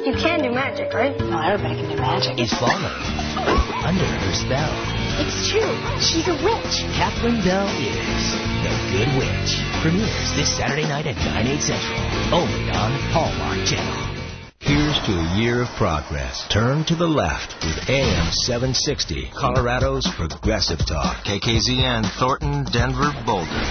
You can do magic, right? No, everybody can do magic. Is falling under her spell. It's true. She's a witch. Catherine Bell is the Good Witch. Premieres this Saturday night at 9/8 Central. Only on Hallmark Channel. Here's to a year of progress. Turn to the left with AM 760, Colorado's Progressive Talk. KKZN, Thornton, Denver, Boulder.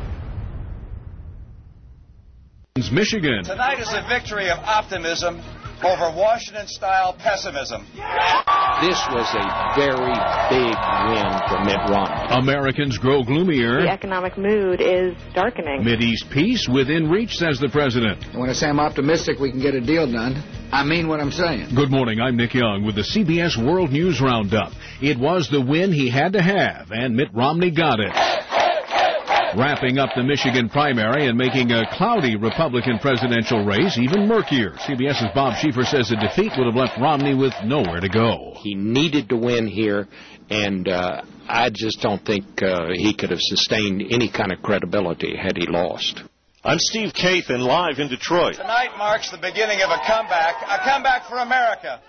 Michigan. Tonight is a victory of optimism over Washington-style pessimism. This was a very big win for Mitt Romney. Americans grow gloomier. The economic mood is darkening. Mideast peace within reach, says the president. When I say I'm optimistic we can get a deal done, I mean what I'm saying. Good morning, I'm Nick Young with the CBS World News Roundup. It was the win he had to have, and Mitt Romney got it. Wrapping up the Michigan primary and making a cloudy Republican presidential race even murkier. CBS's Bob Schieffer says the defeat would have left Romney with nowhere to go. He needed to win here, and I just don't think he could have sustained any kind of credibility had he lost. I'm Steve Kathan, live in Detroit. Tonight marks the beginning of a comeback for America.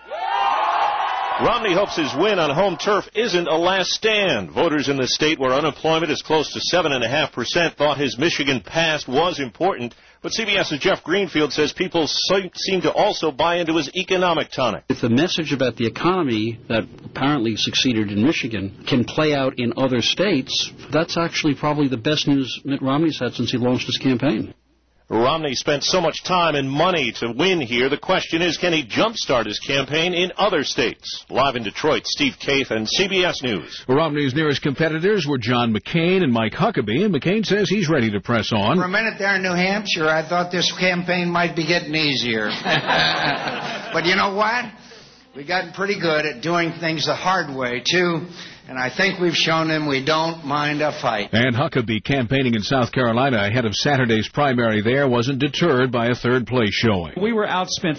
Romney hopes his win on home turf isn't a last stand. Voters in the state where unemployment is close to 7.5% thought his Michigan past was important. But CBS's Jeff Greenfield says people seem to also buy into his economic tonic. If the message about the economy that apparently succeeded in Michigan can play out in other states, that's actually probably the best news Mitt Romney's had since he launched his campaign. Romney spent so much time and money to win here. The question is, can he jumpstart his campaign in other states? Live in Detroit, Steve Kathan, CBS News. Romney's nearest competitors were John McCain and Mike Huckabee, and McCain says he's ready to press on. For a minute there in New Hampshire, I thought this campaign might be getting easier. But you know what? We've gotten pretty good at doing things the hard way, too. And I think we've shown them we don't mind a fight. And Huckabee, campaigning in South Carolina ahead of Saturday's primary there, wasn't deterred by a third-place showing. We were outspent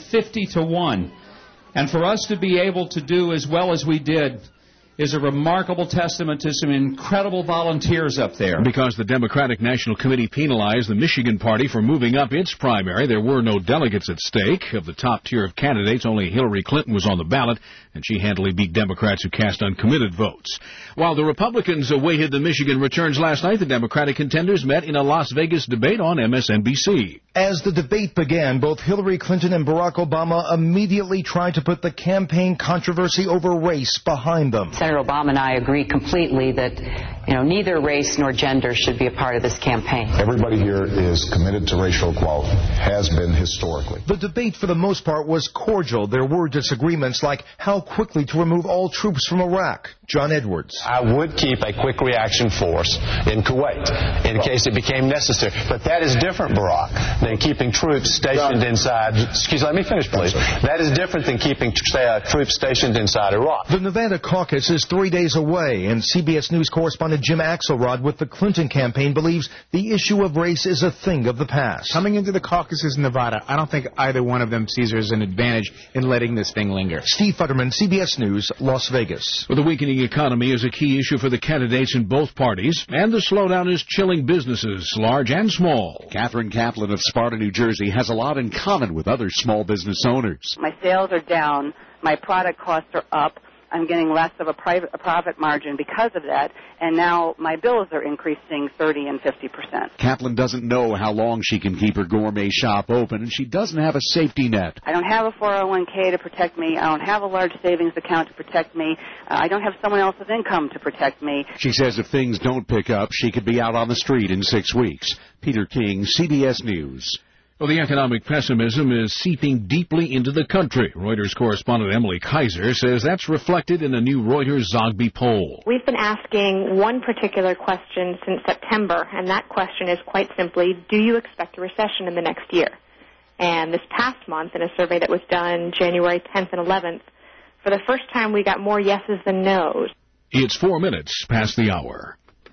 50-1. And for us to be able to do as well as we did is a remarkable testament to some incredible volunteers up there. Because the Democratic National Committee penalized the Michigan Party for moving up its primary, there were no delegates at stake. Of the top tier of candidates, only Hillary Clinton was on the ballot, and she handily beat Democrats who cast uncommitted votes. While the Republicans awaited the Michigan returns last night, the Democratic contenders met in a Las Vegas debate on MSNBC. As the debate began, both Hillary Clinton and Barack Obama immediately tried to put the campaign controversy over race behind them. Senator Obama and I agree completely that, neither race nor gender should be a part of this campaign. Everybody here is committed to racial equality, has been historically. The debate, for the most part, was cordial. There were disagreements like how quickly to remove all troops from Iraq. John Edwards. I would keep a quick reaction force in Kuwait in case it became necessary. But that is different, Barack, than keeping troops stationed inside. Let me finish, please. That is different than keeping troops stationed inside Iraq. The Nevada caucus is 3 days away, and CBS News correspondent Jim Axelrod with the Clinton campaign believes the issue of race is a thing of the past. Coming into the caucuses in Nevada, I don't think either one of them sees there's an advantage in letting this thing linger. Steve Futterman, CBS News, Las Vegas. Well, the weakening economy is a key issue for the candidates in both parties, and the slowdown is chilling businesses, large and small. Catherine Kaplan of Sparta, New Jersey, has a lot in common with other small business owners. My sales are down. My product costs are up. I'm getting less of a profit margin because of that, and now my bills are increasing 30 and 50%. Kaplan doesn't know how long she can keep her gourmet shop open, and she doesn't have a safety net. I don't have a 401k to protect me. I don't have a large savings account to protect me. I don't have someone else's income to protect me. She says if things don't pick up, she could be out on the street in 6 weeks. Peter King, CBS News. Well, the economic pessimism is seeping deeply into the country. Reuters correspondent Emily Kaiser says that's reflected in a new Reuters Zogby poll. We've been asking one particular question since September, and that question is quite simply, do you expect a recession in the next year? And this past month, in a survey that was done January 10th and 11th, for the first time we got more yeses than nos. It's 4 minutes past the hour.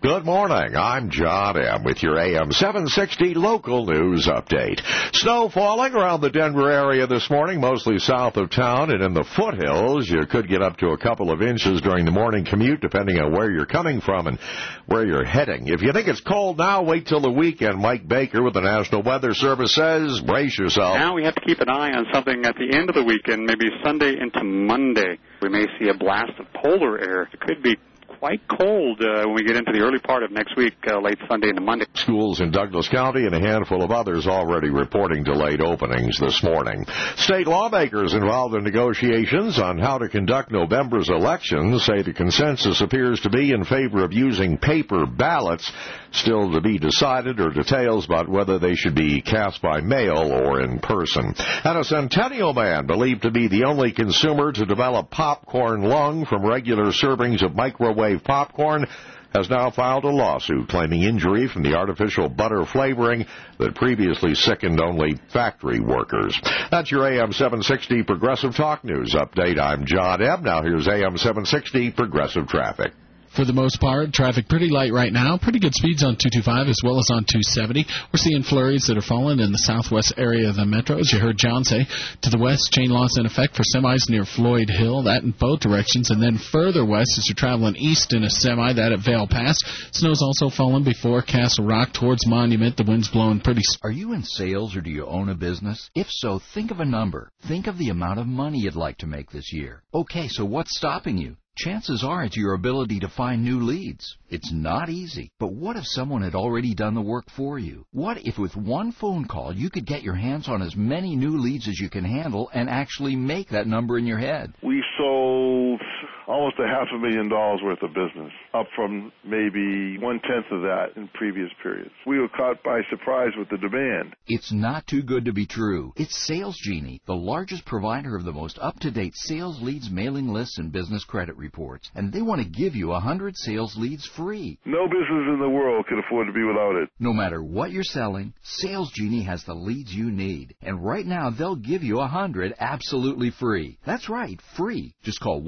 Good morning. I'm John M. with your AM 760 local news update. Snow falling around the Denver area this morning, mostly south of town, and in the foothills. You could get up to a couple of inches during the morning commute, depending on where you're coming from and where you're heading. If you think it's cold now, wait till the weekend. Mike Baker with the National Weather Service says, brace yourself. Now we have to keep an eye on something at the end of the weekend, maybe Sunday into Monday. We may see a blast of polar air. It could be quite cold when we get into the early part of next week, late Sunday into Monday. Schools in Douglas County and a handful of others already reporting delayed openings this morning. State lawmakers involved in negotiations on how to conduct November's elections say the consensus appears to be in favor of using paper ballots. Still to be decided are details about whether they should be cast by mail or in person. And a Centennial man believed to be the only consumer to develop popcorn lung from regular servings of microwave popcorn has now filed a lawsuit claiming injury from the artificial butter flavoring that previously sickened only factory workers. That's your AM 760 Progressive Talk News update. I'm John Ebb. Now here's AM 760 Progressive Traffic. For the most part, traffic pretty light right now. Pretty good speeds on 225 as well as on 270. We're seeing flurries that are falling in the southwest area of the metro. As you heard John say, to the west, chain loss in effect for semis near Floyd Hill. That in both directions. And then further west, as you're traveling east in a semi, that at Vail Pass. Snow's also falling before Castle Rock towards Monument. The wind's blowing pretty. Are you in sales or do you own a business? If so, think of a number. Think of the amount of money you'd like to make this year. Okay, so what's stopping you? Chances are it's your ability to find new leads. It's not easy. But what if someone had already done the work for you? What if with one phone call you could get your hands on as many new leads as you can handle and actually make that number in your head? We sold almost $500,000 worth of business, up from maybe 1/10 of that in previous periods. We were caught by surprise with the demand. It's not too good to be true. It's Sales Genie, the largest provider of the most up-to-date sales leads, mailing lists, and business credit reports. And they want to give you 100 sales leads free. No business in the world could afford to be without it. No matter what you're selling, Sales Genie has the leads you need. And right now, they'll give you 100 absolutely free. That's right, free. Just call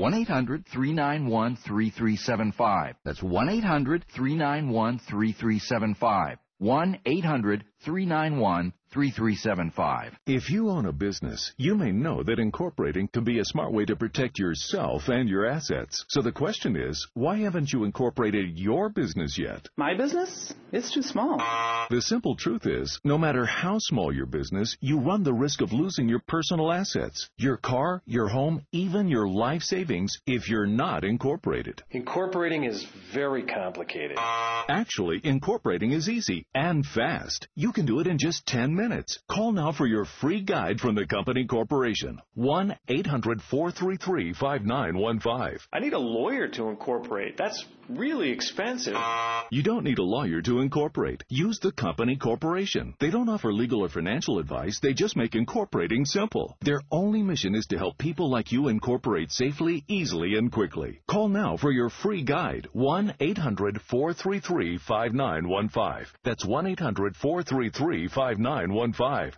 1-800-391-3375. That's 1-800-391-3375. 1-800-391-3375. If you own a business, you may know that incorporating can be a smart way to protect yourself and your assets. So the question is, why haven't you incorporated your business yet? My business? It's too small. The simple truth is, no matter how small your business, you run the risk of losing your personal assets, your car, your home, even your life savings if you're not incorporated. Incorporating is very complicated. Actually, incorporating is easy and fast. You can do it in just 10 minutes. Call now for your free guide from the company corporation. 1-800-433-5915. I need a lawyer to incorporate. That's really expensive. You don't need a lawyer to incorporate. Use the company corporation. They don't offer legal or financial advice. They just make incorporating simple. Their only mission is to help people like you incorporate safely, easily, and quickly. Call now for your free guide. 1-800-433-5915. That's 1-800-433-5915.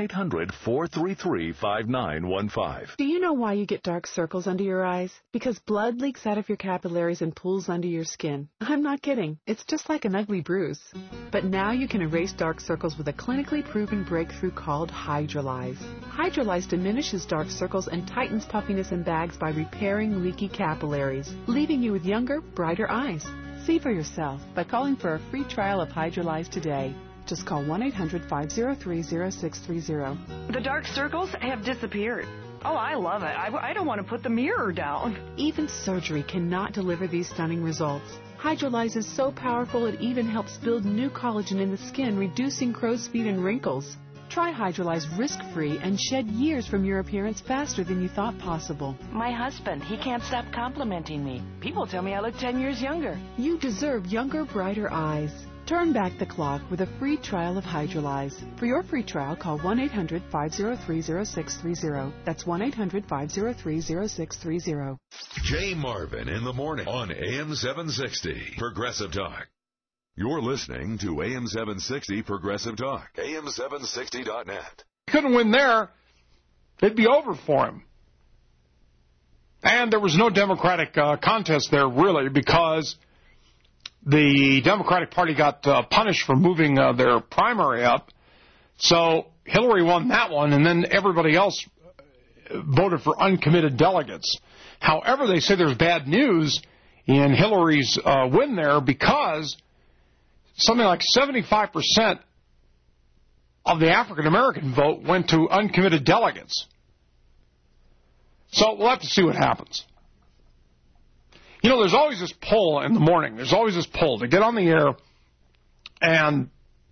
1-800-433-5915. Do you know why you get dark circles under your eyes? Because blood leaks out of your capillaries and pools under your skin. I'm not kidding. It's just like an ugly bruise. But now you can erase dark circles with a clinically proven breakthrough called Hydrolyze. Hydrolyze diminishes dark circles and tightens puffiness and bags by repairing leaky capillaries, leaving you with younger, brighter eyes. See for yourself by calling for a free trial of Hydrolyze today. Just call 1-800-503-0630. The dark circles have disappeared. Oh, I love it. I don't want to put the mirror down. Even surgery cannot deliver these stunning results. Hydrolyze is so powerful it even helps build new collagen in the skin, reducing crow's feet and wrinkles. Try Hydrolyze risk-free and shed years from your appearance faster than you thought possible. My husband, he can't stop complimenting me. People tell me I look 10 years younger. You deserve younger, brighter eyes. Turn back the clock with a free trial of Hydrolyze. For your free trial, call 1-800-503-0630. That's 1-800-503-0630. Jay Marvin in the morning on AM 760 Progressive Talk. You're listening to AM 760 Progressive Talk. AM760.net. Couldn't win there. It'd be over for him. And there was no Democratic contest there, really, because the Democratic Party got punished for moving their primary up. So Hillary won that one, and then everybody else voted for uncommitted delegates. However, they say there's bad news in Hillary's win there because something like 75% of the African-American vote went to uncommitted delegates. So we'll have to see what happens. You know, there's always this pull in the morning. There's always this pull to get on the air and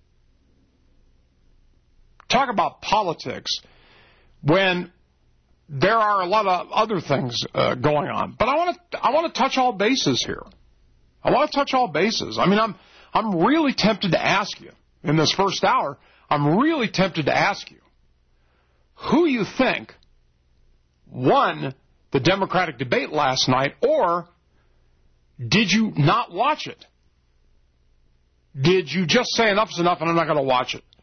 talk about politics when there are a lot of other things going on. But I want to touch all bases here. I want to touch all bases. I mean, I'm really tempted to ask you in this first hour, I'm really tempted to ask you who you think won the Democratic debate last night, or did you not watch it? Did you just say enough's enough and I'm not going to watch it?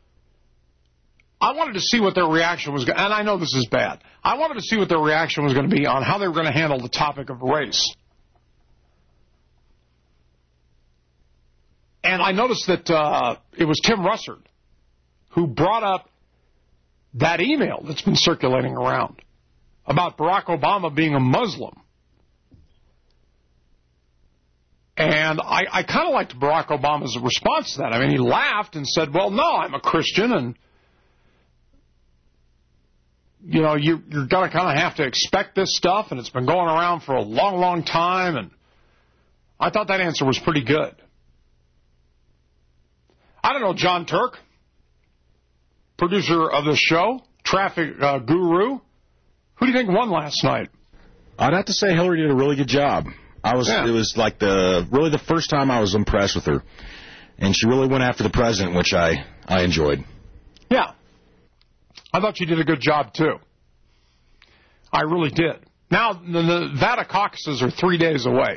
I wanted to see what their reaction was, and I know this is bad. I wanted to see what their reaction was going to be on how they were going to handle the topic of race. And I noticed that it was Tim Russert who brought up that email that's been circulating around about Barack Obama being a Muslim. And I kind of liked Barack Obama's response to that. I mean, he laughed and said, well, no, I'm a Christian, and you know, you're going to kind of have to expect this stuff, and it's been going around for a long, long time, and I thought that answer was pretty good. I don't know, John Turk, producer of the show, traffic guru, who do you think won last night? I'd have to say Hillary did a really good job. It was like really the first time I was impressed with her, and she really went after the president, which I enjoyed. Yeah. I thought she did a good job, too. I really did. Now, the Nevada caucuses are 3 days away.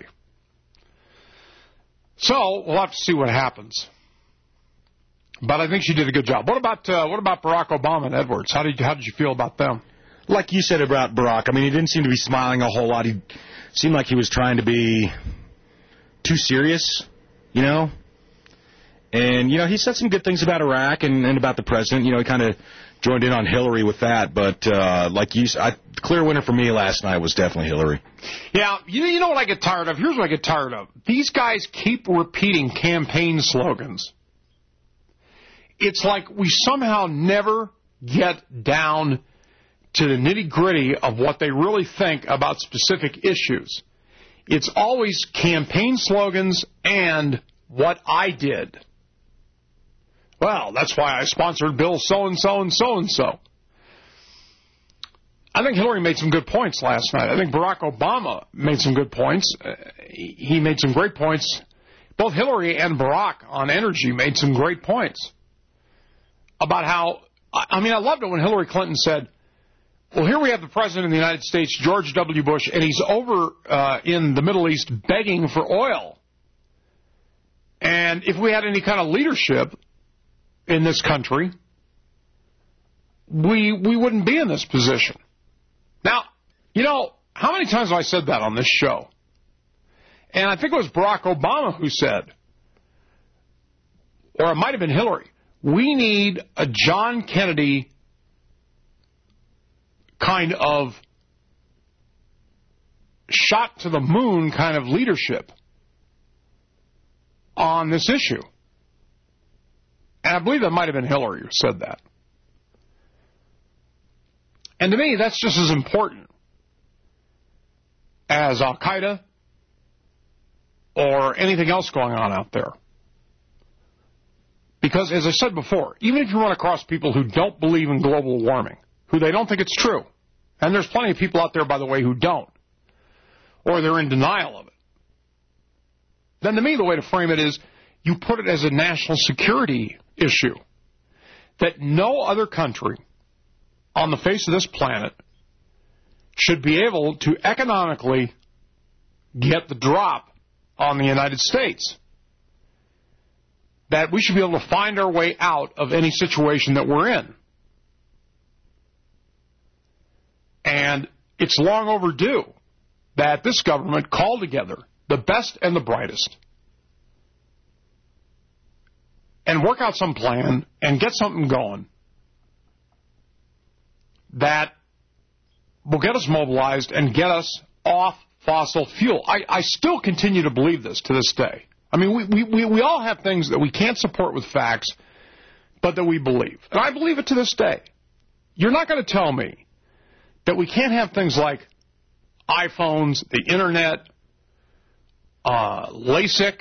So, we'll have to see what happens. But I think she did a good job. What about Barack Obama and Edwards? How did you feel about them? Like you said about Barack, I mean, he didn't seem to be smiling a whole lot. He seemed like he was trying to be too serious, you know? And, you know, he said some good things about Iraq and about the president. You know, he kind of joined in on Hillary with that. But like you said, the clear winner for me last night was definitely Hillary. Yeah, you know what I get tired of? Here's what I get tired of. These guys keep repeating campaign slogans. It's like we somehow never get down to the nitty-gritty of what they really think about specific issues. It's always campaign slogans and what I did. Well, that's why I sponsored Bill so-and-so and so-and-so. I think Hillary made some good points last night. I think Barack Obama made some good points. He made some great points. Both Hillary and Barack on energy made some great points about how, I mean, I loved it when Hillary Clinton said, well, here we have the President of the United States, George W. Bush, and he's over in the Middle East begging for oil. And if we had any kind of leadership in this country, we wouldn't be in this position. Now, you know, how many times have I said that on this show? And I think it was Barack Obama who said, or it might have been Hillary, we need a John Kennedy kind of shot to the moon kind of leadership on this issue. And I believe that might have been Hillary who said that. And to me, that's just as important as Al-Qaeda or anything else going on out there. Because, as I said before, even if you run across people who don't believe in global warming, who they don't think it's true, and there's plenty of people out there, by the way, who don't, or they're in denial of it, then to me the way to frame it is you put it as a national security issue that no other country on the face of this planet should be able to economically get the drop on the United States. That we should be able to find our way out of any situation that we're in. And it's long overdue that this government call together the best and the brightest and work out some plan and get something going that will get us mobilized and get us off fossil fuel. I still continue to believe this to this day. I mean, we all have things that we can't support with facts, but that we believe. And I believe it to this day. You're not going to tell me that we can't have things like iPhones, the Internet, LASIK,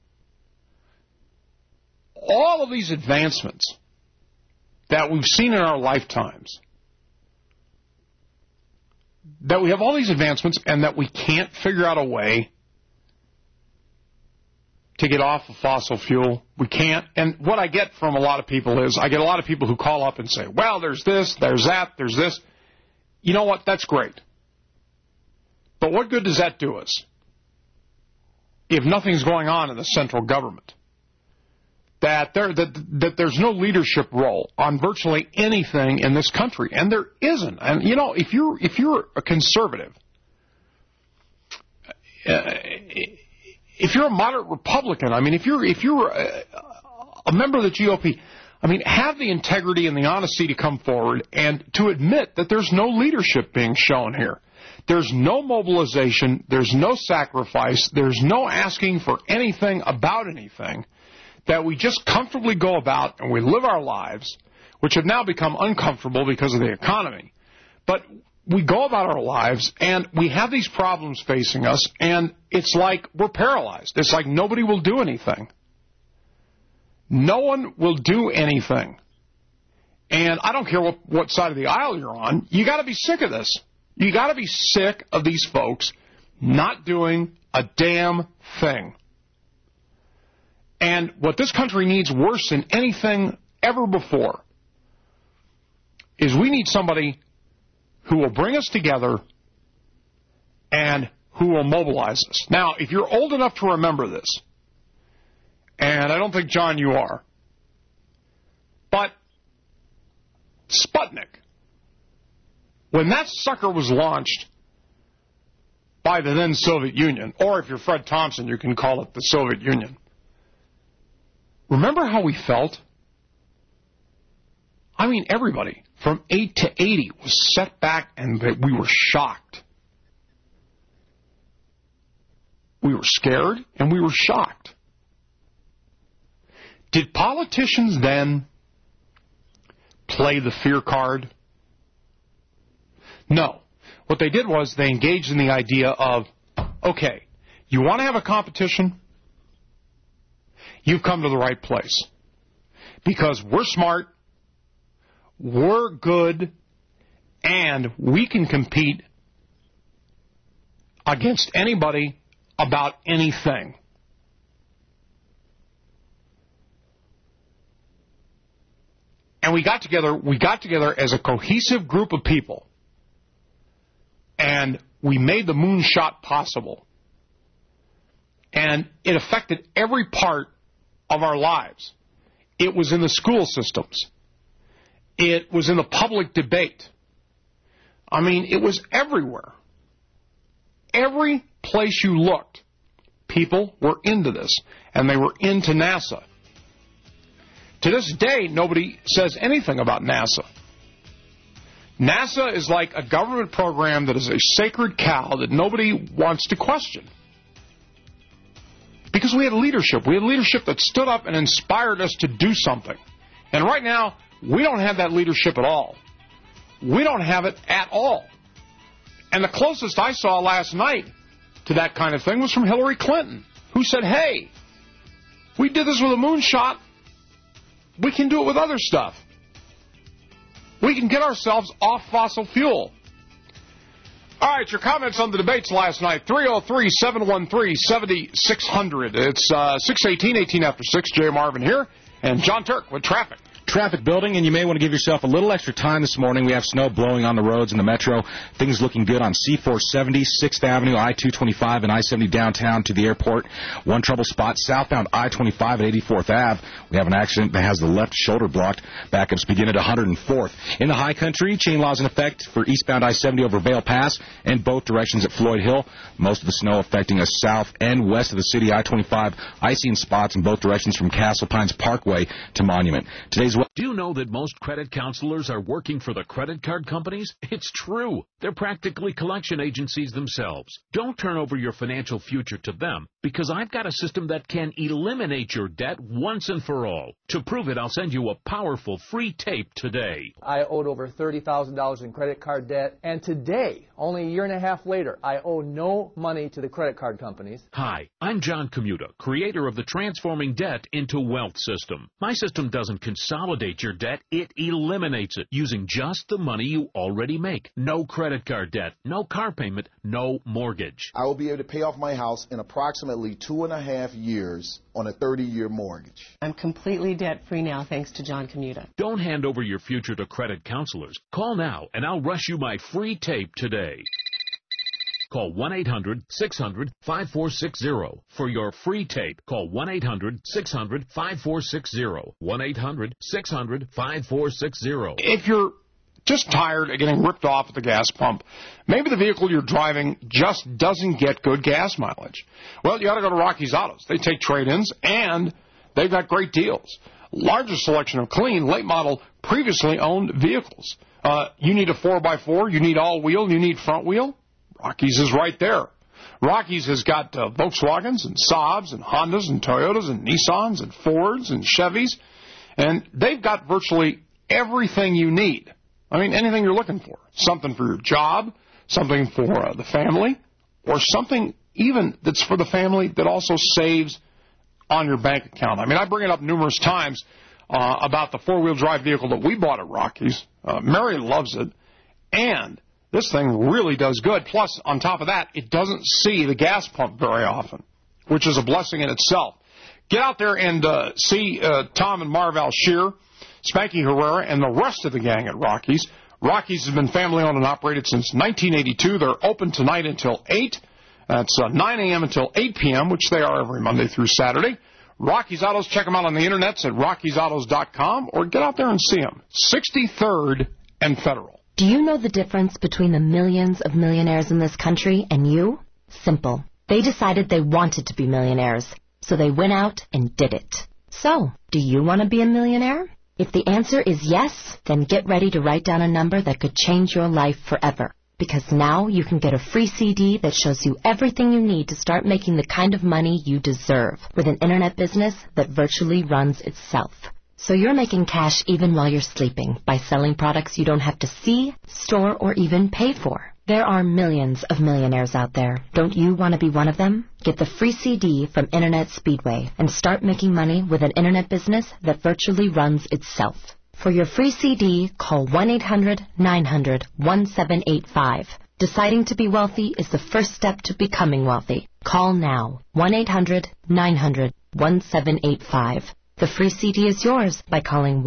all of these advancements that we've seen in our lifetimes, that we have all these advancements and that we can't figure out a way to get off of fossil fuel. We can't. And what I get from a lot of people is I get a lot of people who call up and say, well, there's this, there's that, there's this. You know what? That's great. But what good does that do us if nothing's going on in the central government? That there's no leadership role on virtually anything in this country, and there isn't. And you know, if you're a conservative, if you're a moderate Republican, I mean, if you're a member of the GOP, I mean, have the integrity and the honesty to come forward and to admit that there's no leadership being shown here. There's no mobilization. There's no sacrifice. There's no asking for anything about anything. That we just comfortably go about and we live our lives, which have now become uncomfortable because of the economy. But we go about our lives and we have these problems facing us, and it's like we're paralyzed. It's like nobody will do anything. No one will do anything. And I don't care what side of the aisle you're on, you got to be sick of this. You got to be sick of these folks not doing a damn thing. And what this country needs worse than anything ever before is we need somebody who will bring us together and who will mobilize us. Now, if you're old enough to remember this, and I don't think, John, you are, but Sputnik, when that sucker was launched by the then Soviet Union, or if you're Fred Thompson, you can call it the Soviet Union, remember how we felt? I mean, everybody from 8 to 80 was set back and we were shocked. We were scared and we were shocked. Did politicians then play the fear card? No. What they did was they engaged in the idea of, okay, you want to have a competition? You've come to the right place. Because we're smart, we're good, and we can compete against anybody about anything. And we got together as a cohesive group of people, and we made the moonshot possible. And it affected every part of our lives. It was in the school systems. It was in the public debate. I mean, it was everywhere. Every place you looked, people were into this, and they were into NASA. To this day, nobody says anything about NASA. NASA is like a government program that is a sacred cow that nobody wants to question. Because we had leadership. We had leadership that stood up and inspired us to do something. And right now, we don't have that leadership at all. We don't have it at all. And the closest I saw last night to that kind of thing was from Hillary Clinton, who said, hey, we did this with a moonshot. We can do it with other stuff. We can get ourselves off fossil fuel. All right, your comments on the debates last night, 303-713-7600. It's 6:18, 18 after 6. Jay Marvin here, and John Turk with traffic. traffic building, and you may want to give yourself a little extra time this morning. We have snow blowing on the roads in the metro. Things looking good on C470, 6th Avenue, I-225, and I-70 downtown to the airport. One trouble spot, southbound I-25 at 84th Ave. We have an accident that has the left shoulder blocked. Backups begin at 104th. In the high country, chain laws in effect for eastbound I-70 over Vail Pass and both directions at Floyd Hill. Most of the snow affecting us south and west of the city. I-25 icy in spots in both directions from Castle Pines Parkway to Monument. Today's Do you know that most credit counselors are working for the credit card companies? It's true. They're practically collection agencies themselves. Don't turn over your financial future to them, because I've got a system that can eliminate your debt once and for all. To prove it, I'll send you a powerful free tape today. I owed over $30,000 in credit card debt, and today, only a year and a half later, I owe no money to the credit card companies. Hi, I'm John Commuta, creator of the Transforming Debt into Wealth system. My system doesn't consolidate your debt, it eliminates it using just the money you already make. No credit card debt, no car payment, no mortgage. I will be able to pay off my house in approximately 2.5 years on a 30-year mortgage. I'm completely debt-free now thanks to John Commuta. Don't hand over your future to credit counselors. Call now and I'll rush you my free tape today. Call 1-800-600-5460 for your free tape. Call 1-800-600-5460. 1-800-600-5460. If you're just tired of getting ripped off at the gas pump, maybe the vehicle you're driving just doesn't get good gas mileage, well, you ought to go to Rocky's Autos. They take trade-ins, and they've got great deals. Largest selection of clean, late-model, previously owned vehicles. You need a 4x4, you need all-wheel, you need front-wheel? Rocky's is right there. Rocky's has got Volkswagens and Saabs and Hondas and Toyotas and Nissans and Fords and Chevys, and they've got virtually everything you need. I mean, anything you're looking for. Something for your job, something for the family, or something even that's for the family that also saves on your bank account. I mean, I bring it up numerous times about the four-wheel drive vehicle that we bought at Rocky's. Mary loves it, and this thing really does good. Plus, on top of that, it doesn't see the gas pump very often, which is a blessing in itself. Get out there and see Tom and Marv Alshear, Spanky Herrera, and the rest of the gang at Rocky's. Rocky's has been family-owned and operated since 1982. They're open tonight until 8. That's 9 a.m. until 8 p.m., which they are every Monday through Saturday. Rocky's Autos, check them out on the Internet at rockysautos.com, or get out there and see them. 63rd and Federal. Do you know the difference between the millions of millionaires in this country and you? Simple. They decided they wanted to be millionaires, so they went out and did it. So, do you want to be a millionaire? If the answer is yes, then get ready to write down a number that could change your life forever. Because now you can get a free CD that shows you everything you need to start making the kind of money you deserve with an internet business that virtually runs itself. So you're making cash even while you're sleeping by selling products you don't have to see, store, or even pay for. There are millions of millionaires out there. Don't you want to be one of them? Get the free CD from Internet Speedway and start making money with an internet business that virtually runs itself. For your free CD, call 1-800-900-1785. Deciding to be wealthy is the first step to becoming wealthy. Call now. 1-800-900-1785. The free CD is yours by calling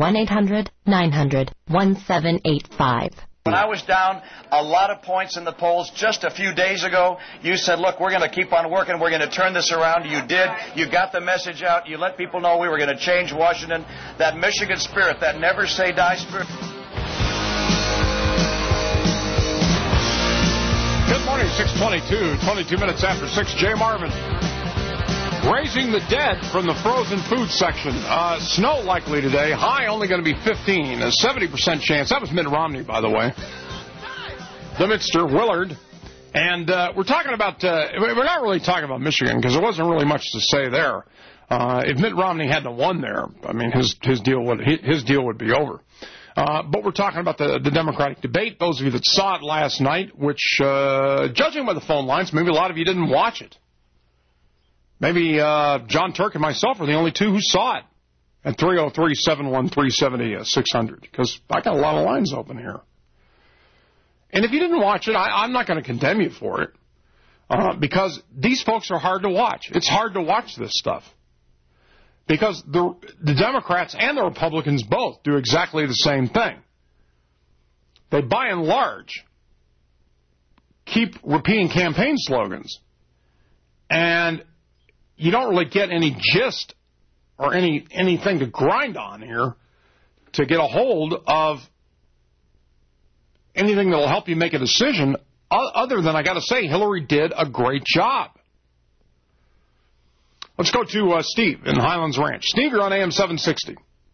1-800-900-1785. When I was down a lot of points in the polls just a few days ago, you said, look, we're going to keep on working. We're going to turn this around. You did. You got the message out. You let people know we were going to change Washington. That Michigan spirit, that never say die spirit. Good morning, 6:22, 22 minutes after 6. Jay Marvin. Raising the dead from the frozen food section. Snow likely today. High only going to be 15. A 70% chance. That was Mitt Romney, by the way. The Midster, Willard. And we're talking about, we're not really talking about Michigan because there wasn't really much to say there. If Mitt Romney hadn't won there, I mean, his deal would be over. But we're talking about the Democratic debate. Those of you that saw it last night, which, judging by the phone lines, maybe a lot of you didn't watch it. Maybe John Turk and myself are the only two who saw it at 303-713-7600, because I got a lot of lines open here. And if you didn't watch it, I'm not going to condemn you for it, because these folks are hard to watch. It's hard to watch this stuff. Because the Democrats and the Republicans both do exactly the same thing. They, by and large, keep repeating campaign slogans. And you don't really get any gist or anything to grind on here to get a hold of anything that will help you make a decision, other than, I got to say, Hillary did a great job. Let's go to Steve in Highlands Ranch. Steve, you're on AM 760.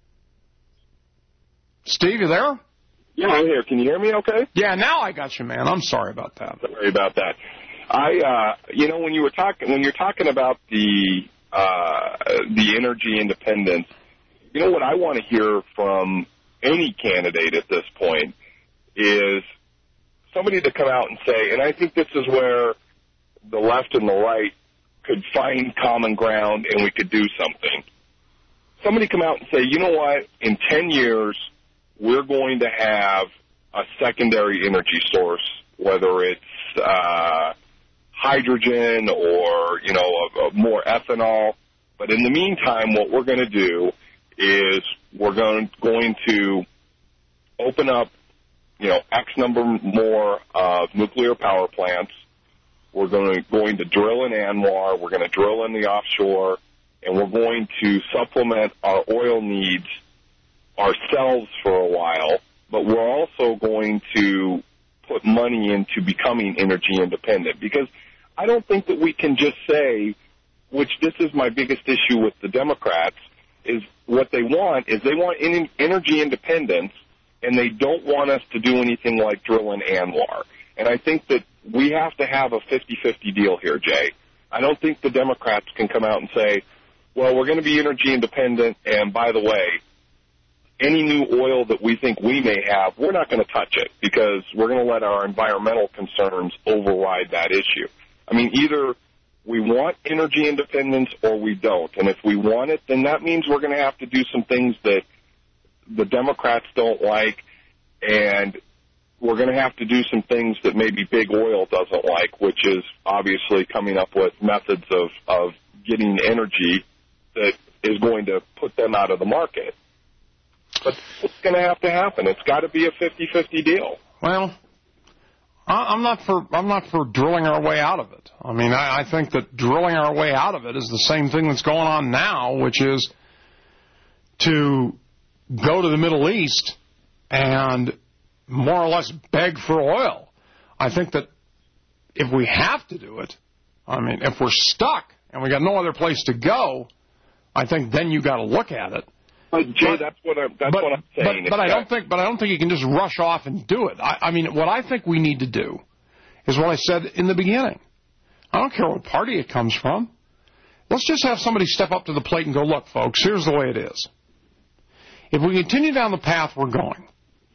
Steve, you there? Yeah, I'm here. Can you hear me okay? Yeah, now I got you, man. I'm sorry about that. Sorry about that. When you're talking about the energy independence, you know what I want to hear from any candidate at this point is somebody to come out and say, and I think this is where the left and the right could find common ground and we could do something. Somebody come out and say, you know what, in 10 years, we're going to have a secondary energy source, whether it's hydrogen or, more ethanol. But in the meantime, what we're going to do is we're going to open up, X number more of nuclear power plants. We're going to drill in ANWR. We're going to drill in the offshore. And we're going to supplement our oil needs ourselves for a while. But we're also going to put money into becoming energy independent. Because I don't think that we can just say, which this is my biggest issue with the Democrats, is what they want energy independence, and they don't want us to do anything like drill in ANWR. And I think that we have to have a 50-50 deal here, Jay. I don't think the Democrats can come out and say, well, we're going to be energy independent, and by the way, any new oil that we think we may have, we're not going to touch it because we're going to let our environmental concerns override that issue. I mean, either we want energy independence or we don't. And if we want it, then that means we're going to have to do some things that the Democrats don't like, and we're going to have to do some things that maybe big oil doesn't like, which is obviously coming up with methods of getting energy that is going to put them out of the market. But it's going to have to happen. It's got to be a 50-50 deal. Well, I'm not for drilling our way out of it. I mean, I think that drilling our way out of it is the same thing that's going on now, which is to go to the Middle East and more or less beg for oil. I think that if we have to do it, I mean, if we're stuck and we got no other place to go, I think then you got to look at it. But Jay, that's what I'm saying. But I don't think you can just rush off and do it. I mean, what I think we need to do is what I said in the beginning. I don't care what party it comes from. Let's just have somebody step up to the plate and go, look, folks, here's the way it is. If we continue down the path we're going,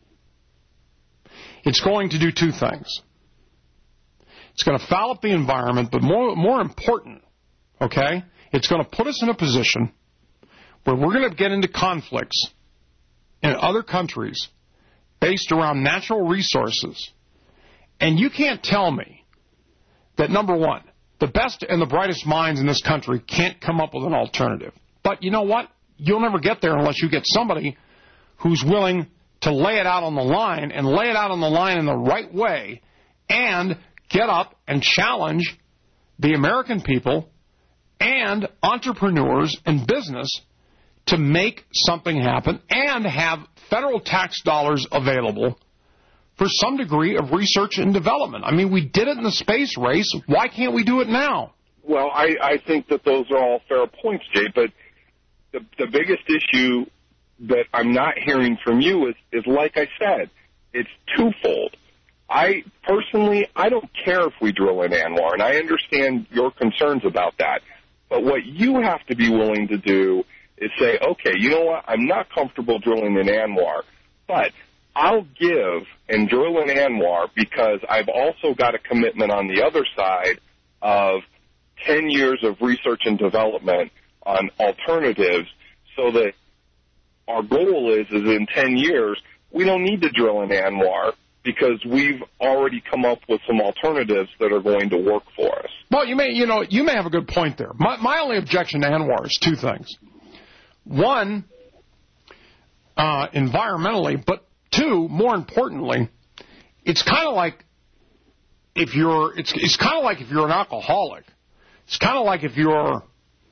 it's going to do two things. It's going to foul up the environment, but more important, okay, it's going to put us in a position where we're going to get into conflicts in other countries based around natural resources. And you can't tell me that, number one, the best and the brightest minds in this country can't come up with an alternative. But you know what? You'll never get there unless you get somebody who's willing to lay it out on the line and lay it out on the line in the right way and get up and challenge the American people and entrepreneurs and business to make something happen and have federal tax dollars available for some degree of research and development. I mean, we did it in the space race. Why can't we do it now? Well, I think that those are all fair points, Jay, but the biggest issue that I'm not hearing from you is like I said, it's twofold. I don't care if we drill in ANWR, and I understand your concerns about that. But what you have to be willing to do is say, okay, you know what, I'm not comfortable drilling in ANWR, but I'll give and drill in ANWR because I've also got a commitment on the other side of 10 years of research and development on alternatives so that our goal is in 10 years, we don't need to drill in ANWR because we've already come up with some alternatives that are going to work for us. Well, you may have a good point there. My only objection to ANWR is two things. One, environmentally, but two, more importantly, it's kind of like if you're it's kind of like if you're an alcoholic. It's kind of like if you're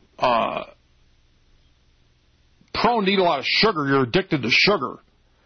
prone to eat a lot of sugar, you're addicted to sugar.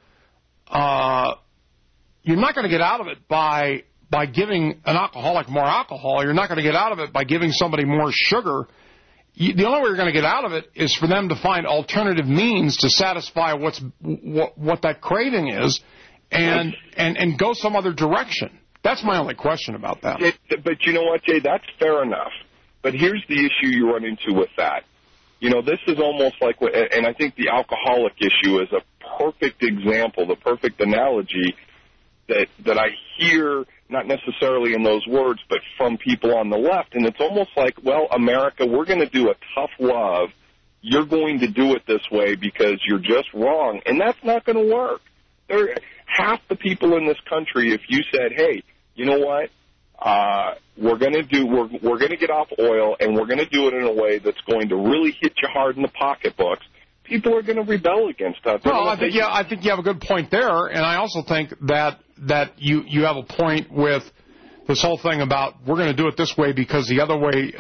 You're not going to get out of it by giving an alcoholic more alcohol. You're not going to get out of it by giving somebody more sugar. The only way you're going to get out of it is for them to find alternative means to satisfy what that craving is, and go some other direction. That's my only question about that. But you know what, Jay? That's fair enough. But here's the issue you run into with that. You know, this is almost like, and I think the alcoholic issue is a perfect example, the perfect analogy that I hear, not necessarily in those words, but from people on the left. And it's almost like, well, America, we're going to do a tough love. You're going to do it this way because you're just wrong. And that's not going to work. Half the people in this country, if you said, hey, you know what? We're going to get off oil, and we're going to do it in a way that's going to really hit you hard in the pocketbooks. People are going to rebel against that. Well, I think you have a good point there, and I also think that you have a point with this whole thing about we're going to do it this way because the other way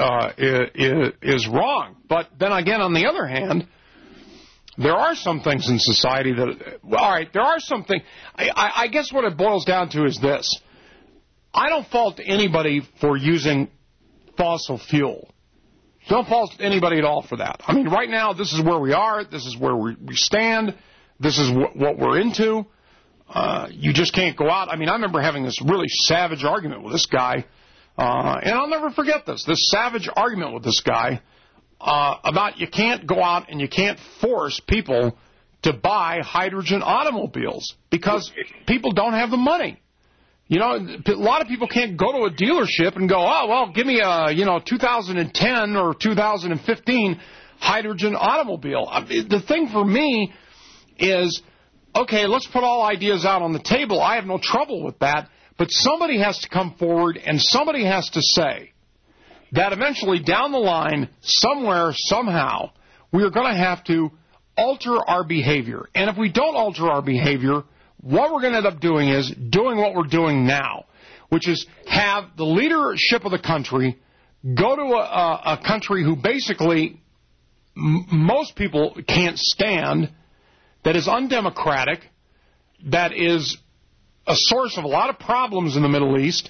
is wrong. But then again, on the other hand, there are some things in society that, all right, there are some things. I guess what it boils down to is this. I don't fault anybody for using fossil fuel. Don't fault anybody at all for that. I mean, right now, this is where we are. This is where we stand. This is what we're into. You just can't go out. I mean, I remember having this really savage argument with this guy, and I'll never forget this savage argument with this guy about you can't go out and you can't force people to buy hydrogen automobiles because people don't have the money. You know, a lot of people can't go to a dealership and go, oh, well, give me a, 2010 or 2015 hydrogen automobile. The thing for me is, okay, let's put all ideas out on the table. I have no trouble with that. But somebody has to come forward and somebody has to say that eventually down the line, somewhere, somehow, we are going to have to alter our behavior. And if we don't alter our behavior, what we're going to end up doing is doing what we're doing now, which is have the leadership of the country go to a country who basically most people can't stand, that is undemocratic, that is a source of a lot of problems in the Middle East,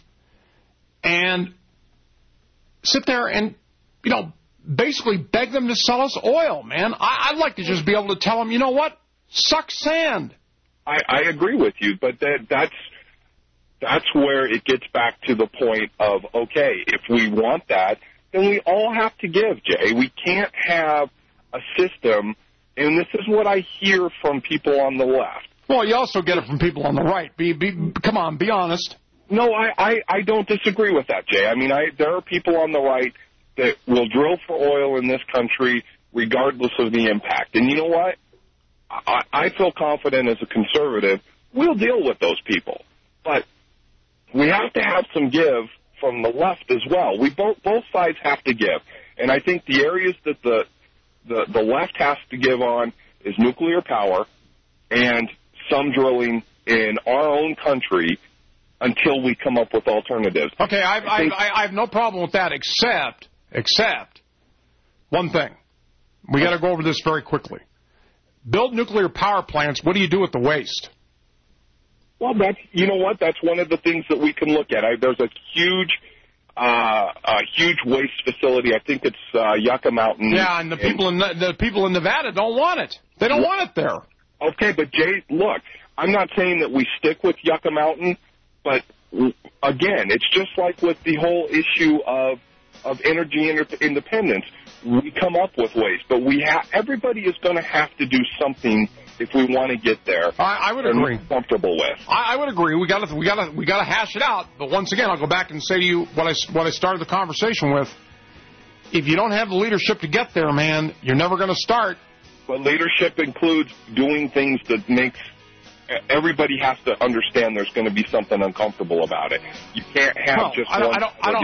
and sit there and, basically beg them to sell us oil, man. I'd like to just be able to tell them, you know what, suck sand. I agree with you, but that's where it gets back to the point of, okay, if we want that, then we all have to give, Jay. We can't have a system, and this is what I hear from people on the left. Well, you also get it from people on the right. Come on, be honest. No, I don't disagree with that, Jay. I mean, there are people on the right that will drill for oil in this country regardless of the impact. And you know what? I feel confident as a conservative, we'll deal with those people. But we have to have some give from the left as well. Both sides have to give. And I think the areas that the left has to give on is nuclear power and some drilling in our own country until we come up with alternatives. Okay, I have no problem with that, except one thing. We got to go over this very quickly. Build nuclear power plants. What do you do with the waste? Well, you know what? That's one of the things that we can look at. There's a huge waste facility. I think it's Yucca Mountain. Yeah, and the people in Nevada don't want it. They don't want it there. Okay, but Jay, look, I'm not saying that we stick with Yucca Mountain, but again, it's just like with the whole issue of energy independence. We come up with ways, but everybody is going to have to do something if we want to get there. I would agree. Comfortable with. I would agree. We got to hash it out. But once again, I'll go back and say to you what I started the conversation with. If you don't have the leadership to get there, man, you're never going to start. But leadership includes doing things that makes everybody has to understand there's going to be something uncomfortable about it. You can't have just one.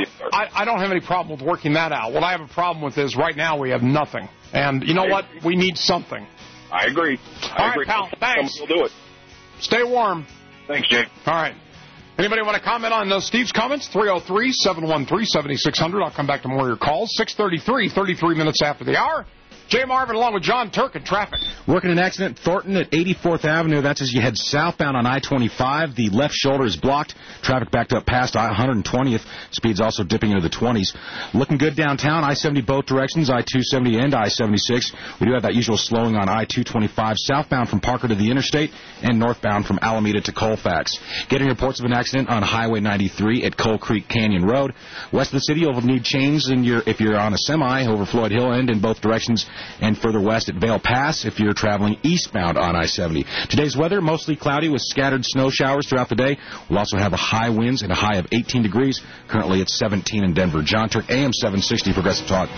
I don't have any problem with working that out. What I have a problem with is right now we have nothing. And you know what? We need something. I agree. All right, pal. Thanks. We'll do it. Stay warm. Thanks, Jay. All right. Anybody want to comment on Steve's comments? 303-713-7600. I'll come back to more of your calls. 6:33, 33 minutes after the hour. Jay Marvin along with John Turk in traffic. Working an accident, Thornton at 84th Avenue. That's as you head southbound on I-25. The left shoulder is blocked. Traffic backed up past 120th. Speed's also dipping into the 20s. Looking good downtown. I-70 both directions, I-270 and I-76. We do have that usual slowing on I-225 southbound from Parker to the interstate and northbound from Alameda to Colfax. Getting reports of an accident on Highway 93 at Coal Creek Canyon Road. West of the city, you'll need chains if you're on a semi over Floyd Hill End in both directions, and further west at Vale Pass if you're traveling eastbound on I-70. Today's weather, mostly cloudy with scattered snow showers throughout the day. We'll also have a high winds and a high of 18 degrees. Currently it's 17 in Denver. John Turk, AM 760, Progressive Talk.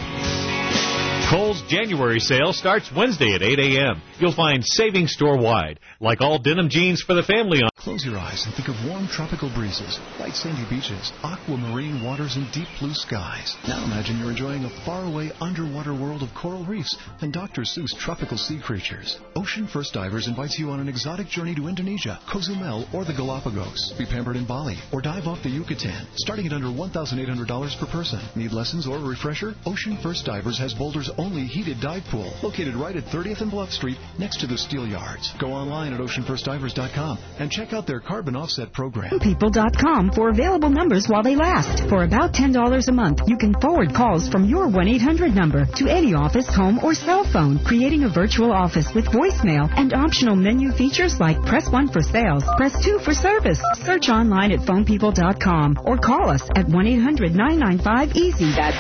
Kohl's January sale starts Wednesday at 8 a.m. You'll find savings store-wide, like all denim jeans for the family. Close your eyes and think of warm tropical breezes, white sandy beaches, aquamarine waters, and deep blue skies. Now imagine you're enjoying a faraway underwater world of coral reefs and Dr. Seuss tropical sea creatures. Ocean First Divers invites you on an exotic journey to Indonesia, Cozumel, or the Galapagos. Be pampered in Bali or dive off the Yucatan, starting at under $1,800 per person. Need lessons or a refresher? Ocean First Divers has Boulder's only heated dive pool, located right at 30th and Bluff Street, next to the Steel Yards. Go online at oceanfirstdivers.com and check out their carbon offset program. People.com for available numbers while they last. For about $10 a month, you can forward calls from your 1-800 number to any office, home, or cell phone, creating a virtual office with voicemail and optional menu features like press 1 for sales, press 2 for service. Search online at phonepeople.com or call us at 1-800-995-EASY. That's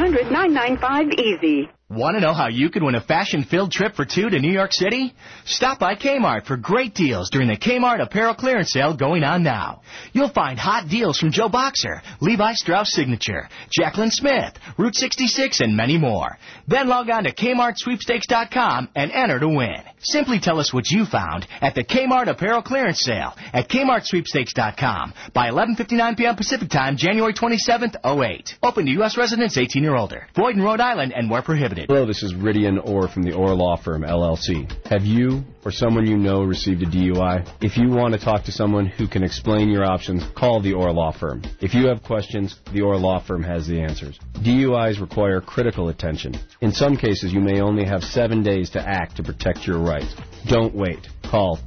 1-800-995-EASY. Want to know how you could win a fashion-filled trip for two to New York City? Stop by Kmart for great deals during the Kmart Apparel Clearance Sale going on now. You'll find hot deals from Joe Boxer, Levi Strauss Signature, Jacqueline Smith, Route 66, and many more. Then log on to KmartSweepstakes.com and enter to win. Simply tell us what you found at the Kmart Apparel Clearance Sale at KmartSweepstakes.com by 11:59 p.m. Pacific Time, January 27th, 08. Open to U.S. residents 18 or older. Void in Rhode Island and where prohibited. Hello, this is Ridian Orr from the Orr Law Firm, LLC. Have you or someone you know received a DUI? If you want to talk to someone who can explain your options, call the Orr Law Firm. If you have questions, the Orr Law Firm has the answers. DUIs require critical attention. In some cases, you may only have 7 days to act to protect your rights. Don't wait. Call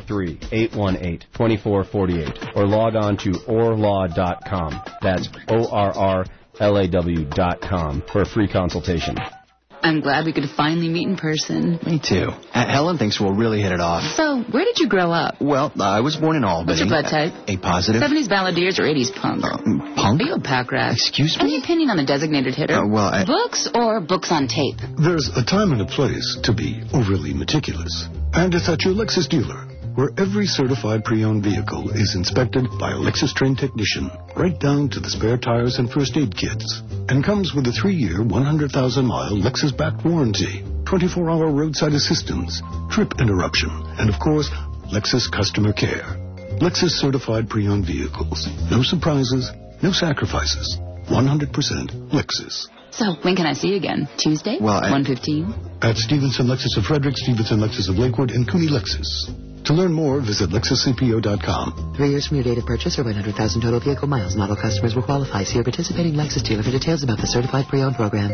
303-818-2448 or log on to orrlaw.com. That's ORRLAW.com for a free consultation. I'm glad we could finally meet in person. Me too. Helen thinks we'll really hit it off. So, where did you grow up? Well, I was born in Albany. What's your blood type? A positive. 70s balladeers or 80s punk? Punk? Are you a pack rat? Excuse me? Any opinion on the designated hitter? Books or books on tape? There's a time and a place to be overly meticulous. And it's at your Lexus dealer, where every certified pre-owned vehicle is inspected by a Lexus-trained technician, right down to the spare tires and first aid kits, and comes with a 3-year, 100,000-mile Lexus-backed warranty, 24-hour roadside assistance, trip interruption, and, of course, Lexus customer care. Lexus-certified pre-owned vehicles. No surprises, no sacrifices. 100% Lexus. So, when can I see you again? Tuesday? Well, 1:15? At Stevenson Lexus of Frederick, Stevenson Lexus of Lakewood, and Cooney Lexus. To learn more, visit LexusCPO.com. 3 years from your date of purchase or 100,000 total vehicle miles. Model customers will qualify. See your participating Lexus dealer for details about the certified pre-owned program.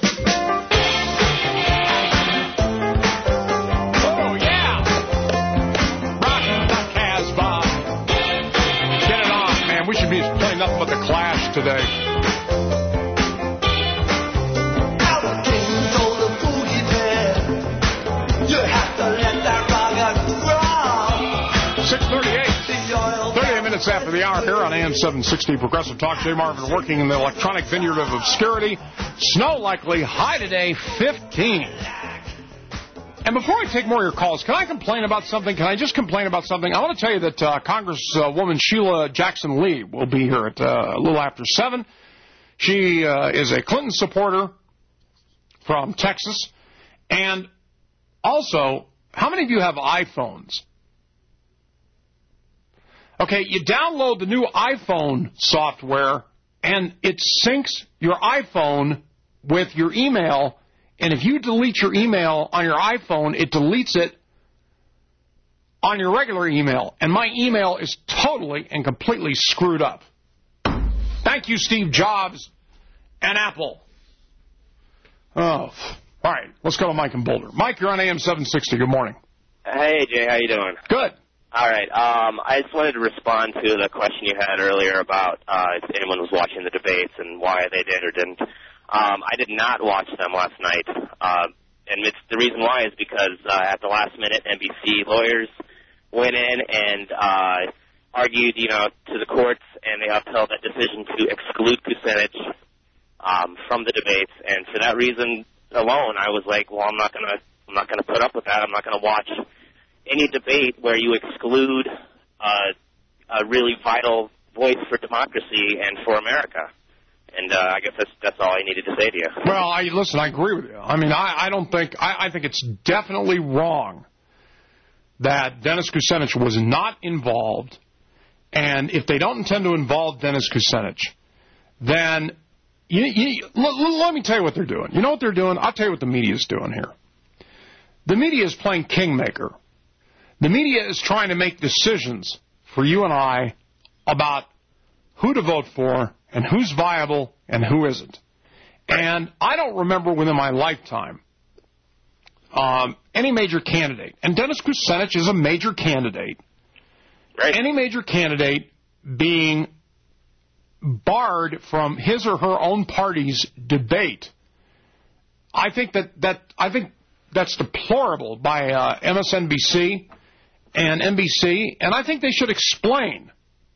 Oh, yeah! Rockin' the Casbah. Get it on, man. We should be playing nothing but the Clash today. 38 minutes after the hour here on AM 760 Progressive Talk. Jay Marvin working in the electronic vineyard of obscurity. Snow likely, high today, 15. And before I take more of your calls, can I complain about something? Can I just complain about something? I want to tell you that Congresswoman Sheila Jackson Lee will be here at a little after 7. She is a Clinton supporter from Texas. And also, how many of you have iPhones? Okay, you download the new iPhone software, and it syncs your iPhone with your email, and if you delete your email on your iPhone, it deletes it on your regular email, and my email is totally and completely screwed up. Thank you, Steve Jobs and Apple. Oh, all right, let's go to Mike in Boulder. Mike, you're on AM 760. Good morning. Hey, Jay, how you doing? Good. All right, I just wanted to respond to the question you had earlier about if anyone was watching the debates and why they did or didn't. I did not watch them last night, and the reason why is because at the last minute, NBC lawyers went in and argued, to the courts, and they upheld that decision to exclude Kucinich from the debates. And for that reason alone, I was like, well, I'm not gonna put up with that. I'm not gonna watch any debate where you exclude a really vital voice for democracy and for America. And I guess that's all I needed to say to you. Well, listen, I agree with you. I mean, I think it's definitely wrong that Dennis Kucinich was not involved, and if they don't intend to involve Dennis Kucinich, then let me tell you what they're doing. You know what they're doing? I'll tell you what the media is doing here. The media is playing kingmaker. The media is trying to make decisions for you and I about who to vote for and who's viable and who isn't. And I don't remember within my lifetime any major candidate, and Dennis Kucinich is a major candidate, right? Any major candidate being barred from his or her own party's debate. I think that's deplorable by MSNBC and NBC, and I think they should explain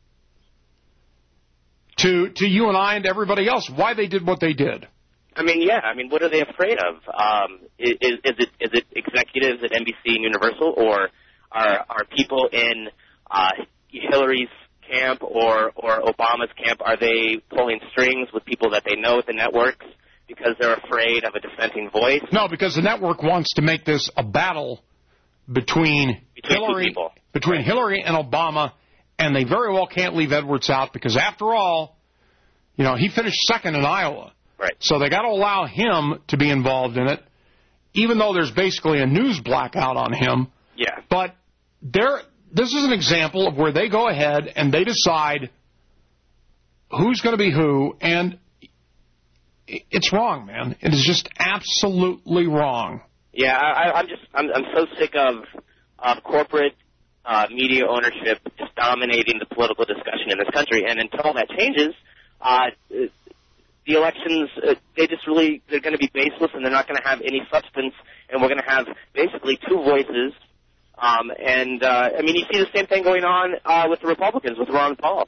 to you and I and everybody else why they did what they did. I mean, yeah. I mean, what are they afraid of? Is it executives at NBC and Universal, or are people in Hillary's camp or Obama's camp? Are they pulling strings with people that they know at the networks because they're afraid of a dissenting voice? No, because the network wants to make this a battle between Hillary and Obama, and they very well can't leave Edwards out because, after all, he finished second in Iowa. Right. So they got to allow him to be involved in it, even though there's basically a news blackout on him. Yeah. But this is an example of where they go ahead and they decide who's going to be who, and it's wrong, man. It is just absolutely wrong. Yeah, I'm so sick of corporate media ownership just dominating the political discussion in this country, and until that changes, the elections, they're going to be baseless, and they're not going to have any substance, and we're going to have basically two voices. I mean, you see the same thing going on with the Republicans, with Ron Paul.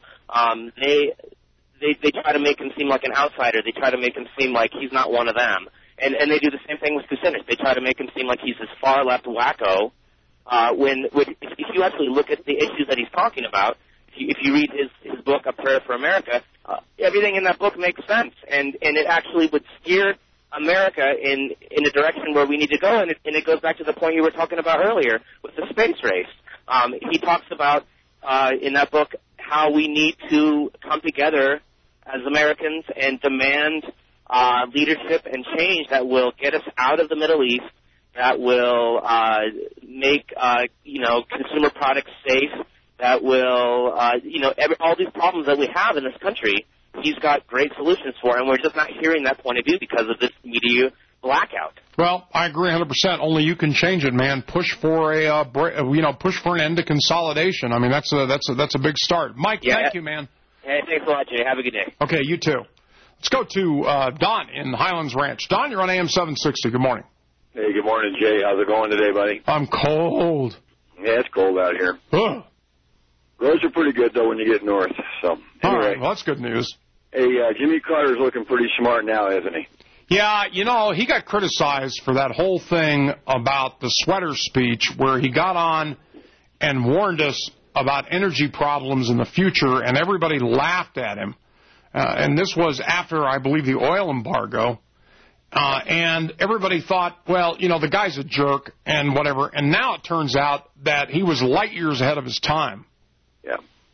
They try to make him seem like an outsider. They try to make him seem like he's not one of them. And they do the same thing with Kucinich. They try to make him seem like he's this far-left wacko, when if you actually look at the issues that he's talking about, if you read his book, A Prayer for America, everything in that book makes sense, and it actually would steer America in a direction where we need to go, and it goes back to the point you were talking about earlier with the space race. He talks about in that book how we need to come together as Americans and demand leadership and change that will get us out of the Middle East, that will make consumer products safe, that will all these problems that we have in this country. He's got great solutions for, and we're just not hearing that point of view because of this media blackout. Well, I agree 100%. Only you can change it, man. Push for push for an end to consolidation. I mean, that's a big start. Mike, thank you, man. Hey, thanks a lot, Jay. Have a good day. Okay, you too. Let's go to Don in Highlands Ranch. Don, you're on AM 760. Good morning. Hey, good morning, Jay. How's it going today, buddy? I'm cold. Yeah, it's cold out here. Ugh. Roads are pretty good, though, when you get north. So, anyway. All right, well, that's good news. Hey, Jimmy Carter's looking pretty smart now, isn't he? Yeah, he got criticized for that whole thing about the sweater speech where he got on and warned us about energy problems in the future, and everybody laughed at him. And this was after, I believe, the oil embargo. And everybody thought, well, the guy's a jerk and whatever. And now it turns out that he was light years ahead of his time. Yeah.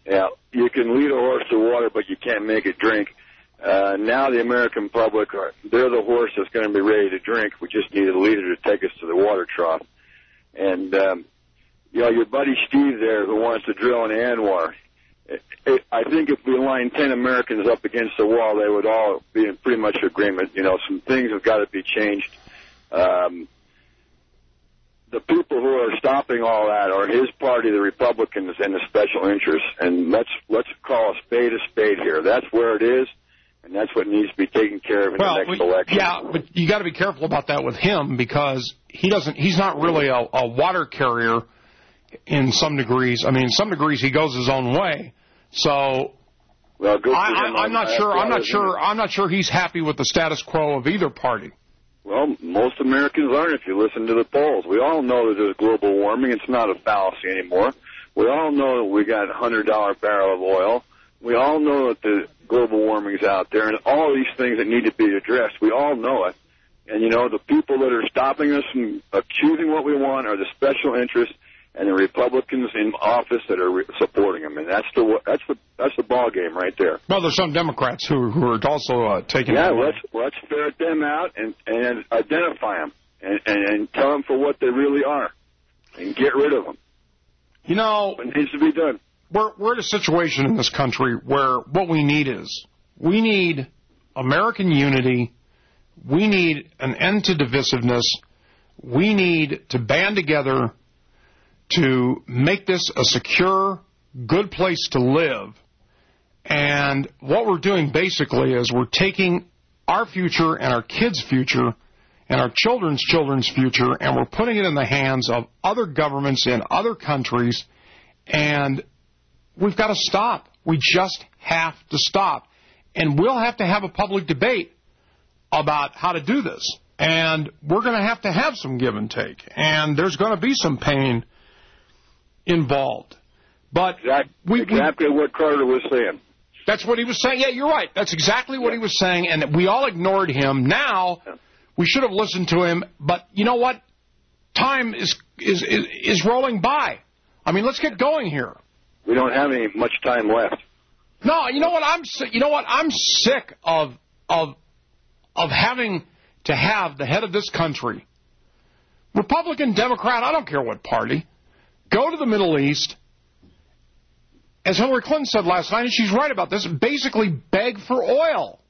Yeah, you can lead a horse to water, but you can't make it drink. Now the American public, they're the horse that's going to be ready to drink. We just need a leader to take us to the water trough. And, your buddy Steve there who wants to drill in Anwar, I think if we line 10 Americans up against the wall, they would all be in pretty much agreement. Some things have got to be changed. The people who are stopping all that are his party, the Republicans, and the special interests. And let's call a spade here. That's where it is, and that's what needs to be taken care of in the next election. Yeah, but you got to be careful about that with him because he's not really a water carrier in some degrees. I mean, in some degrees he goes his own way. So I'm not sure he's happy with the status quo of either party. Well, most Americans aren't if you listen to the polls. We all know that there's global warming. It's not a fallacy anymore. We all know that we got a $100 barrel of oil. We all know that the global warming is out there and all these things that need to be addressed. We all know it. And, the people that are stopping us from choosing what we want are the special interests and the Republicans in office that are supporting them. And that's the ball game right there. Well, there's some Democrats who are also taking it. Yeah, let's ferret them out and identify them and tell them for what they really are and get rid of them. It needs to be done. We're in a situation in this country where what we need American unity. We need an end to divisiveness. We need to band together to make this a secure, good place to live. And what we're doing basically is we're taking our future and our kids' future and our children's future and we're putting it in the hands of other governments in other countries, and we've got to stop. We just have to stop. And we'll have to have a public debate about how to do this. And we're going to have some give and take. And there's going to be some pain involved. But exactly what Carter was saying. That's what he was saying. Yeah, you're right. That's exactly what he was saying, and we all ignored him. Now, we should have listened to him, but you know what? Time is rolling by. I mean, let's get going here. We don't have any much time left. No, you know what? I'm sick of having to have the head of this country, Republican, Democrat, I don't care what party, go to the Middle East, as Hillary Clinton said last night, and she's right about this, basically beg for oil.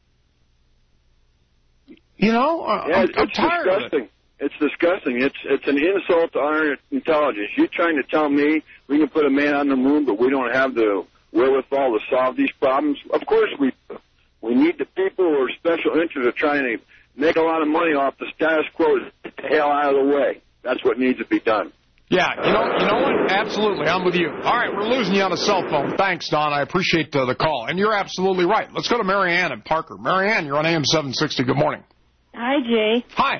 I'm tired of it. It's disgusting. It's an insult to our intelligence. You're trying to tell me we can put a man on the moon, but we don't have the wherewithal to solve these problems? Of course we do. We need the people who are special interests of trying to make a lot of money off the status quo to get the hell out of the way. That's what needs to be done. Yeah, you know what? Absolutely, I'm with you. All right, we're losing you on a cell phone. Thanks, Don. I appreciate the call. And you're absolutely right. Let's go to Marianne and Parker. Marianne, you're on AM 760. Good morning. Hi, Jay. Hi.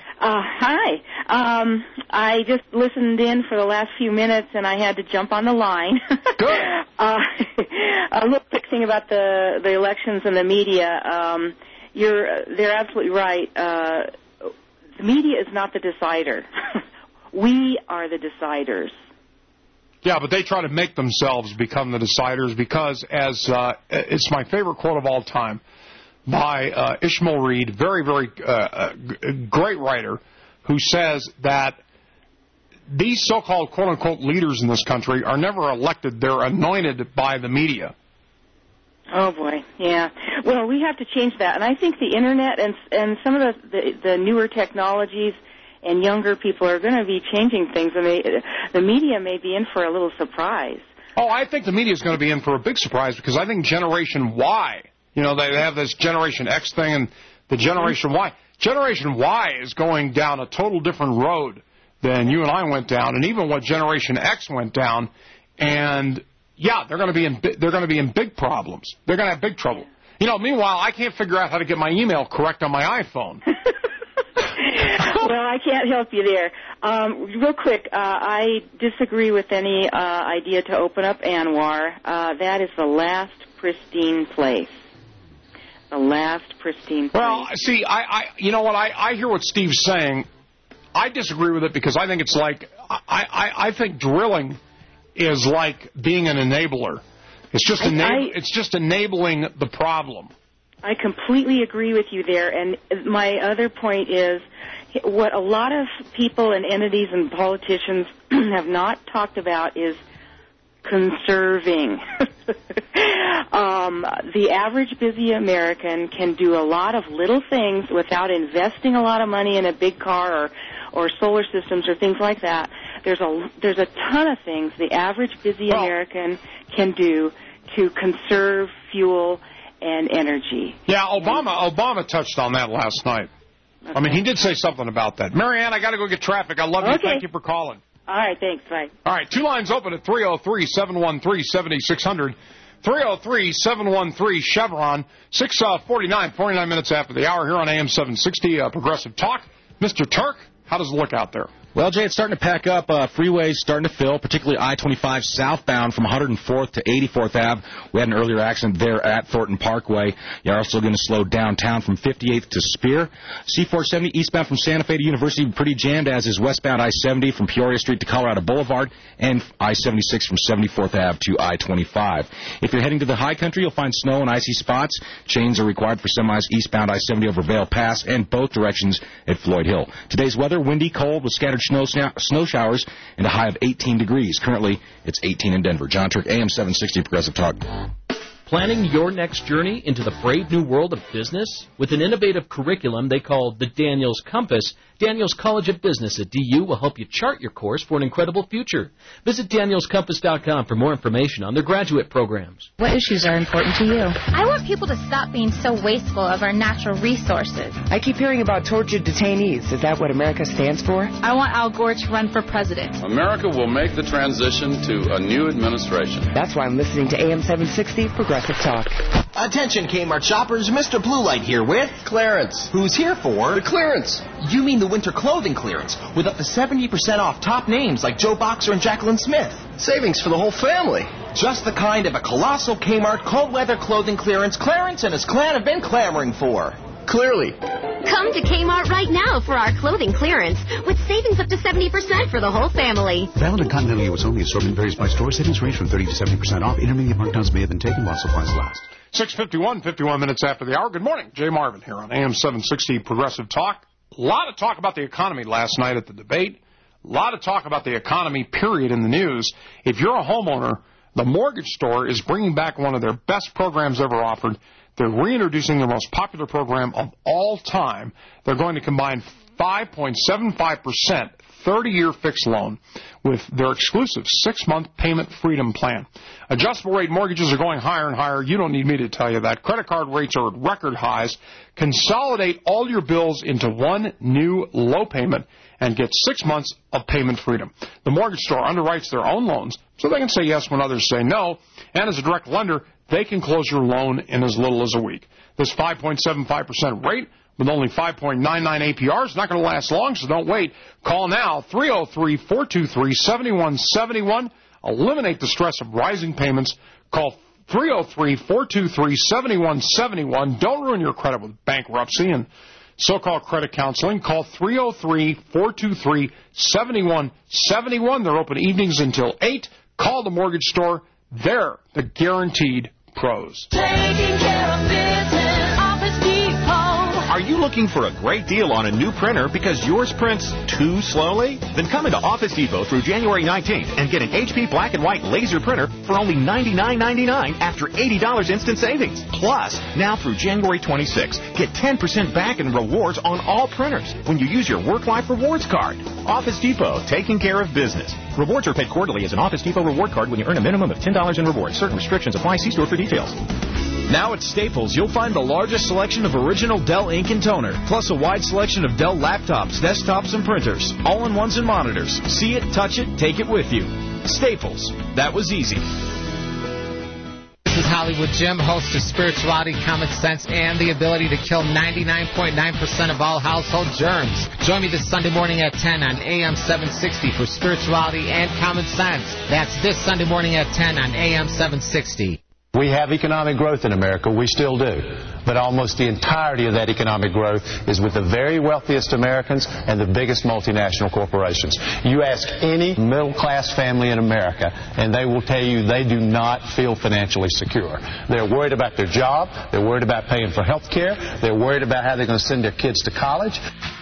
Hi. I just listened in for the last few minutes, and I had to jump on the line. Good. A little quick thing about the elections and the media. They're absolutely right. The media is not the decider. We are the deciders. Yeah, but they try to make themselves become the deciders because, as it's my favorite quote of all time, by Ishmael Reed, very, very great writer, who says that these so-called quote-unquote leaders in this country are never elected. They're anointed by the media. Oh, boy, yeah. Well, we have to change that. And I think the Internet and some of the newer technologies and younger people are going to be changing things. And the media may be in for a little surprise. Oh, I think the media is going to be in for a big surprise because I think Generation Y, they have this Generation X thing and the Generation Y. Generation Y is going down a total different road than you and I went down, and even what Generation X went down. And yeah, they're going to be in big problems. They're going to have big trouble. Meanwhile, I can't figure out how to get my email correct on my iPhone. Well, I can't help you there. Real quick, I disagree with any idea to open up Anwar. That is the last pristine place. The last pristine place. Well, see, you know what? I hear what Steve's saying. I disagree with it because I think it's like I think drilling is like being an enabler. It's just it's just enabling the problem. I completely agree with you there. And my other point is what a lot of people and entities and politicians have not talked about is conserving. The average busy American can do a lot of little things without investing a lot of money in a big car or solar systems or things like that. There's a ton of things the average busy American can do to conserve fuel and energy. Yeah, Obama touched on that last night. Okay. I mean, he did say something about that. Marianne, I got to go get traffic. I love you. Thank you for calling. All right, thanks. Bye. All right, 2 lines open at 303-713-7600. 303-713-CHEVRON. 6:49, 49 minutes after the hour here on AM 760, Progressive Talk. Mr. Turk, how does it look out there? Well, Jay, it's starting to pack up. Freeways starting to fill, particularly I-25 southbound from 104th to 84th Ave. We had an earlier accident there at Thornton Parkway. You're also going to slow downtown from 58th to Spear. C-470 eastbound from Santa Fe to University, pretty jammed, as is westbound I-70 from Peoria Street to Colorado Boulevard, and I-76 from 74th Ave to I-25. If you're heading to the high country, you'll find snow and icy spots. Chains are required for semis eastbound I-70 over Vail Pass and both directions at Floyd Hill. Today's weather, windy, cold, with scattered snow showers and a high of 18 degrees. Currently, it's 18 in Denver. John Turk, AM 760, Progressive Talk. Planning your next journey into the brave new world of business? With an innovative curriculum they call the Daniels Compass, Daniels College of Business at DU will help you chart your course for an incredible future. Visit DanielsCompass.com for more information on their graduate programs. What issues are important to you? I want people to stop being so wasteful of our natural resources. I keep hearing about tortured detainees. Is that what America stands for? I want Al Gore to run for president. America will make the transition to a new administration. That's why I'm listening to AM 760 Progressive Talk. Attention Kmart shoppers, Mr. Blue Light here with Clarence. Who's here for? The clearance. You mean the winter clothing clearance, with up to 70% off top names like Joe Boxer and Jacqueline Smith. Savings for the whole family. Just the kind of a colossal Kmart cold weather clothing clearance Clarence and his clan have been clamoring for. Clearly. Come to Kmart right now for our clothing clearance, with savings up to 70% for the whole family. Valid in Continental U.S. only. Assortment varies by store. Savings range from 30 to 70% off. Intermediate markdowns may have been taken while supplies last. 6:51, 51 minutes after the hour. Good morning. Jay Marvin here on AM 760 Progressive Talk. A lot of talk about the economy last night at the debate. A lot of talk about the economy, period, in the news. If you're a homeowner, the Mortgage Store is bringing back one of their best programs ever offered. They're reintroducing their most popular program of all time. They're going to combine 5.75% 30-year fixed loan with their exclusive 6-month payment freedom plan. Adjustable rate mortgages are going higher and higher. You don't need me to tell you that. Credit card rates are at record highs. Consolidate all your bills into one new low payment and get 6 months of payment freedom. The Mortgage Store underwrites their own loans so they can say yes when others say no. And as a direct lender, they can close your loan in as little as a week. This 5.75% rate with only 5.99 APR is not going to last long, so don't wait. Call now, 303-423-7171. Eliminate the stress of rising payments. Call 303-423-7171. Don't ruin your credit with bankruptcy and so-called credit counseling. Call 303-423-7171. They're open evenings until 8. Call the Mortgage Store. They're the guaranteed pros. Taking care of business, Office Depot. Are you looking for a great deal on a new printer because yours prints too slowly? Then come into Office Depot through January 19th and get an HP black and white laser printer for only $99.99 after $80 instant savings. Plus, now through January 26th, get 10% back in rewards on all printers when you use your Work Life Rewards card. Office Depot, taking care of business. Rewards are paid quarterly as an Office Depot reward card when you earn a minimum of $10 in rewards. Certain restrictions apply. See store for details. Now at Staples, you'll find the largest selection of original Dell ink and toner, plus a wide selection of Dell laptops, desktops, and printers, all-in-ones and monitors. See it, touch it, take it with you. Staples. That was easy. This is Hollywood Jim, host of Spirituality, Common Sense, and the ability to kill 99.9% of all household germs. Join me this Sunday morning at 10 on AM 760 for Spirituality and Common Sense. That's this Sunday morning at 10 on AM 760. We have economic growth in America. We still do. But almost the entirety of that economic growth is with the very wealthiest Americans and the biggest multinational corporations. You ask any middle-class family in America, and they will tell you they do not feel financially secure. They're worried about their job. They're worried about paying for health care. They're worried about how they're going to send their kids to college.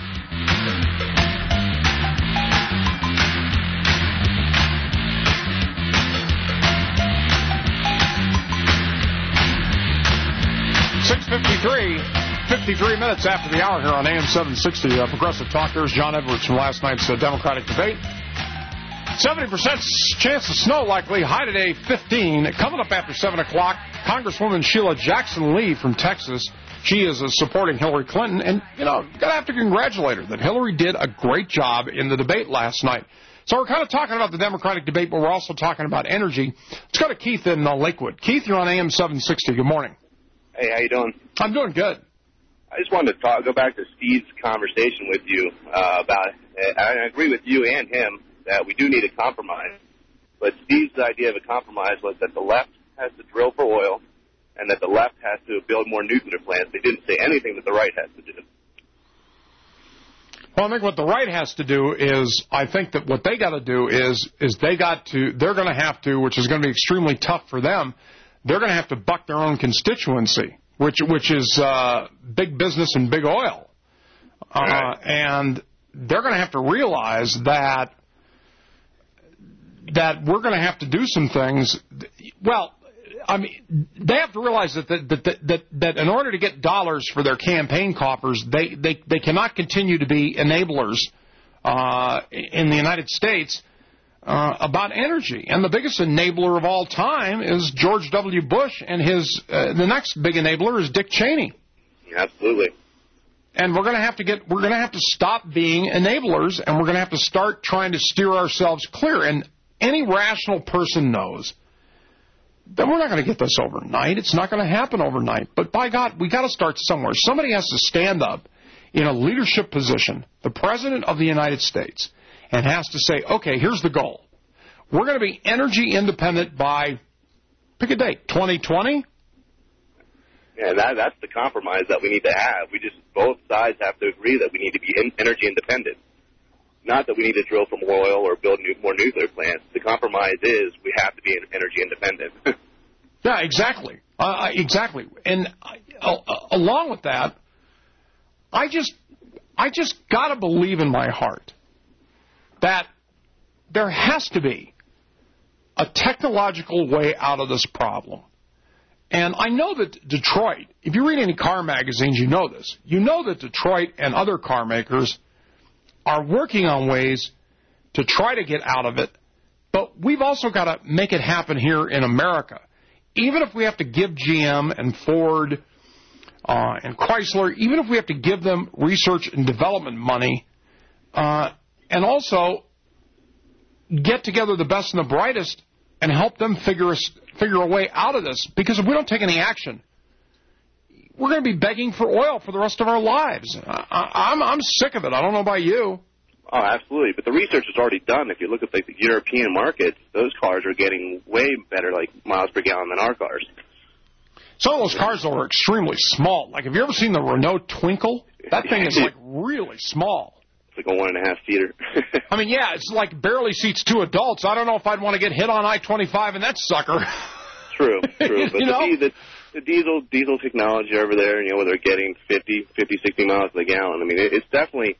.53 minutes after the hour here on AM 760, Progressive Talk. There's John Edwards from last night's Democratic debate. 70% chance of snow likely. High today, 15. Coming up after 7 o'clock, Congresswoman Sheila Jackson Lee from Texas. She is supporting Hillary Clinton. And, gotta have to congratulate her that Hillary did a great job in the debate last night. So we're kind of talking about the Democratic debate, but we're also talking about energy. Let's go to Keith in Lakewood. Keith, you're on AM 760. Good morning. Hey, how you doing? I'm doing good. I just wanted to go back to Steve's conversation with you about, I agree with you and him that we do need a compromise. But Steve's idea of a compromise was that the left has to drill for oil and that the left has to build more nuclear plants. They didn't say anything that the right has to do. Well, I think what the right has to do is, I think that what they got to do is they're going to have to, which is going to be extremely tough for them, they're going to have to buck their own constituency, which is big business and big oil. And they're going to have to realize that we're going to have to do some things. Well, I mean, they have to realize that in order to get dollars for their campaign coffers, they cannot continue to be enablers in the United States about energy. And the biggest enabler of all time is George W. Bush, and the next big enabler is Dick Cheney. Absolutely. And we're going to have to stop being enablers, and we're going to have to start trying to steer ourselves clear. And any rational person knows that we're not going to get this overnight. It's not going to happen overnight. But by God, we got to start somewhere. Somebody has to stand up in a leadership position, the President of the United States, and has to say, okay, here's the goal. We're going to be energy independent by, pick a date, 2020? Yeah, that's the compromise that we need to have. Both sides have to agree that we need to be energy independent. Not that we need to drill for more oil or build more nuclear plants. The compromise is we have to be energy independent. Yeah, exactly. Exactly. And along with that, I just got to believe in my heart that there has to be a technological way out of this problem. And I know that Detroit, if you read any car magazines, you know this. You know that Detroit and other car makers are working on ways to try to get out of it. But we've also got to make it happen here in America. Even if we have to give GM and Ford and Chrysler, even if we have to give them research and development money, and also get together the best and the brightest and help them figure a way out of this. Because if we don't take any action, we're going to be begging for oil for the rest of our lives. I'm sick of it. I don't know about you. Oh, absolutely. But the research is already done. If you look at the European markets, those cars are getting way better, like miles per gallon, than our cars. Some of those cars, though, are extremely small. Like, have you ever seen the Renault Twinkle? That thing is, like, really small. It's like a 1.5-seater. I mean, yeah, it's like barely seats 2 adults. I don't know if I'd want to get hit on I-25 in that sucker. True. But the diesel technology over there, where they're getting 50, 60 miles per gallon. I mean, it's definitely,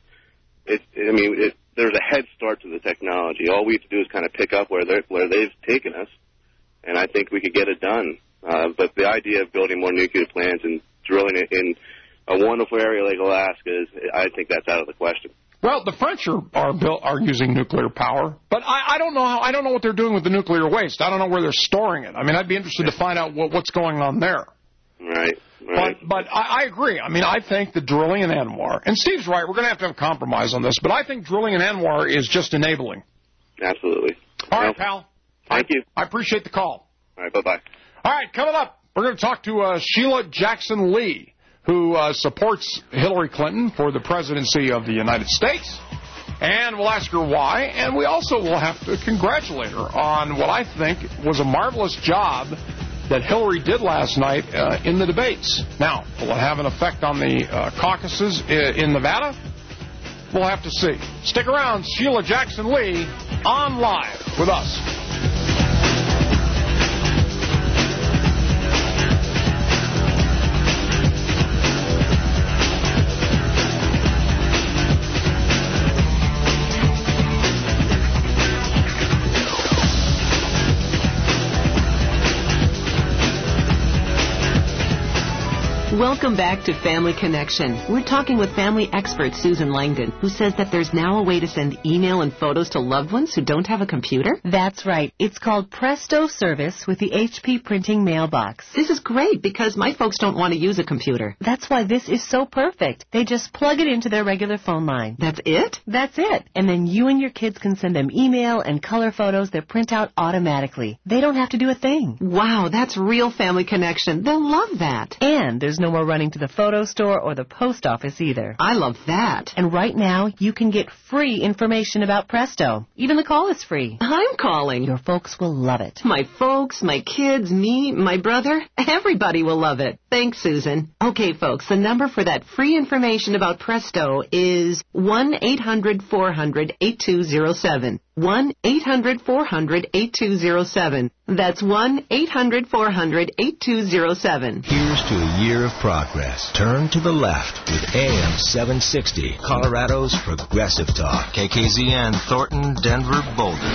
there's a head start to the technology. All we have to do is kind of pick up where they've taken us, and I think we could get it done. But the idea of building more nuclear plants and drilling it in a wonderful area like Alaska, I think that's out of the question. Well, the French are using nuclear power, but I don't know what they're doing with the nuclear waste. I don't know where they're storing it. I mean, I'd be interested to find out what's going on there. Right. But I agree. I mean, I think the drilling in ANWR, and Steve's right, we're going to have a compromise on this, but I think drilling in ANWR is just enabling. Absolutely. All right, pal. Thank you. I appreciate the call. All right, bye-bye. All right, coming up, we're going to talk to Sheila Jackson Lee, who supports Hillary Clinton for the presidency of the United States. And we'll ask her why. And we also will have to congratulate her on what I think was a marvelous job that Hillary did last night in the debates. Now, will it have an effect on the caucuses in Nevada? We'll have to see. Stick around. Sheila Jackson Lee on Live with us. Welcome back to Family Connection. We're talking with family expert Susan Langdon, who says that there's now a way to send email and photos to loved ones who don't have a computer. That's right. It's called Presto Service with the HP Printing Mailbox. This is great because my folks don't want to use a computer. That's why this is so perfect. They just plug it into their regular phone line. That's it? That's it. And then you and your kids can send them email and color photos that print out automatically. They don't have to do a thing. Wow, that's real Family Connection. They'll love that. And there's no more running to the photo store or the post office either. I love that. And right now, you can get free information about Presto. Even the call is free. I'm calling. Your folks will love it. My folks, my kids, me, my brother, everybody will love it. Thanks, Susan. Okay, folks, the number for that free information about Presto is 1-800-400-8207. 1-800-400-8207. That's 1-800-400-8207. Here's to a year of progress. Turn to the left with AM 760, Colorado's Progressive Talk. KKZN, Thornton, Denver, Boulder.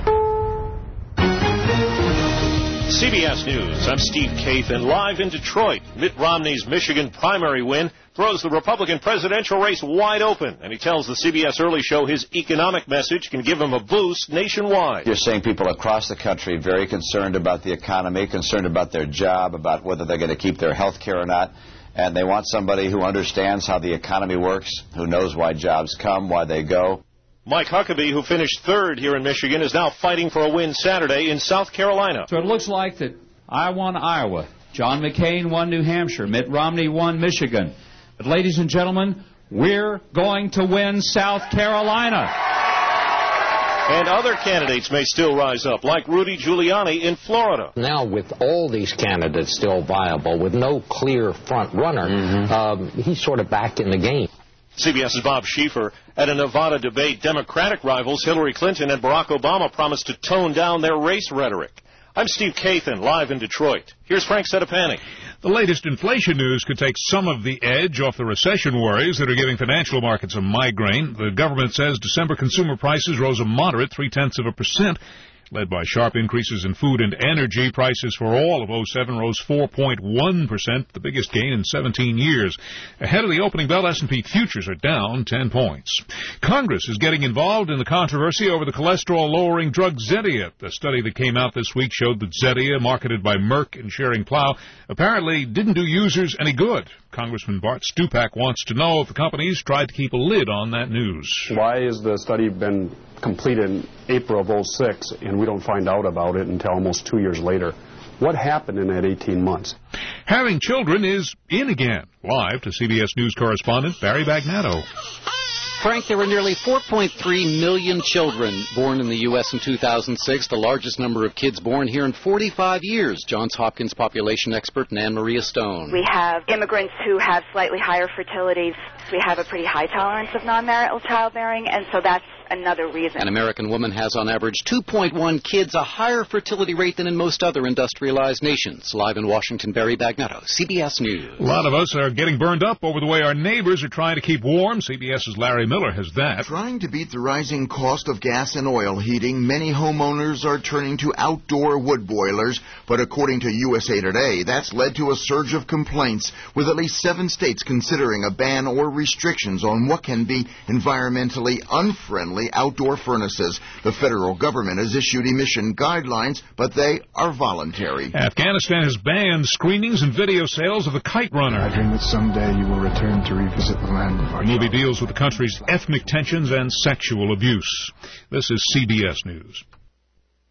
CBS News, I'm Steve Kathan, live in Detroit. Mitt Romney's Michigan primary win throws the Republican presidential race wide open, and he tells the CBS Early Show his economic message can give him a boost nationwide. You're seeing people across the country very concerned about the economy, concerned about their job, about whether they're going to keep their health care or not, and they want somebody who understands how the economy works, who knows why jobs come, why they go. Mike Huckabee, who finished third here in Michigan, is now fighting for a win Saturday in South Carolina. So it looks like that I won Iowa, John McCain won New Hampshire, Mitt Romney won Michigan. But, ladies and gentlemen, we're going to win South Carolina. And other candidates may still rise up, like Rudy Giuliani in Florida. Now, with all these candidates still viable, with no clear front runner, he's sort of back in the game. CBS's Bob Schieffer. At a Nevada debate, Democratic rivals Hillary Clinton and Barack Obama promised to tone down their race rhetoric. I'm Steve Kathan, live in Detroit. Here's Frank Sedapani. The latest inflation news could take some of the edge off the recession worries that are giving financial markets a migraine. The government says December consumer prices rose a moderate 0.3%. Led by sharp increases in food and energy, prices for all of 2007 rose 4.1%, the biggest gain in 17 years. Ahead of the opening bell, S&P futures are down 10 points. Congress is getting involved in the controversy over the cholesterol-lowering drug Zetia. The study that came out this week showed that Zetia, marketed by Merck and Schering-Plough, apparently didn't do users any good. Congressman Bart Stupak wants to know if the companies tried to keep a lid on that news. Why has the study been completed in April of 2006 and we don't find out about it until almost 2 years later? What happened in that 18 months? Having children is in again. Live to CBS News correspondent Barry Bagnatto. Frank, there were nearly 4.3 million children born in the U.S. in 2006, the largest number of kids born here in 45 years. Johns Hopkins population expert Nan Maria Stone. We have immigrants who have slightly higher fertilities. We have a pretty high tolerance of non-marital childbearing, and so that's another reason. An American woman has on average 2.1 kids, a higher fertility rate than in most other industrialized nations. Live in Washington, Barry Bagnatto, CBS News. A lot of us are getting burned up over the way our neighbors are trying to keep warm. CBS's Larry Miller has that. Trying to beat the rising cost of gas and oil heating, many homeowners are turning to outdoor wood boilers, but according to USA Today, that's led to a surge of complaints, with at least 7 states considering a ban or restrictions on what can be environmentally unfriendly outdoor furnaces. The federal government has issued emission guidelines, but they are voluntary. Afghanistan has banned screenings and video sales of the Kite Runner. I dream that someday you will return to revisit the land of our The movie deals with the country's ethnic tensions and sexual abuse. This is CBS News.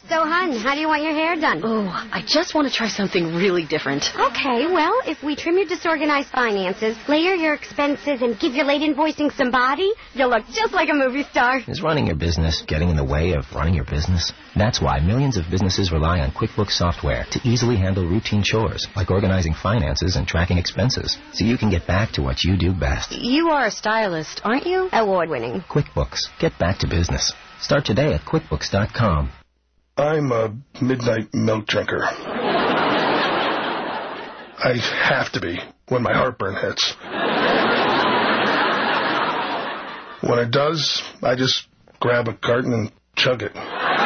So, hon, how do you want your hair done? Oh, I just want to try something really different. Okay, well, if we trim your disorganized finances, layer your expenses, and give your late invoicing some body, you'll look just like a movie star. Is running your business getting in the way of running your business? That's why millions of businesses rely on QuickBooks software to easily handle routine chores, like organizing finances and tracking expenses, so you can get back to what you do best. You are a stylist, aren't you? Award-winning. QuickBooks. Get back to business. Start today at QuickBooks.com. I'm a midnight milk drinker. I have to be when my heartburn hits. When it does, I just grab a carton and chug it.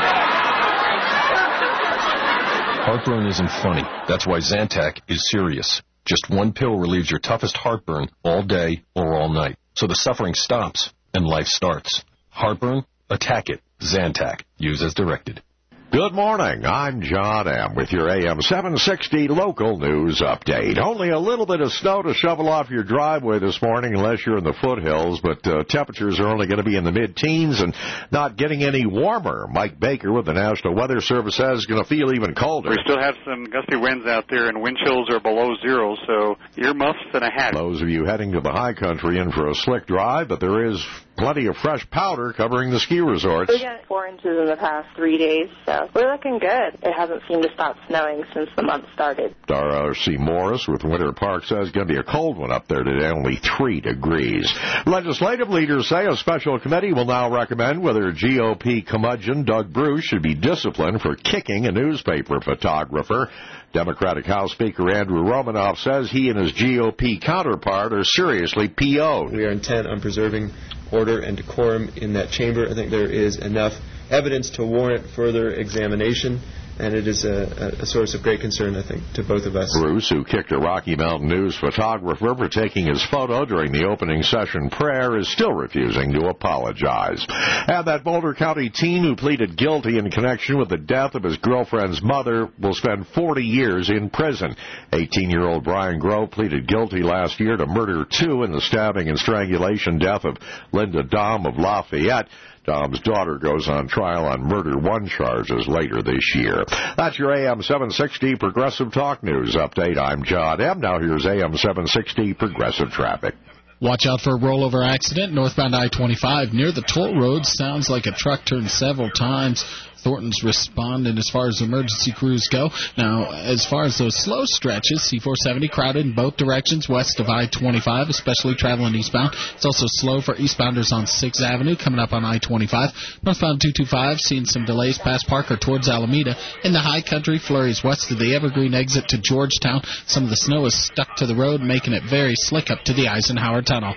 Heartburn isn't funny. That's why Zantac is serious. Just one pill relieves your toughest heartburn all day or all night. So the suffering stops and life starts. Heartburn? Attack it. Zantac. Use as directed. Good morning. I'm John M. with your AM 760 local news update. Only a little bit of snow to shovel off your driveway this morning unless you're in the foothills, but temperatures are only going to be in the mid-teens and not getting any warmer. Mike Baker with the National Weather Service says it's going to feel even colder. We still have some gusty winds out there, and wind chills are below zero, so earmuffs and a hat. Those of you heading to the high country in for a slick drive, but there is plenty of fresh powder covering the ski resorts. We got 4 inches in the past 3 days, so we're looking good. It hasn't seemed to stop snowing since the month started. Dara C. Morris with Winter Park says it's going to be a cold one up there today, only 3 degrees. Legislative leaders say a special committee will now recommend whether GOP curmudgeon Doug Bruce should be disciplined for kicking a newspaper photographer. Democratic House Speaker Andrew Romanoff says he and his GOP counterpart are seriously PO'd. We are intent on preserving order and decorum in that chamber. I think there is enough evidence to warrant further examination, and it is a source of great concern, I think, to both of us. Bruce, who kicked a Rocky Mountain News photographer for taking his photo during the opening session prayer, is still refusing to apologize. And that Boulder County teen who pleaded guilty in connection with the death of his girlfriend's mother will spend 40 years in prison. 18-year-old Brian Grove pleaded guilty last year to murder 2 in the stabbing and strangulation death of Linda Dom of Lafayette. Dom's daughter goes on trial on murder 1 charges later this year. That's your AM 760 Progressive Talk News update. I'm John M. Now here's AM 760 Progressive Traffic. Watch out for a rollover accident northbound I-25 near the toll road. Sounds like a truck turned several times. Thornton's responding as far as emergency crews go. Now, as far as those slow stretches, C-470 crowded in both directions west of I-25, especially traveling eastbound. It's also slow for eastbounders on 6th Avenue coming up on I-25. Northbound 225 seeing some delays past Parker towards Alameda. In the high country, flurries west of the Evergreen exit to Georgetown. Some of the snow is stuck to the road, making it very slick up to the Eisenhower Tunnel.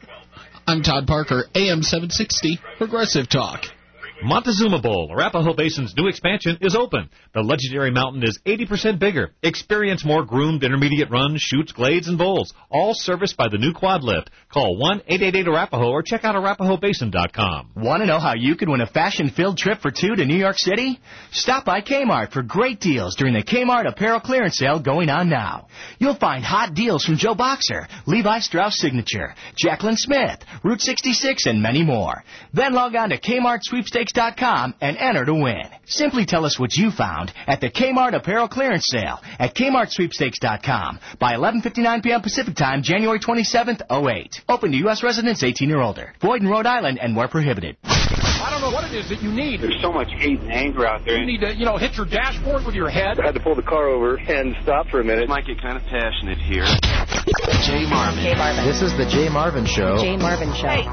I'm Todd Parker, AM 760, Progressive Talk. Montezuma Bowl, Arapahoe Basin's new expansion, is open. The legendary mountain is 80% bigger. Experience more groomed intermediate runs, chutes, glades, and bowls, all serviced by the new quad lift. Call 1-888-ARAPAHOE or check out arapahoebasin.com. Want to know how you could win a fashion-filled trip for 2 to New York City? Stop by Kmart for great deals during the Kmart Apparel Clearance Sale going on now. You'll find hot deals from Joe Boxer, Levi Strauss Signature, Jacqueline Smith, Route 66, and many more. Then log on to KmartSweepstakes.com and enter to win. Simply tell us what you found at the Kmart Apparel Clearance Sale at KmartSweepstakes.com by 11:59 p.m. Pacific Time, January 27th, 08. Open to U.S. residents 18 or older. Void in Rhode Island and where prohibited. I don't know what it is that you need. There's so much hate and anger out there. You need to, hit your dashboard with your head. I had to pull the car over and stop for a minute. Might get kind of passionate here. Jay Marvin. Jay Marvin. This is the Jay Marvin Show. Jay Marvin Show. Hey,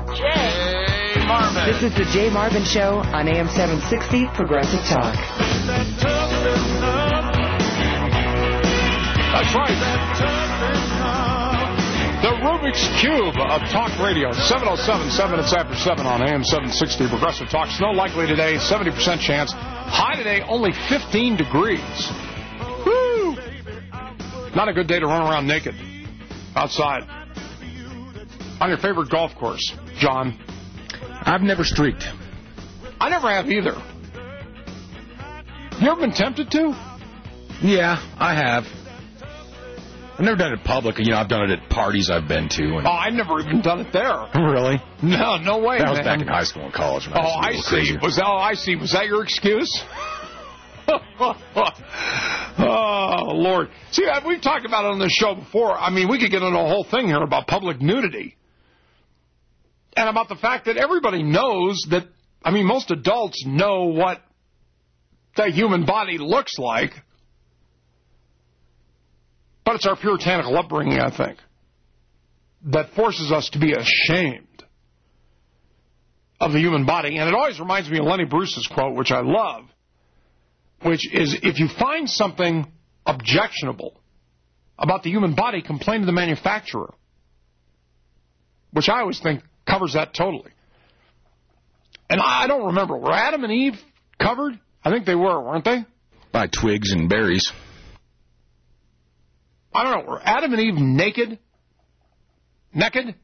Jay Marvin. This is the Jay Marvin Show on AM 760 Progressive Talk. That's right. The Rubik's Cube of Talk Radio. 7:07, 7 minutes after 7 on AM 760 Progressive Talk. Snow likely today, 70% chance. High today, only 15 degrees. Woo! Not a good day to run around naked outside. On your favorite golf course, John? I've never streaked. I never have either. You ever been tempted to? Yeah, I have. I've never done it in public. I've done it at parties I've been to. And... Oh, I've never even done it there. Really? No way, That was man. back in high school and college. When I see. crazy. I see. Was that your excuse? Oh, Lord. See, we've talked about it on this show before. I mean, we could get into a whole thing here about public nudity. And about the fact that everybody knows that, I mean, most adults know what the human body looks like. But it's our puritanical upbringing, I think, that forces us to be ashamed of the human body. And it always reminds me of Lenny Bruce's quote, which I love, which is, if you find something objectionable about the human body, complain to the manufacturer, which I always think covers that totally. And I don't remember. Were Adam and Eve covered? I think they were, weren't they? By twigs and berries. I don't know. Were Adam and Eve naked? Naked?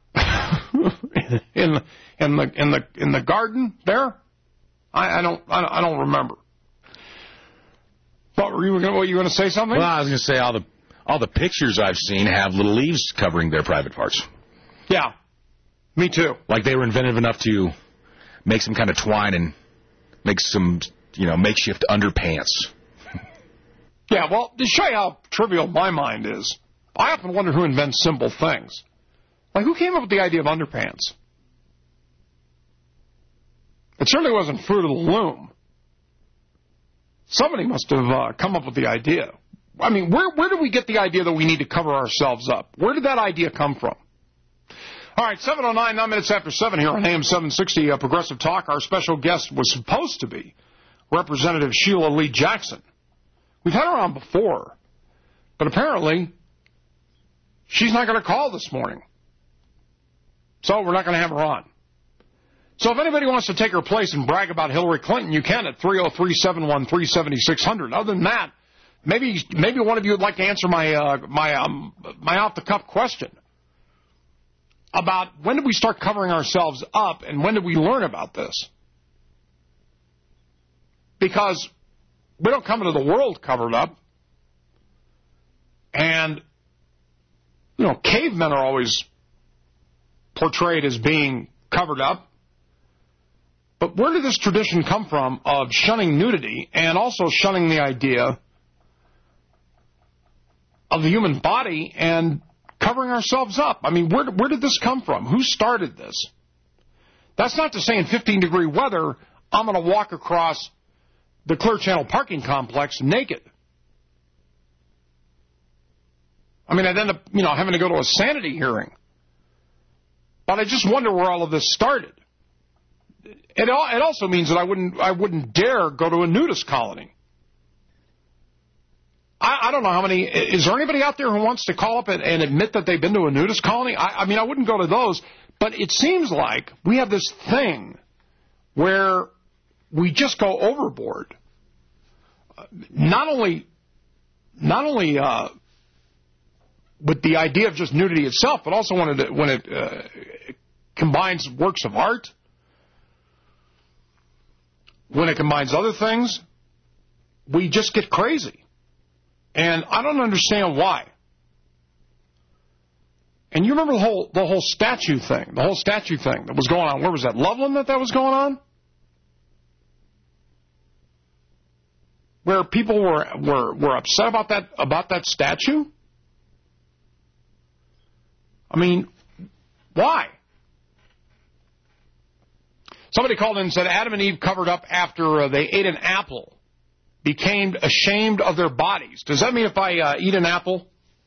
in the garden there? I don't remember. What were you going to say something? Well, I was going to say all the pictures I've seen have little leaves covering their private parts. Yeah, me too. Like they were inventive enough to make some kind of twine and make some, makeshift underpants. Yeah, well, to show you how trivial my mind is, I often wonder who invents simple things. Like, who came up with the idea of underpants? It certainly wasn't Fruit of the Loom. Somebody must have come up with the idea. I mean, where did we get the idea that we need to cover ourselves up? Where did that idea come from? All right, 7:09, 9 minutes after 7 here on AM 760 Progressive Talk. Our special guest was supposed to be Representative Sheila Lee Jackson. We've had her on before, but apparently she's not going to call this morning. So we're not going to have her on. So if anybody wants to take her place and brag about Hillary Clinton, you can at 303-713-7600. Other than that, maybe one of you would like to answer my off-the-cuff question about when did we start covering ourselves up and when did we learn about this? Because we don't come into the world covered up. And, cavemen are always portrayed as being covered up. But where did this tradition come from of shunning nudity and also shunning the idea of the human body and covering ourselves up? I mean, where did this come from? Who started this? That's not to say in 15-degree weather, I'm going to walk across the Clear Channel parking complex naked. I mean, I'd end up, having to go to a sanity hearing. But I just wonder where all of this started. It also means that I wouldn't dare go to a nudist colony. I don't know how many. Is there anybody out there who wants to call up and admit that they've been to a nudist colony? I mean, I wouldn't go to those. But it seems like we have this thing where we just go overboard. Not only with the idea of just nudity itself, but also when it combines works of art, when it combines other things, we just get crazy. And I don't understand why. And you remember the whole statue thing that was going on. Where was that? Loveland that was going on? Where people were upset about that statue? I mean, why? Somebody called in and said Adam and Eve covered up after they ate an apple, became ashamed of their bodies. Does that mean if I eat an apple,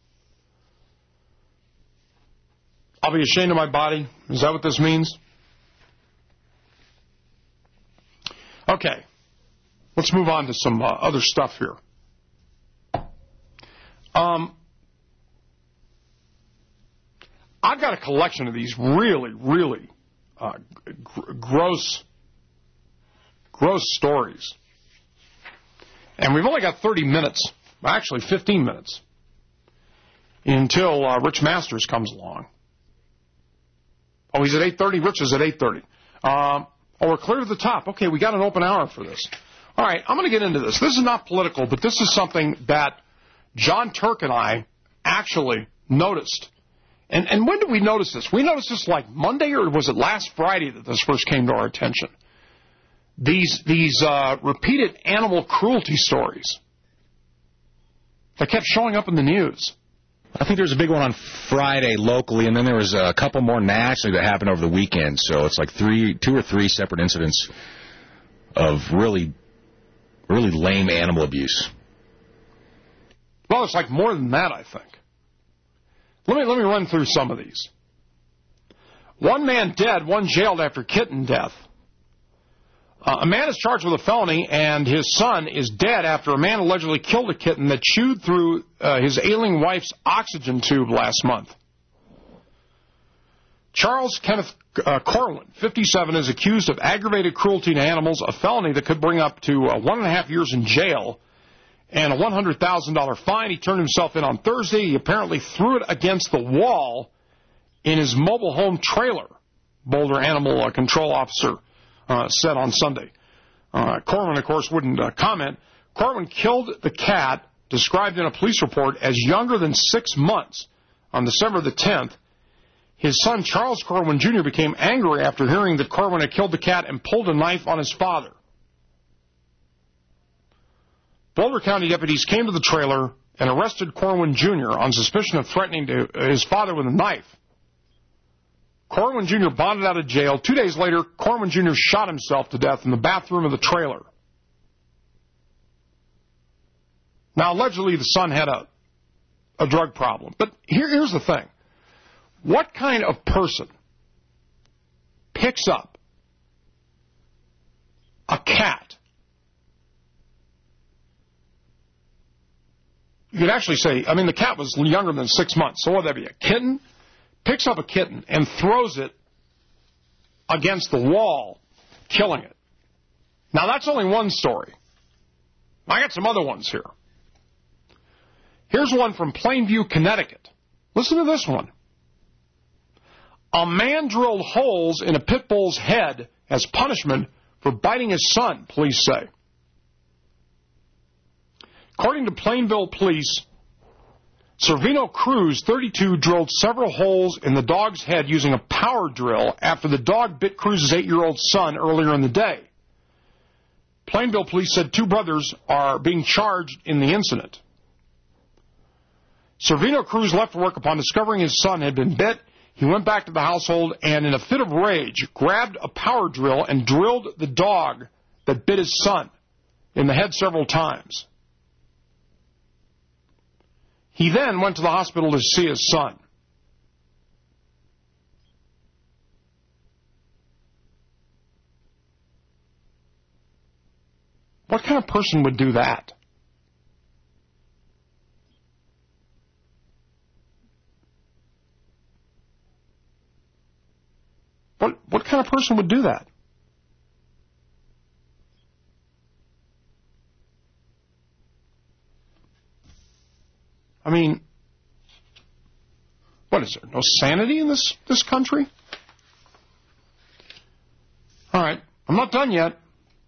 I'll be ashamed of my body? Is that what this means? Okay. Let's move on to some other stuff here. I've got a collection of these really, really gross stories. And we've only got 30 minutes, actually 15 minutes, until Rich Masters comes along. Oh, he's at 8:30? Rich is at 8:30. We're clear to the top. Okay, we got an open hour for this. All right, I'm going to get into this. This is not political, but this is something that John Turk and I actually noticed. And when did we notice this? We noticed this like Monday, or was it last Friday that this first came to our attention? these repeated animal cruelty stories that kept showing up in the news. I think there was a big one on Friday locally, and then there was a couple more nationally that happened over the weekend. So it's like 2 or 3 separate incidents of really, really lame animal abuse. Well, it's like more than that, I think. Let me run through some of these. 1 man dead, 1 jailed after kitten death. A man is charged with a felony, and his son is dead after a man allegedly killed a kitten that chewed through his ailing wife's oxygen tube last month. Charles Kenneth Corwin, 57, is accused of aggravated cruelty to animals, a felony that could bring up to 1.5 years in jail and a $100,000 fine. He turned himself in on Thursday. He apparently threw it against the wall in his mobile home trailer, Boulder Animal Control Officer said on Sunday. Corwin, of course, wouldn't comment. Corwin killed the cat, described in a police report as younger than 6 months, on December the 10th. His son, Charles Corwin Jr., became angry after hearing that Corwin had killed the cat and pulled a knife on his father. Boulder County deputies came to the trailer and arrested Corwin Jr. on suspicion of threatening his father with a knife. Corwin Jr. bonded out of jail. 2 days later, Corwin Jr. shot himself to death in the bathroom of the trailer. Now, allegedly, the son had a drug problem. But here's the thing. What kind of person picks up a cat? You could actually say, I mean, the cat was younger than 6 months, so what would that be, a kitten? Picks up a kitten and throws it against the wall, killing it. Now, that's only one story. I got some other ones here. Here's one from Plainview, Connecticut. Listen to this one. A man drilled holes in a pit bull's head as punishment for biting his son, police say. According to Plainville police, Servino Cruz, 32, drilled several holes in the dog's head using a power drill after the dog bit Cruz's 8-year-old son earlier in the day. Plainville police said 2 brothers are being charged in the incident. Servino Cruz left work upon discovering his son had been bit. He went back to the household and, in a fit of rage, grabbed a power drill and drilled the dog that bit his son in the head several times. He then went to the hospital to see his son. What kind of person would do that? What kind of person would do that? I mean, what is there? No sanity in this country? All right, I'm not done yet.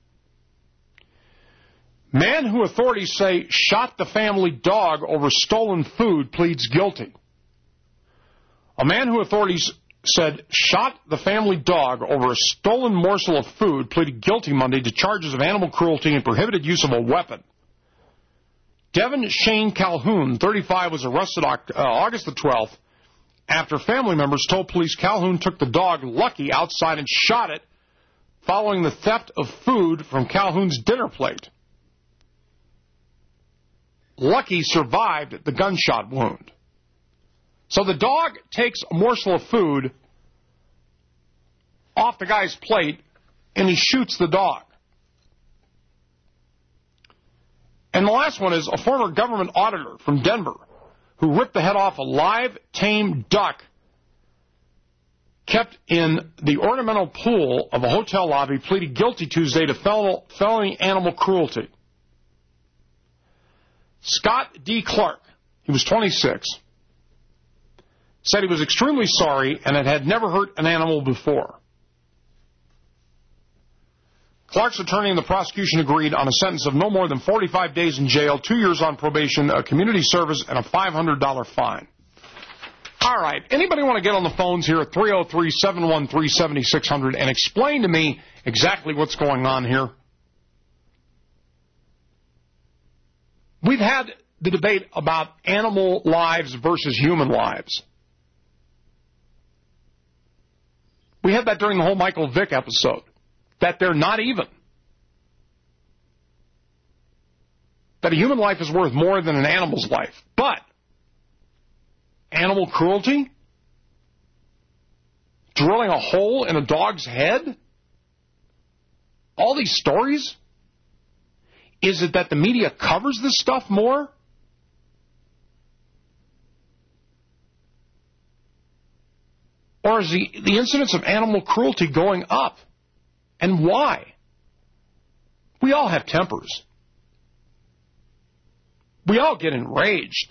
Man who authorities say shot the family dog over stolen food pleads guilty. A man who authorities said shot the family dog over a stolen morsel of food pleaded guilty Monday to charges of animal cruelty and prohibited use of a weapon. Devin Shane Calhoun, 35, was arrested August the 12th after family members told police Calhoun took the dog Lucky outside and shot it following the theft of food from Calhoun's dinner plate. Lucky survived the gunshot wound. So the dog takes a morsel of food off the guy's plate and he shoots the dog. And the last one is a former government auditor from Denver who ripped the head off a live, tame duck kept in the ornamental pool of a hotel lobby, pleaded guilty Tuesday to felony animal cruelty. Scott D. Clark, he was 26, said he was extremely sorry and had never hurt an animal before. Clark's attorney and the prosecution agreed on a sentence of no more than 45 days in jail, 2 years on probation, a community service, and a $500 fine. All right. Anybody want to get on the phones here at 303-713-7600 and explain to me exactly what's going on here? We've had the debate about animal lives versus human lives. We had that during the whole Michael Vick episode, that they're not even. That a human life is worth more than an animal's life. But animal cruelty? Drilling a hole in a dog's head? All these stories? Is it that the media covers this stuff more? Or is the incidence of animal cruelty going up? And why? We all have tempers. We all get enraged.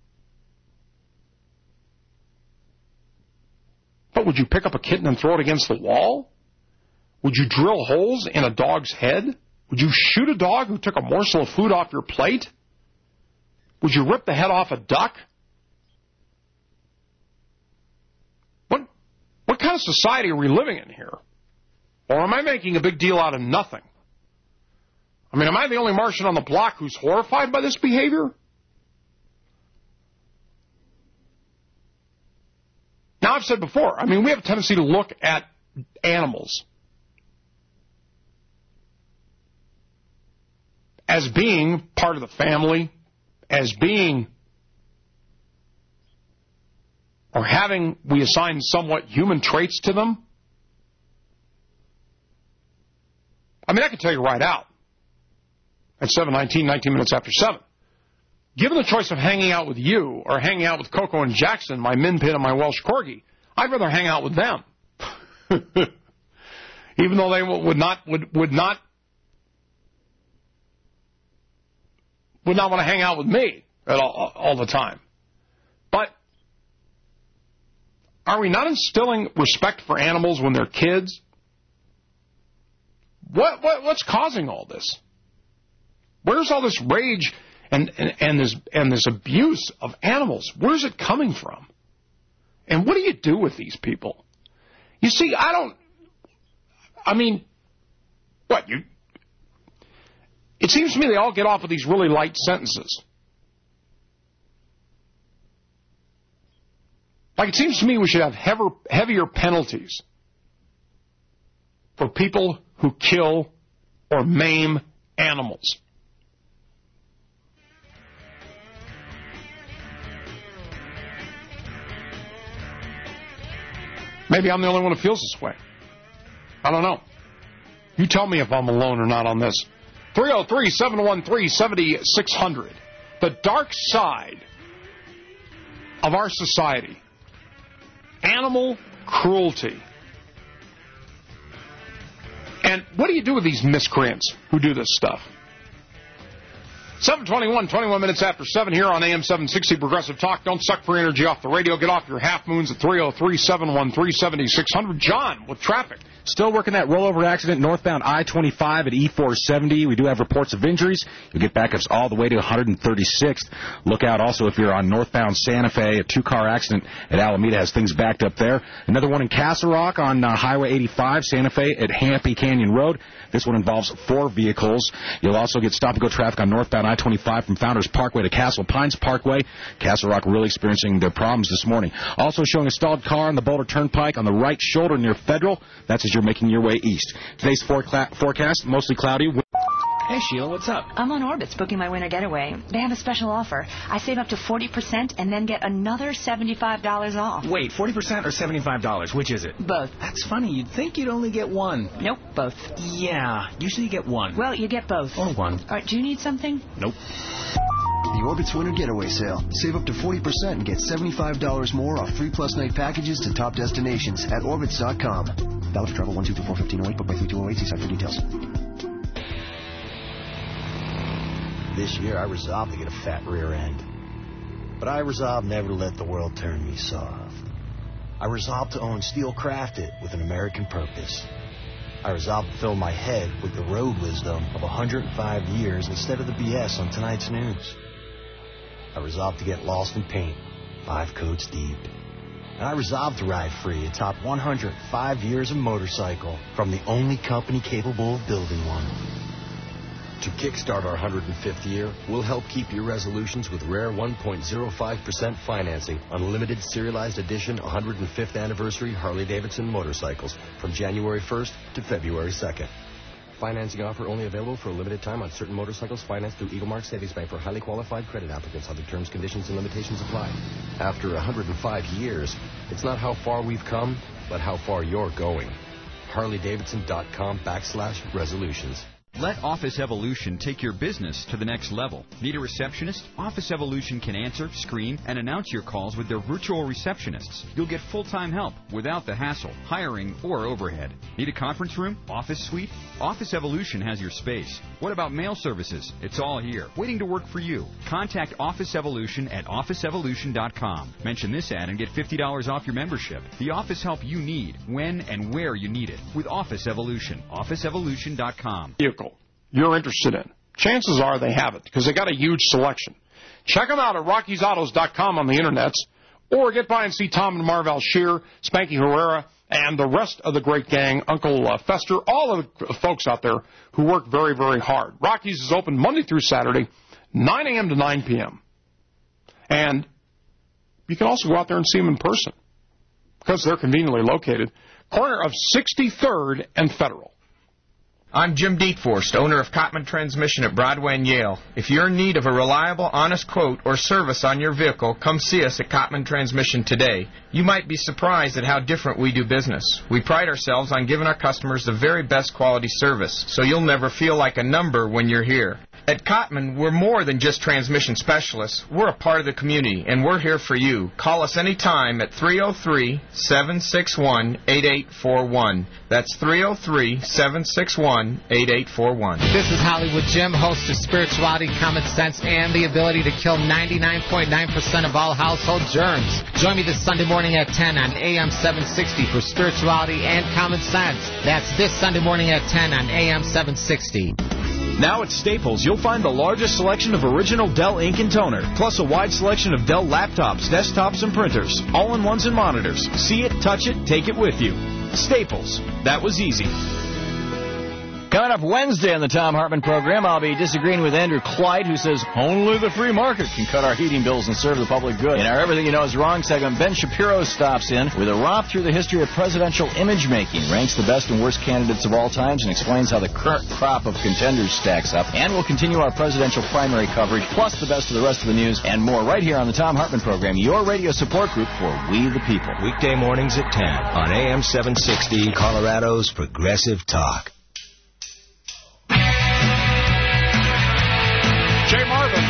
But would you pick up a kitten and throw it against the wall? Would you drill holes in a dog's head? Would you shoot a dog who took a morsel of food off your plate? Would you rip the head off a duck? What kind of society are we living in here? Or am I making a big deal out of nothing? I mean, am I the only Martian on the block who's horrified by this behavior? Now, I've said before, I mean, we have a tendency to look at animals as being part of the family, as being, or having, we assign somewhat human traits to them. I mean, I can tell you right out, at 7:19, 19 minutes after 7, given the choice of hanging out with you or hanging out with Coco and Jackson, my Min Pin and my Welsh Corgi, I'd rather hang out with them. Even though they would not want to hang out with me at all the time. But are we not instilling respect for animals when they're kids? What's causing all this? Where's all this rage and this abuse of animals? Where's it coming from? And what do you do with these people? You see, it seems to me they all get off with these really light sentences. Like, it seems to me we should have heavier penalties for people who kill or maim animals. Maybe I'm the only one who feels this way. I don't know. You tell me if I'm alone or not on this. 303-713-7600. The dark side of our society. Animal cruelty. And what do you do with these miscreants who do this stuff? 7:21, 21 minutes after 7 here on AM 760 Progressive Talk. Don't suck free energy off the radio. Get off your half moons at 303-713-7600. John, with traffic. Still working that rollover accident northbound I-25 at E470. We do have reports of injuries. You'll get backups all the way to 136th. Look out also if you're on northbound Santa Fe. A two-car accident at Alameda has things backed up there. Another one in Castle Rock on Highway 85, Santa Fe at Hampy Canyon Road. This one involves 4 vehicles. You'll also get stop-and-go traffic on northbound I-25 from Founders Parkway to Castle Pines Parkway. Castle Rock really experiencing their problems this morning. Also showing a stalled car on the Boulder Turnpike on the right shoulder near Federal. That's as you're making your way east. Today's forecast, mostly cloudy. Hey, Sheila, what's up? I'm on Orbitz booking my winter getaway. They have a special offer. I save up to 40% and then get another $75 off. Wait, 40% or $75? Which is it? Both. That's funny. You'd think you'd only get one. Nope, both. Yeah, usually you get one. Well, you get both. Or one. All right, do you need something? Nope. The Orbitz Winter Getaway Sale. Save up to 40% and get $75 more off 3+ night packages to top destinations at Orbitz.com. Valid for travel 1-2-4-1508, book by 3208. See site for details. This year, I resolved to get a fat rear end. But I resolved never to let the world turn me soft. I resolved to own Steel Crafted with an American purpose. I resolved to fill my head with the road wisdom of 105 years instead of the BS on tonight's news. I resolved to get lost in paint, 5 coats deep. And I resolved to ride free atop 105 years of motorcycle from the only company capable of building one. To kickstart our 105th year, we'll help keep your resolutions with rare 1.05% financing on limited serialized edition 105th anniversary Harley-Davidson motorcycles from January 1st to February 2nd. Financing offer only available for a limited time on certain motorcycles financed through Eagle Mark Savings Bank for highly qualified credit applicants. Other terms, conditions, and limitations apply. After 105 years, it's not how far we've come, but how far you're going. HarleyDavidson.com/resolutions. Let Office Evolution take your business to the next level. Need a receptionist? Office Evolution can answer, screen, and announce your calls with their virtual receptionists. You'll get full-time help without the hassle, hiring, or overhead. Need a conference room? Office suite? Office Evolution has your space. What about mail services? It's all here, waiting to work for you. Contact Office Evolution at OfficeEvolution.com. Mention this ad and get $50 off your membership. The office help you need, when and where you need it, with Office Evolution. OfficeEvolution.com. You're interested in. Chances are they have it because they got a huge selection. Check them out at RockiesAutos.com on the internets, or get by and see Tom and Marvel Shear, Spanky Herrera, and the rest of the great gang, Uncle Fester, all of the folks out there who work very, very hard. Rockies is open Monday through Saturday, 9 a.m. to 9 p.m. And you can also go out there and see them in person because they're conveniently located, corner of 63rd and Federal. I'm Jim Dietforst, owner of Cotman Transmission at Broadway and Yale. If you're in need of a reliable, honest quote or service on your vehicle, come see us at Cotman Transmission today. You might be surprised at how different we do business. We pride ourselves on giving our customers the very best quality service, so you'll never feel like a number when you're here. At Cotman, we're more than just transmission specialists. We're a part of the community, and we're here for you. Call us anytime at 303-761-8841. That's 303-761-8841. This is Hollywood Jim, host of Spirituality, Common Sense, and the ability to kill 99.9% of all household germs. Join me this Sunday morning at 10 on AM 760 for Spirituality and Common Sense. That's this Sunday morning at 10 on AM 760. Now at Staples, you'll find the largest selection of original Dell ink and toner, plus a wide selection of Dell laptops, desktops, and printers, all-in-ones and monitors. See it, touch it, take it with you. Staples. That was easy. Coming up Wednesday on the Thom Hartmann program, I'll be disagreeing with Andrew Clyde, who says only the free market can cut our heating bills and serve the public good. In our Everything You Know Is Wrong segment, Ben Shapiro stops in with a romp through the history of presidential image-making, ranks the best and worst candidates of all times, and explains how the current crop of contenders stacks up. And we'll continue our presidential primary coverage, plus the best of the rest of the news, and more right here on the Thom Hartmann program, your radio support group for We the People. Weekday mornings at 10 on AM 760, Colorado's Progressive Talk. Jay Marvin.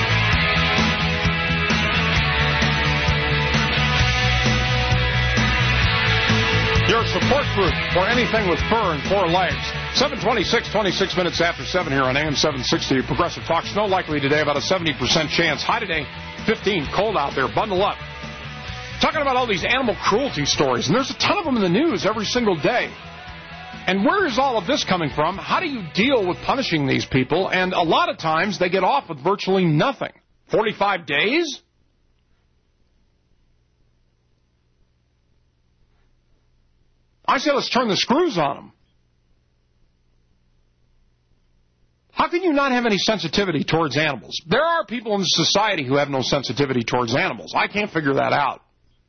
Your support group for anything with fur and four legs. 7:26, 26 minutes after 7 here on AM 760. Progressive Talk. Snow likely today, about a 70% chance. High today, 15. Cold out there. Bundle up. Talking about all these animal cruelty stories, and there's a ton of them in the news every single day. And where is all of this coming from? How do you deal with punishing these people? And a lot of times they get off with virtually nothing. 45 days? I say let's turn the screws on them. How can you not have any sensitivity towards animals? There are people in society who have no sensitivity towards animals. I can't figure that out.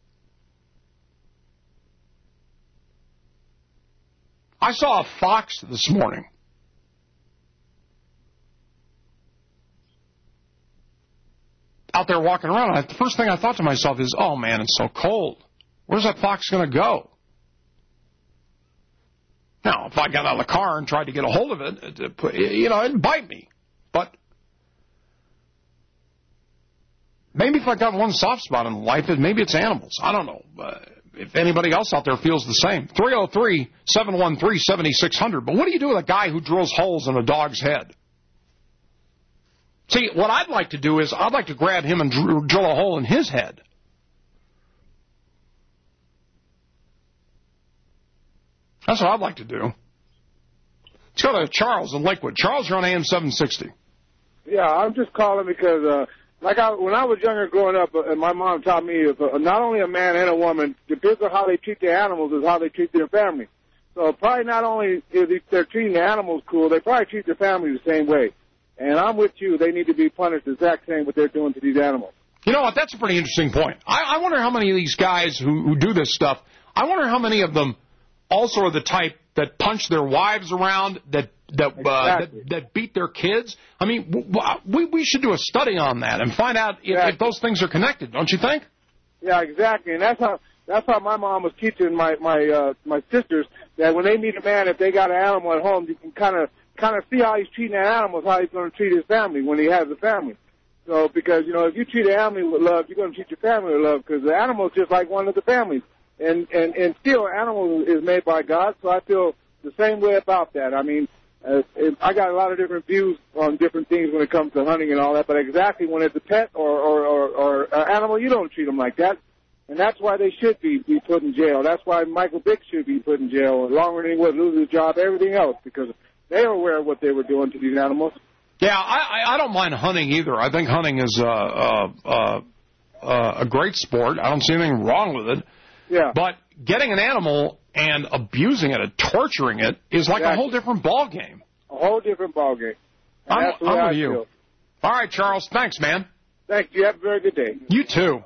I saw a fox this morning. Out there walking around. The first thing I thought to myself is, oh, man, it's so cold. Where's that fox going to go? Now, if I got out of the car and tried to get a hold of it, it'd bite me. But maybe if I got one soft spot in life, maybe it's animals. I don't know. If anybody else out there feels the same. 303-713-7600. But what do you do with a guy who drills holes in a dog's head? See, what I'd like to do is I'd like to grab him and drill a hole in his head. That's what I'd like to do. Let's go to Charles in Lakewood. Charles, you're on AM 760. Yeah, I'm just calling because when I was younger growing up, and my mom taught me, not only a man and a woman, depends on how they treat their animals is how they treat their family. So probably not only if they're treating the animals cool, they probably treat their family the same way. And I'm with you. They need to be punished the exact same what they're doing to these animals. You know what? That's a pretty interesting point. I wonder how many of these guys who do this stuff, I wonder how many of them also are the type that punch their wives around, that beat their kids. I mean, we should do a study on that and find out if those things are connected, don't you think? Yeah, exactly. And that's how my mom was teaching my sisters that when they meet a man, if they got an animal at home, you can kind of see how he's treating that animal, how he's going to treat his family when he has a family. So, because, you know, if you treat an animal with love, you're going to treat your family with love, because the animal is just like one of the families. And still, an animal is made by God, so I feel the same way about that. I mean, I got a lot of different views on different things when it comes to hunting and all that, but exactly when it's a pet or an animal, you don't treat them like that. And that's why they should be put in jail. That's why Michael Vick should be put in jail, longer than he would lose his job, everything else, because they were aware of what they were doing to these animals. Yeah, I don't mind hunting either. I think hunting is a great sport. I don't see anything wrong with it. Yeah. But getting an animal and abusing it and torturing it is like a whole different ball game. A whole different ball game. I'm with you. Feel. All right, Charles. Thanks, man. Thanks. You have a very good day. You too.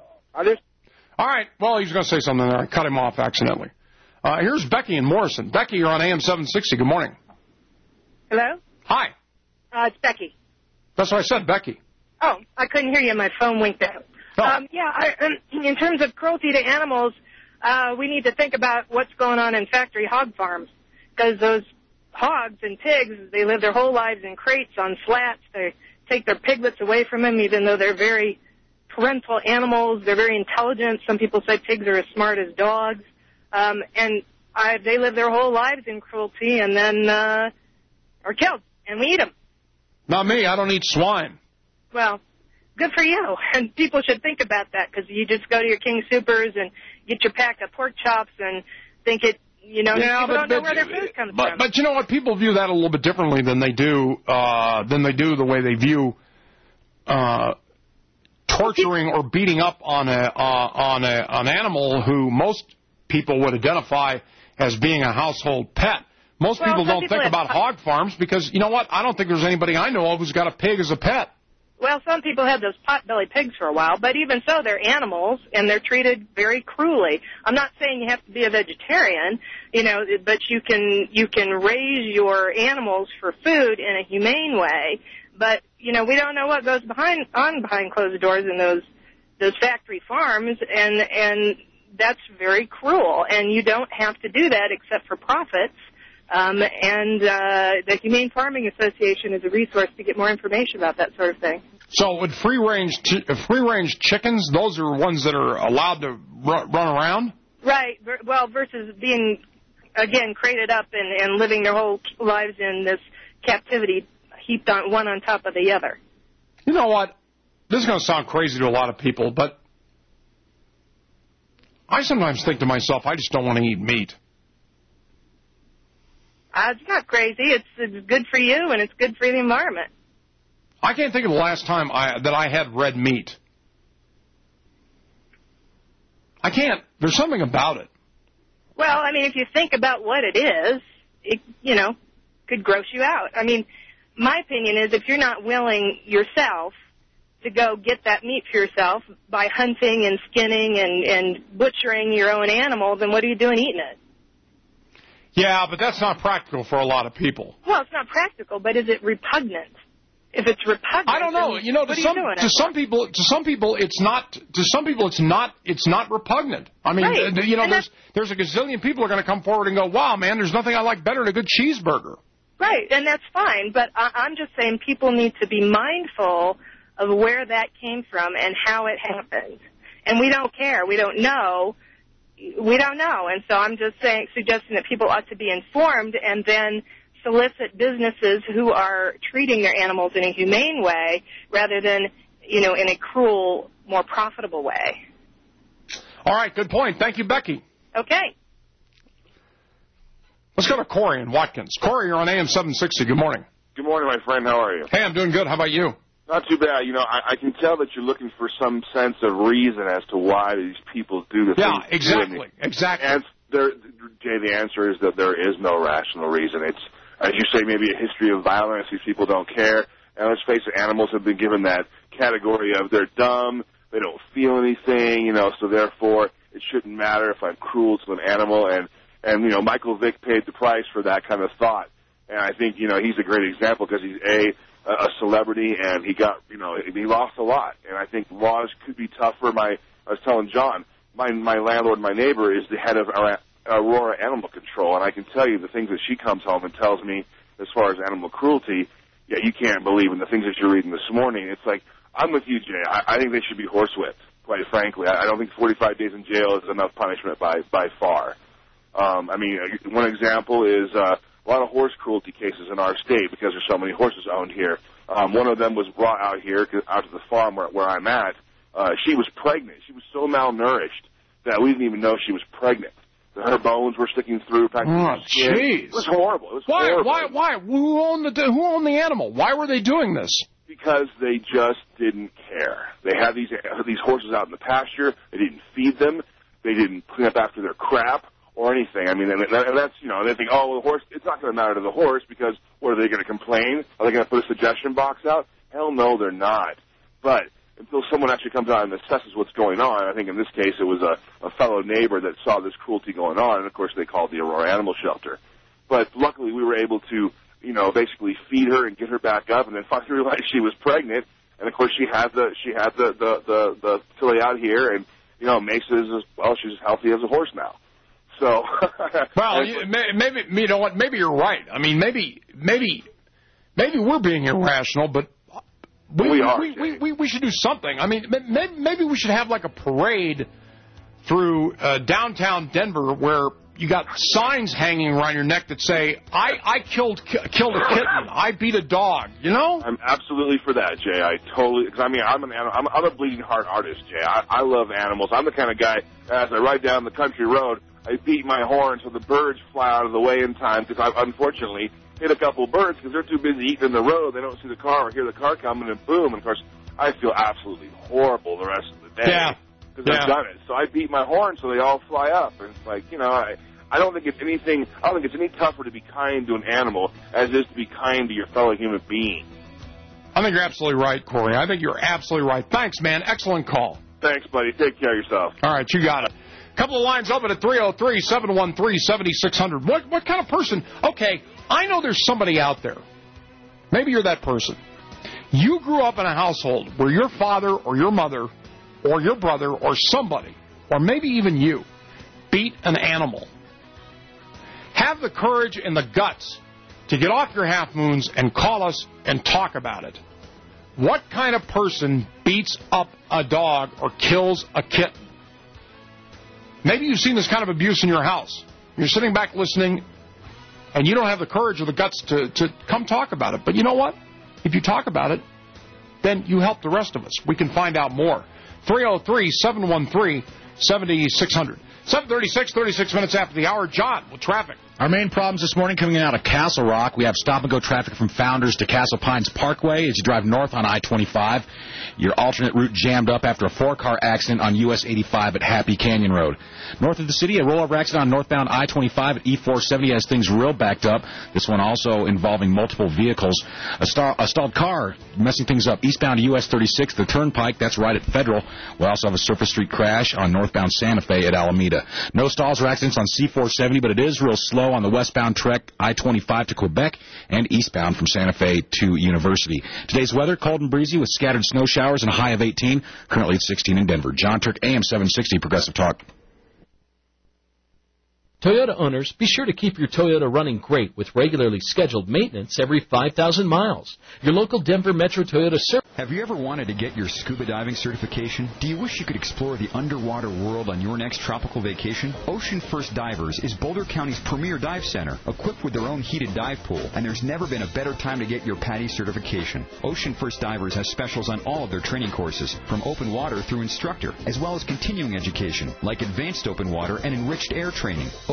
All right. Well, he was going to say something there. I cut him off accidentally. Here's Becky in Morrison. Becky, you're on AM 760. Good morning. Hello? Hi. It's Becky. That's what I said, Becky. Oh, I couldn't hear you. My phone winked out. Oh. In terms of cruelty to animals, we need to think about what's going on in factory hog farms, because those hogs and pigs, they live their whole lives in crates on slats. They take their piglets away from them, even though they're very parental animals. They're very intelligent. Some people say pigs are as smart as dogs. They live their whole lives in cruelty and then are killed, and we eat them. Not me. I don't eat swine. Well, good for you. And people should think about that, because you just go to your King Soopers and get your pack of pork chops and think people don't know where their food comes from. But you know what? People view that a little bit differently than they do the way they view torturing or beating up on an animal who most people would identify as being a household pet. Most people don't think about hog farms because, you know what, I don't think there's anybody I know of who's got a pig as a pet. Well, some people have those pot-bellied pigs for a while, but even so, they're animals, and they're treated very cruelly. I'm not saying you have to be a vegetarian, but you can raise your animals for food in a humane way. But, we don't know what goes behind closed doors in those factory farms, and that's very cruel. And you don't have to do that except for profits. The Humane Farming Association is a resource to get more information about that sort of thing. So with free-range chickens, those are ones that are allowed to run around? Right. Well, versus being, again, crated up and living their whole lives in this captivity heaped on one on top of the other. You know what? This is going to sound crazy to a lot of people, but I sometimes think to myself, I just don't want to eat meat. It's not crazy. It's good for you, and it's good for the environment. I can't think of the last time that I had red meat. I can't. There's something about it. Well, I mean, if you think about what it is, it, could gross you out. I mean, my opinion is if you're not willing yourself to go get that meat for yourself by hunting and skinning and butchering your own animal, then what are you doing eating it? Yeah, but that's not practical for a lot of people. Well, it's not practical, but is it repugnant? If it's repugnant, I don't know. To some people, it's not. To some people, it's not repugnant. I mean, right. There's a gazillion people who are going to come forward and go, "Wow, man, there's nothing I like better than a good cheeseburger." Right, and that's fine. But I'm just saying people need to be mindful of where that came from and how it happened. And we don't care. We don't know. We don't know. And so I'm just suggesting that people ought to be informed and then solicit businesses who are treating their animals in a humane way rather than, in a cruel, more profitable way. All right, good point. Thank you, Becky. Okay. Let's go to Corey in Watkins. Corey, you're on AM 760. Good morning. Good morning, my friend. How are you? Hey, I'm doing good. How about you? Not too bad. You know, I can tell that you're looking for some sense of reason as to why these people do the things. Yeah, exactly. Exactly. And Jay, the answer is that there is no rational reason. It's, as you say, maybe a history of violence. These people don't care. And let's face it, animals have been given that category of they're dumb, they don't feel anything, you know, so therefore it shouldn't matter if I'm cruel to an animal. And you know, Michael Vick paid the price for that kind of thought. And I think, you know, he's a great example because he's a celebrity, and he got, you know, he lost a lot. And I think laws could be tougher. I was telling John, my landlord, my neighbor, is the head of Aurora Animal Control, and I can tell you the things that she comes home and tells me as far as animal cruelty, yeah, you can't believe in the things that you're reading this morning. It's like, I'm with you, Jay. I think they should be horsewhipped, quite frankly. I don't think 45 days in jail is enough punishment by far. I mean, one example is a lot of horse cruelty cases in our state because there's so many horses owned here. One of them was brought out here, out to the farm where I'm at. She was pregnant. She was so malnourished that we didn't even know she was pregnant. Her bones were sticking through. Oh, jeez. It was horrible. It was horrible. Why? Who owned the animal? Why were they doing this? Because they just didn't care. They had these horses out in the pasture. They didn't feed them. They didn't clean up after their crap or anything. I mean, and that's, you know, they think, oh, well, the horse, it's not going to matter to the horse because what, are they going to complain? Are they going to put a suggestion box out? Hell no, they're not. But until someone actually comes out and assesses what's going on, I think in this case it was a fellow neighbor that saw this cruelty going on, and of course they called the Aurora Animal Shelter. But luckily we were able to, you know, basically feed her and get her back up, and then finally realized she was pregnant, and of course she had the filly out here, and, you know, makes it as well, she's as healthy as a horse now. So, well, maybe, you know what? Maybe you're right. I mean, maybe we're being irrational, but we should do something. I mean, maybe we should have like a parade through downtown Denver where you got signs hanging around your neck that say, "I killed a kitten. I beat a dog." You know? I'm absolutely for that, Jay. I totally. Because I mean, I'm a bleeding heart artist, Jay. I love animals. I'm the kind of guy, as I ride down the country road, I beat my horn so the birds fly out of the way in time, because I unfortunately hit a couple birds because they're too busy eating in the road. They don't see the car or hear the car coming, and boom. And of course, I feel absolutely horrible the rest of the day. Yeah. Because I've done it. So I beat my horn so they all fly up. And it's like, you know, I don't think it's anything, I don't think it's any tougher to be kind to an animal as it is to be kind to your fellow human being. I think you're absolutely right, Corey. I think you're absolutely right. Thanks, man. Excellent call. Thanks, buddy. Take care of yourself. All right, you got it. Couple of lines open at 303-713-7600. What kind of person? Okay, I know there's somebody out there. Maybe you're that person. You grew up in a household where your father or your mother or your brother or somebody, or maybe even you, beat an animal. Have the courage and the guts to get off your half moons and call us and talk about it. What kind of person beats up a dog or kills a kitten? Maybe you've seen this kind of abuse in your house. You're sitting back listening, and you don't have the courage or the guts to come talk about it. But you know what? If you talk about it, then you help the rest of us. We can find out more. 303-713-7600. 7:36, 36 minutes after the hour. John, with traffic. Our main problems this morning coming out of Castle Rock. We have stop-and-go traffic from Founders to Castle Pines Parkway as you drive north on I-25. Your alternate route jammed up after a 4-car accident on US 85 at Happy Canyon Road. North of the city, a rollover accident on northbound I-25 at E470 has things real backed up. This one also involving multiple vehicles. A stalled car messing things up eastbound US 36, the Turnpike, that's right at Federal. We also have a surface street crash on northbound Santa Fe at Alameda. No stalls or accidents on C470, but it is real slow on the westbound trek I-25 to Quebec and eastbound from Santa Fe to University. Today's weather, cold and breezy with scattered snow showers and a high of 18. Currently it's 16 in Denver. John Turk, AM 760, Progressive Talk. Toyota owners, be sure to keep your Toyota running great with regularly scheduled maintenance every 5,000 miles. Your local Denver Metro Toyota service. Have you ever wanted to get your scuba diving certification? Do you wish you could explore the underwater world on your next tropical vacation? Ocean First Divers is Boulder County's premier dive center, equipped with their own heated dive pool, and there's never been a better time to get your PADI certification. Ocean First Divers has specials on all of their training courses, from open water through instructor, as well as continuing education, like advanced open water and enriched air training.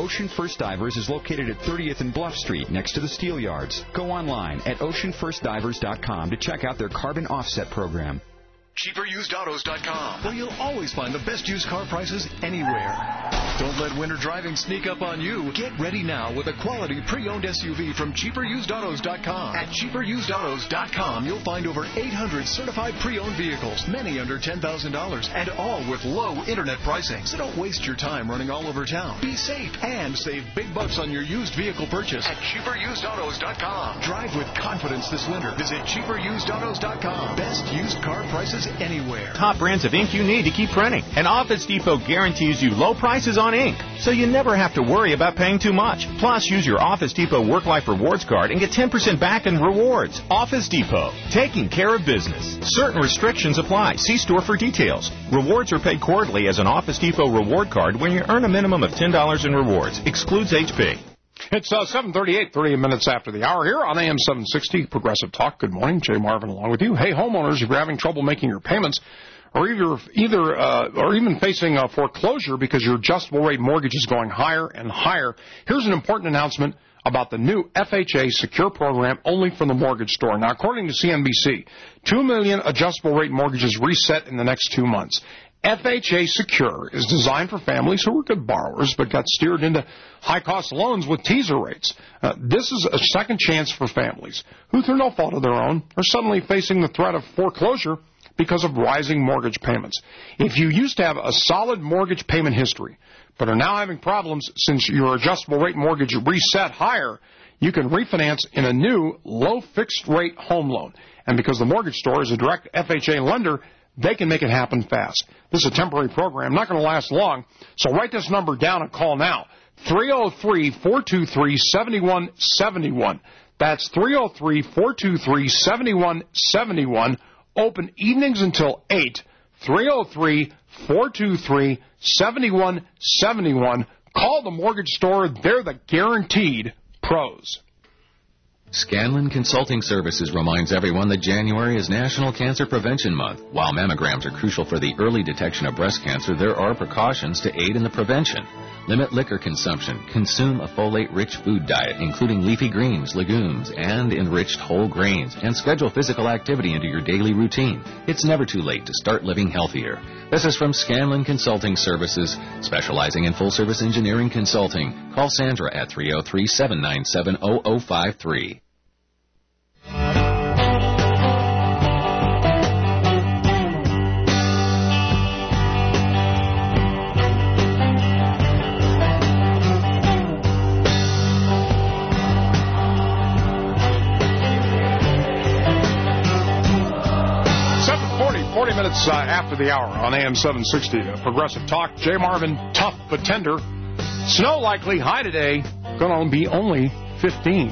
Ocean First Divers is located at 30th and Bluff Street, next to the steel yards. Go online at oceanfirstdivers.com to check out their carbon offset program. CheaperUsedAutos.com, where you'll always find the best used car prices anywhere. Don't let winter driving sneak up on you. Get ready now with a quality pre-owned SUV from CheaperUsedAutos.com. At CheaperUsedAutos.com, you'll find over 800 certified pre-owned vehicles, many under $10,000, and all with low internet pricing. So don't waste your time running all over town. Be safe and save big bucks on your used vehicle purchase at CheaperUsedAutos.com. Drive with confidence this winter. Visit CheaperUsedAutos.com. Best used car prices anywhere. Top brands of ink you need to keep printing. And Office Depot guarantees you low prices on ink, so you never have to worry about paying too much. Plus, use your Office Depot Work Life Rewards card and get 10% back in rewards. Office Depot, taking care of business. Certain restrictions apply. See store for details. Rewards are paid quarterly as an Office Depot reward card when you earn a minimum of $10 in rewards. Excludes HP. It's 7:38, 30 minutes after the hour here on AM 760 Progressive Talk. Good morning, Jay Marvin along with you. Hey, homeowners, if you're having trouble making your payments, or even facing a foreclosure because your adjustable rate mortgage is going higher and higher, here's an important announcement about the new FHA Secure program only from the mortgage store. Now, according to CNBC, 2 million adjustable rate mortgages reset in the next 2 months. FHA Secure is designed for families who are good borrowers but got steered into high-cost loans with teaser rates. This is a second chance for families who, through no fault of their own, are suddenly facing the threat of foreclosure because of rising mortgage payments. If you used to have a solid mortgage payment history but are now having problems since your adjustable rate mortgage reset higher, you can refinance in a new low fixed rate home loan. And because the mortgage store is a direct FHA lender, they can make it happen fast. This is a temporary program, not going to last long, so write this number down and call now. 303-423-7171. That's 303-423-7171. Open evenings until 8. 303-423-7171. Call the mortgage store. They're the guaranteed pros. Scanlon Consulting Services reminds everyone that January is National Cancer Prevention Month. While mammograms are crucial for the early detection of breast cancer, there are precautions to aid in the prevention. Limit liquor consumption. Consume a folate-rich food diet, including leafy greens, legumes, and enriched whole grains. And schedule physical activity into your daily routine. It's never too late to start living healthier. This is from Scanlon Consulting Services, specializing in full-service engineering consulting. Call Sandra at 303-797-0053. After the hour on AM 760, Progressive Talk. Jay Marvin, tough but tender. Snow likely, high today, going to be only 15.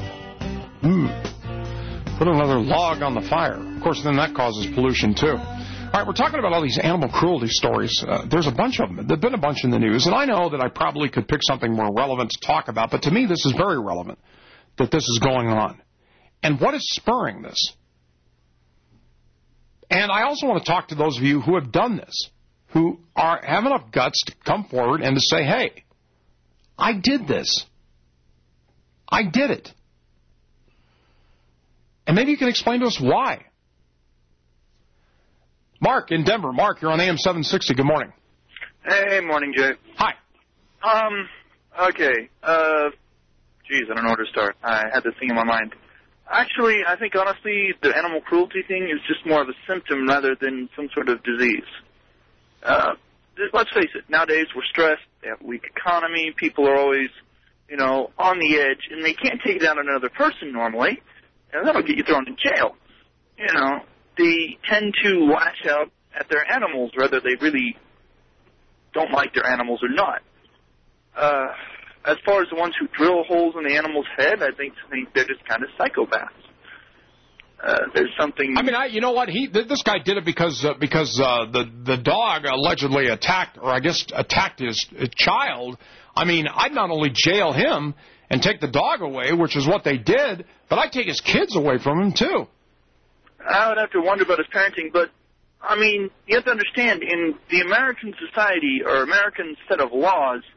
Put another log on the fire. Of course, then that causes pollution, too. All right, we're talking about all these animal cruelty stories. There's a bunch of them. There've been a bunch in the news, and I know that I probably could pick something more relevant to talk about, but to me this is very relevant that this is going on. And what is spurring this? And I also want to talk to those of you who have done this, who have enough guts to come forward and to say, hey, I did this. I did it. And maybe you can explain to us why. Mark in Denver. Mark, you're on AM 760. Good morning. Hey, morning, Jay. Hi. Okay. Geez, I don't know where to start. I had this thing in my mind. Actually, I think, honestly, the animal cruelty thing is just more of a symptom rather than some sort of disease. Let's face it, nowadays we're stressed, they have a weak economy, people are always, on the edge, and they can't take down another person normally, and that'll get you thrown in jail. They tend to lash out at their animals, whether they really don't like their animals or not. As far as the ones who drill holes in the animal's head, I think they're just kind of psychopaths. There's something. I mean, you know what? This guy did it because the dog allegedly attacked his child. I mean, I'd not only jail him and take the dog away, which is what they did, but I'd take his kids away from him too. I would have to wonder about his parenting, but I mean, you have to understand, in the American society or American set of laws,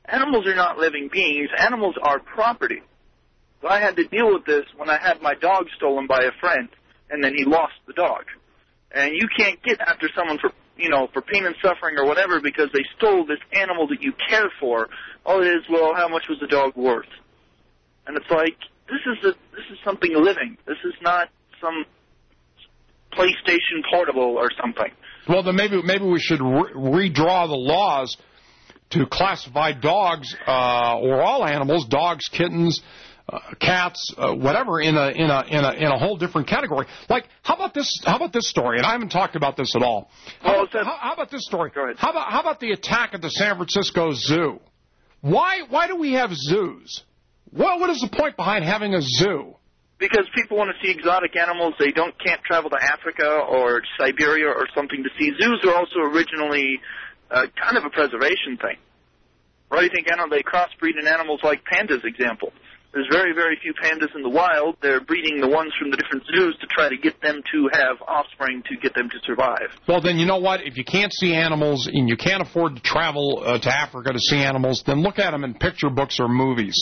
Animals are not living beings. Animals are property. So I had to deal with this when I had my dog stolen by a friend, and then he lost the dog. And you can't get after someone for pain and suffering or whatever because they stole this animal that you care for. All it is, well, how much was the dog worth? And it's like, this is something living. This is not some PlayStation Portable or something. Well, then maybe we should redraw the laws to classify dogs or all animals, dogs, kittens, cats, whatever, in a whole different category. Like, how about this story? And I haven't talked about this at all. How about this story? Go ahead. How about the attack at the San Francisco Zoo? Why do we have zoos? What is the point behind having a zoo? Because people want to see exotic animals. They can't travel to Africa or Siberia or something to see. Zoos are also originally kind of a preservation thing. Why do you think they crossbreed in animals like pandas, example? There's very, very few pandas in the wild. They're breeding the ones from the different zoos to try to get them to have offspring to get them to survive. Well, then you know what? If you can't see animals and you can't afford to travel to Africa to see animals, then look at them in picture books or movies.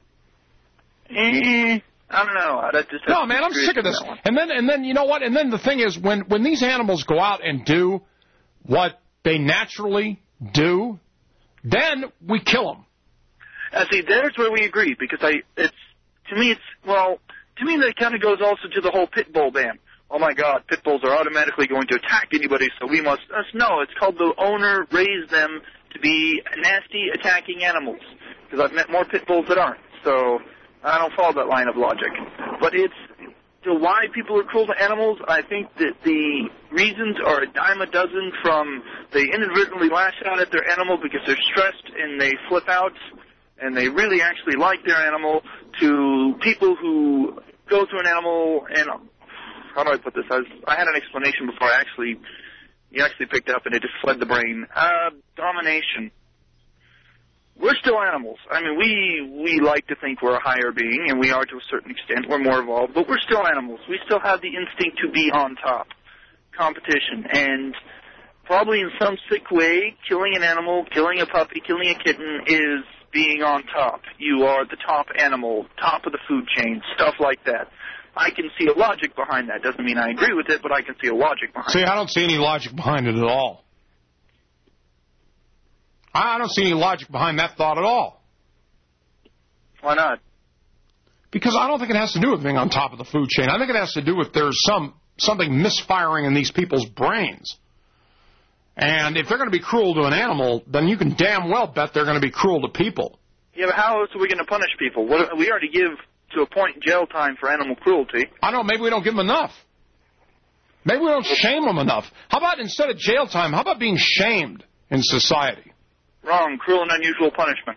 I don't know. No, man, I'm sick of this. And then you know what? And then the thing is, when these animals go out and do what they naturally do, then we kill them. See, there's where we agree, because to me that kind of goes also to the whole pit bull ban. Oh my God, pit bulls are automatically going to attack anybody, so we must. No, it's called the owner raised them to be nasty, attacking animals. Because I've met more pit bulls that aren't. So I don't follow that line of logic. But it's why people are cruel to animals. I think that the reasons are a dime a dozen, from they inadvertently lash out at their animal because they're stressed and they flip out and they really actually like their animal, to people who go to an animal and, how do I put this? I had an explanation before you actually picked up and it just fled the brain. Domination. We're still animals. I mean, we like to think we're a higher being, and we are to a certain extent. We're more evolved, but we're still animals. We still have the instinct to be on top. Competition. And probably in some sick way, killing an animal, killing a puppy, killing a kitten is being on top. You are the top animal, top of the food chain, stuff like that. I can see a logic behind that. Doesn't mean I agree with it, but I can see a logic behind it. See, I don't see any logic behind it at all. I don't see any logic behind that thought at all. Why not? Because I don't think it has to do with being on top of the food chain. I think it has to do with there's something misfiring in these people's brains. And if they're going to be cruel to an animal, then you can damn well bet they're going to be cruel to people. Yeah, but how else are we going to punish people? We already give, to a point, jail time for animal cruelty. I don't know, maybe we don't give them enough. Maybe we don't shame them enough. How about instead of jail time, how about being shamed in society? Wrong. Cruel and unusual punishment.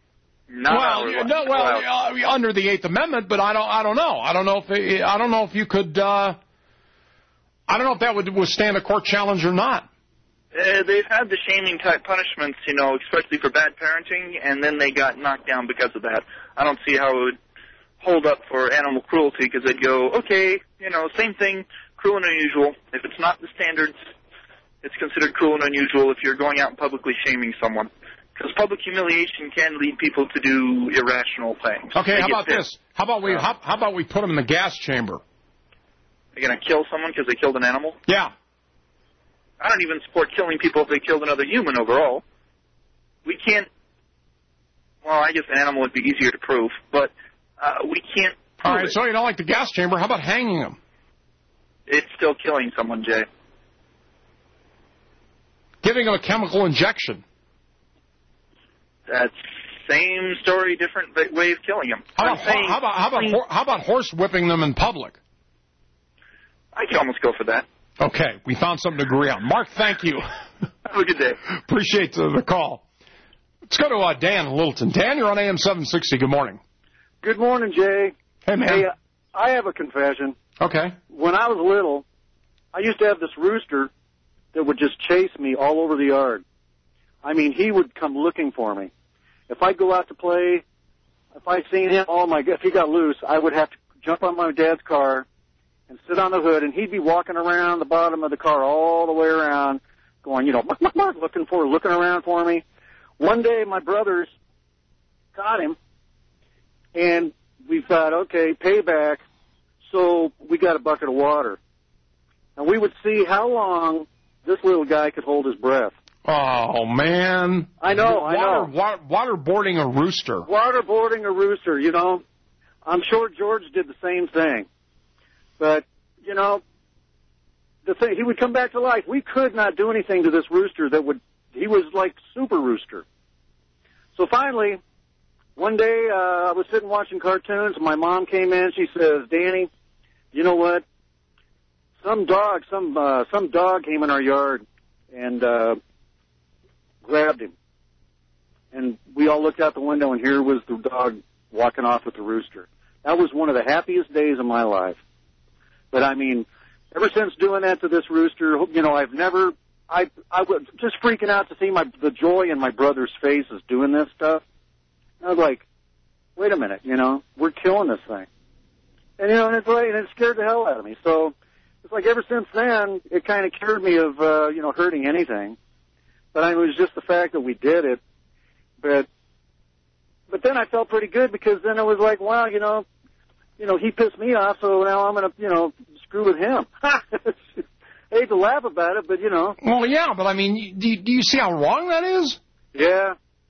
Under the Eighth Amendment, but I don't know. I don't know if you could. I don't know if that would withstand a court challenge or not. They've had the shaming type punishments, especially for bad parenting, and then they got knocked down because of that. I don't see how it would hold up for animal cruelty, because they'd go, okay, same thing, cruel and unusual. If it's not the standards, it's considered cruel and unusual if you're going out and publicly shaming someone. Because public humiliation can lead people to do irrational things. Okay, how about this? How about we put them in the gas chamber? They're going to kill someone because they killed an animal? Yeah. I don't even support killing people if they killed another human overall. We can't... Well, I guess an animal would be easier to prove, but we can't prove All right, so you don't like the gas chamber. How about hanging them? It's still killing someone, Jay. Giving them a chemical injection. That's same story, different way of killing them. How about horse whipping them in public? I can almost go for that. Okay, we found something to agree on. Mark, thank you. Have a good day. Appreciate the call. Let's go to Dan in Littleton. Dan, you're on AM 760. Good morning. Good morning, Jay. Hey, man. Hey, I have a confession. Okay. When I was little, I used to have this rooster that would just chase me all over the yard. I mean, he would come looking for me. If I go out to play, if I seen him, if he got loose, I would have to jump on my dad's car and sit on the hood, and he'd be walking around the bottom of the car all the way around, going, looking around for me. One day, my brothers caught him, and we thought, okay, payback. So we got a bucket of water. And we would see how long this little guy could hold his breath. Oh, man. I know. Waterboarding a rooster. Waterboarding a rooster, you know. I'm sure George did the same thing. But, you know, he would come back to life. We could not do anything to this rooster he was like super rooster. So finally, one day I was sitting watching cartoons, and my mom came in. She says, Danny, you know what? Some dog came in our yard and grabbed him. And we all looked out the window, and here was the dog walking off with the rooster. That was one of the happiest days of my life. But, I mean, ever since doing that to this rooster, you know, I was just freaking out to see the joy in my brother's faces doing this stuff. I was like, wait a minute, you know, we're killing this thing. And, you know, and it scared the hell out of me. So it's like ever since then, it kind of cured me of, you know, hurting anything. But I mean, it was just the fact that we did it. But then I felt pretty good because then it was like, wow, you know, he pissed me off, so now I'm going to, you know, screw with him. I hate to laugh about it, but, you know. Well, yeah, but I mean, do you see how wrong that is? Yeah.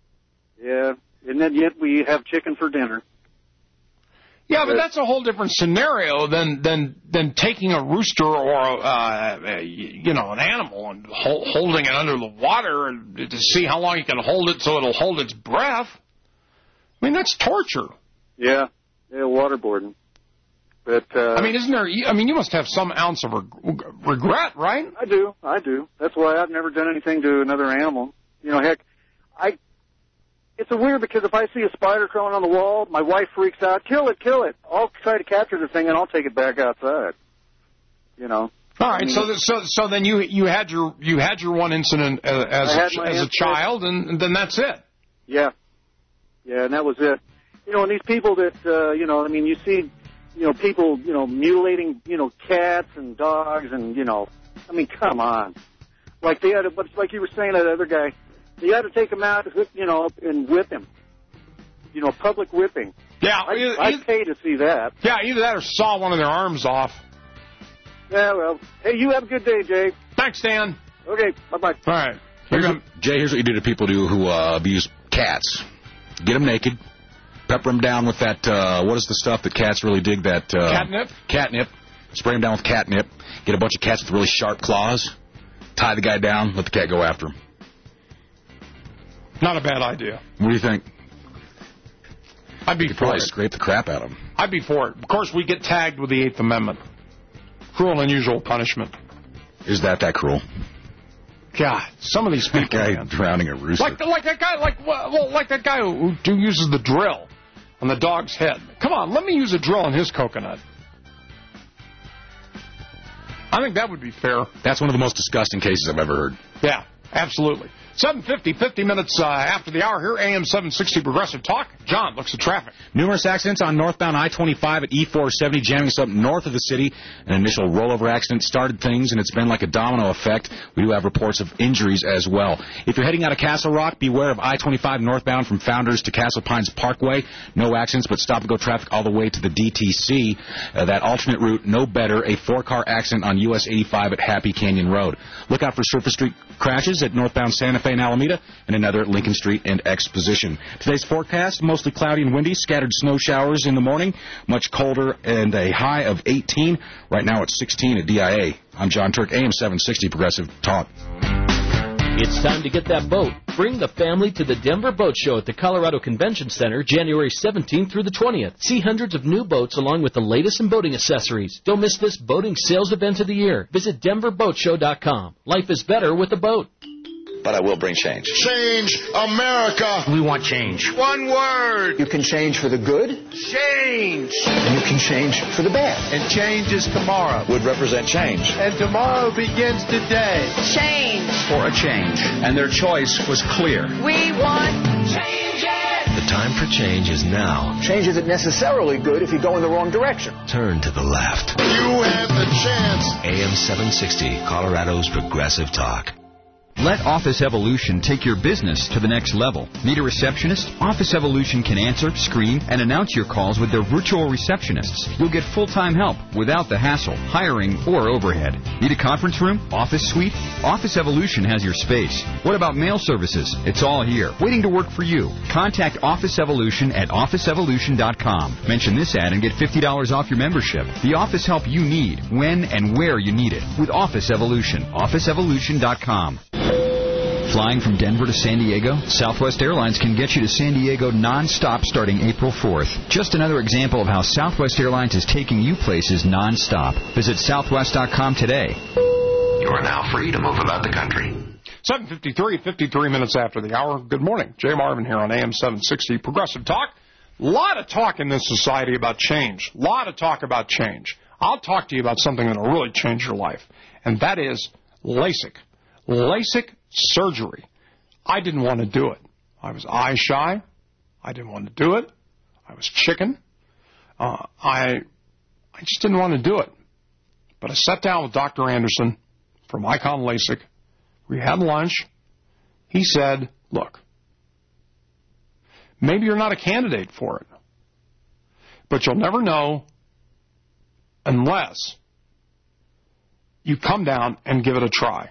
And then yet we have chicken for dinner. Yeah, but that's a whole different scenario than taking a rooster or you know, an animal and holding it under the water and to see how long you can hold it so it'll hold its breath. I mean, that's torture. Yeah, waterboarding. But I mean, isn't there? I mean, you must have some ounce of regret, right? I do. That's why I've never done anything to another animal. You know, heck, it's a weird because if I see a spider crawling on the wall, my wife freaks out. Kill it! I'll try to capture the thing and I'll take it back outside. You know. All right. So then you had your one incident as a child, and then that's it. Yeah, and that was it. You know, and these people that you know, I mean, you see, you know, people, you know, mutilating, you know, cats and dogs, and you know, I mean, come on. Like they had, like you were saying, that other guy. You had to take him out, you know, and whip him. You know, public whipping. Yeah. I'd pay to see that. Yeah, either that or saw one of their arms off. Yeah, well. Hey, you have a good day, Jay. Thanks, Dan. Okay, bye-bye. All right. Jay, here's what you do to people who abuse cats. Get them naked. Pepper them down with that, what is the stuff that cats really dig? That catnip? Catnip. Spray them down with catnip. Get a bunch of cats with really sharp claws. Tie the guy down. Let the cat go after him. Not a bad idea. What do you think? I'd be for probably it. Scrape the crap out of him. I'd be for it. Of course, we get tagged with the 8th Amendment. Cruel and unusual punishment. Is that cruel? God, some of these people. Guy drowning a rooster. Like that guy. Like that guy who uses the drill on the dog's head. Come on, let me use a drill on his coconut. I think that would be fair. That's one of the most disgusting cases I've ever heard. Yeah, absolutely. 7:50, 50 minutes after the hour here, AM 760 Progressive Talk. John, looks at traffic. Numerous accidents on northbound I-25 at E470, jamming us up north of the city. An initial rollover accident started things, and it's been like a domino effect. We do have reports of injuries as well. If you're heading out of Castle Rock, beware of I-25 northbound from Founders to Castle Pines Parkway. No accidents, but stop-and-go traffic all the way to the DTC. That alternate route, no better. A 4-car accident on US 85 at Happy Canyon Road. Look out for Surface Street crashes at northbound Santa Fe and Alameda, and another at Lincoln Street and Exposition. Today's forecast, mostly cloudy and windy, scattered snow showers in the morning, much colder, and a high of 18. Right now it's 16 at DIA. I'm John Turk, AM 760 Progressive Talk. It's time to get that boat. Bring the family to the Denver Boat Show at the Colorado Convention Center, January 17th through the 20th. See hundreds of new boats along with the latest in boating accessories. Don't miss this boating sales event of the year. Visit denverboatshow.com. Life is better with a boat. But I will bring change. Change America. We want change. One word. You can change for the good. Change. And you can change for the bad. And change is tomorrow. Would represent change. And tomorrow begins today. Change. For a change. And their choice was clear. We want changes. The time for change is now. Change isn't necessarily good if you go in the wrong direction. Turn to the left. You have the chance. AM 760, Colorado's Progressive Talk. Let Office Evolution take your business to the next level. Need a receptionist? Office Evolution can answer, screen, and announce your calls with their virtual receptionists. You'll get full-time help without the hassle, hiring, or overhead. Need a conference room? Office suite? Office Evolution has your space. What about mail services? It's all here, waiting to work for you. Contact Office Evolution at officeevolution.com. Mention this ad and get $50 off your membership. The office help you need, when and where you need it, with Office Evolution. officeevolution.com. Flying from Denver to San Diego? Southwest Airlines can get you to San Diego non-stop starting April 4th. Just another example of how Southwest Airlines is taking you places non-stop. Visit southwest.com today. You are now free to move about the country. 7:53, 53 minutes after the hour. Good morning. Jay Marvin here on AM 760 Progressive Talk. A lot of talk in this society about change. A lot of talk about change. I'll talk to you about something that will really change your life, and that is LASIK. LASIK surgery. I didn't want to do it. I was eye shy. I didn't want to do it. I was chicken. I just didn't want to do it. But I sat down with Dr. Anderson from Icon LASIK. We had lunch. He said, look, maybe you're not a candidate for it, but you'll never know unless you come down and give it a try.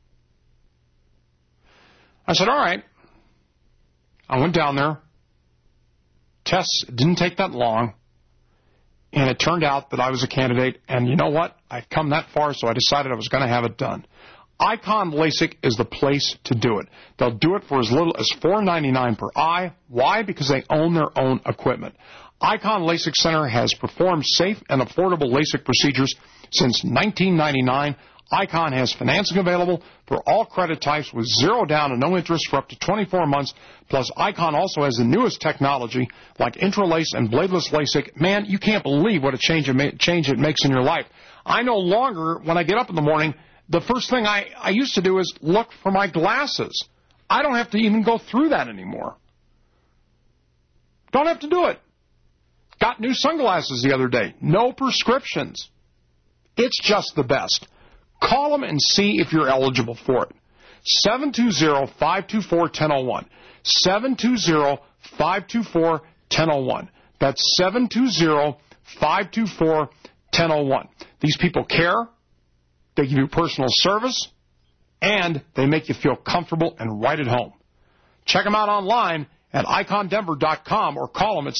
I said, all right. I went down there. Tests didn't take that long. And it turned out that I was a candidate. And you know what? I'd come that far, so I decided I was going to have it done. Icon LASIK is the place to do it. They'll do it for as little as $4.99 per eye. Why? Because they own their own equipment. Icon LASIK Center has performed safe and affordable LASIK procedures since 1999. Icon has financing available for all credit types with zero down and no interest for up to 24 months. Plus, Icon also has the newest technology like Intralace and bladeless LASIK. Man, you can't believe what a change it makes in your life. I no longer, when I get up in the morning, the first thing I used to do is look for my glasses. I don't have to even go through that anymore. Don't have to do it. Got new sunglasses the other day. No prescriptions. It's just the best. Call them and see if you're eligible for it. 720-524-1001. 720-524-1001. That's 720-524-1001. These people care. They give you personal service. And they make you feel comfortable and right at home. Check them out online at icondenver.com or call them at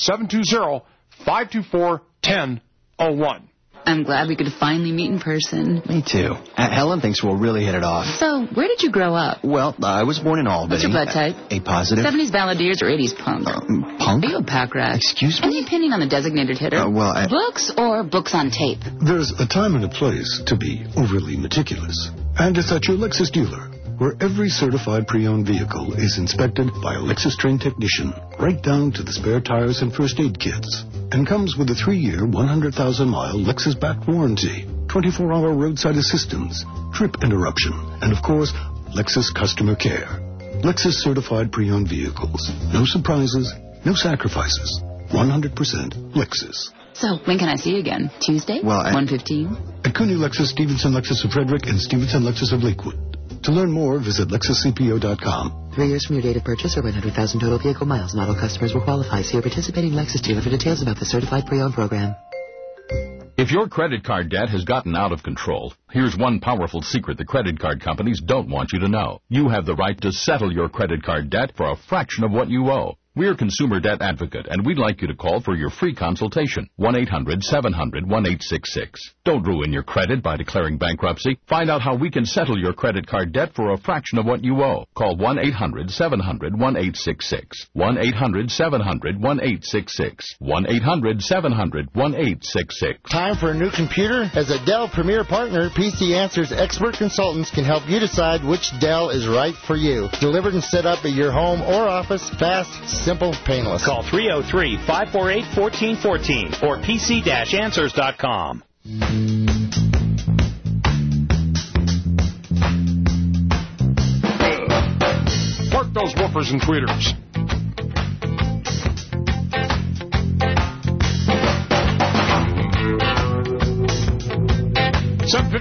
720-524-1001. I'm glad we could finally meet in person. Me too. Helen thinks we'll really hit it off. So, where did you grow up? Well, I was born in Albany. What's your blood type? A positive. 70s balladeers or 80s punk? Punk? Are you a pack rat? Excuse me? Any opinion on the designated hitter? Books or books on tape? There's a time and a place to be overly meticulous. And it's at your Lexus dealer, where every certified pre-owned vehicle is inspected by a Lexus-trained technician, right down to the spare tires and first aid kits, and comes with a 3-year, 100,000-mile Lexus-backed warranty, 24-hour roadside assistance, trip interruption, and, of course, Lexus customer care. Lexus-certified pre-owned vehicles. No surprises, no sacrifices. 100% Lexus. So, when can I see you again? Tuesday? Well, 1:15? At Cooney Lexus, Stevenson Lexus of Frederick, and Stevenson Lexus of Lakewood. To learn more, visit LexusCPO.com. 3 years from your date of purchase or 100,000 total vehicle miles. Not all customers will qualify. See your participating Lexus dealer for details about the certified pre-owned program. If your credit card debt has gotten out of control, here's one powerful secret the credit card companies don't want you to know. You have the right to settle your credit card debt for a fraction of what you owe. We're Consumer Debt Advocate, and we'd like you to call for your free consultation. 1-800-700-1866. Don't ruin your credit by declaring bankruptcy. Find out how we can settle your credit card debt for a fraction of what you owe. Call 1-800-700-1866. 1-800-700-1866. 1-800-700-1866. Time for a new computer? As a Dell Premier Partner, PC Answers expert consultants can help you decide which Dell is right for you. Delivered and set up at your home or office, fast, simple, painless. Call 303-548-1414 or pc-answers.com. Park those woofers and tweeters.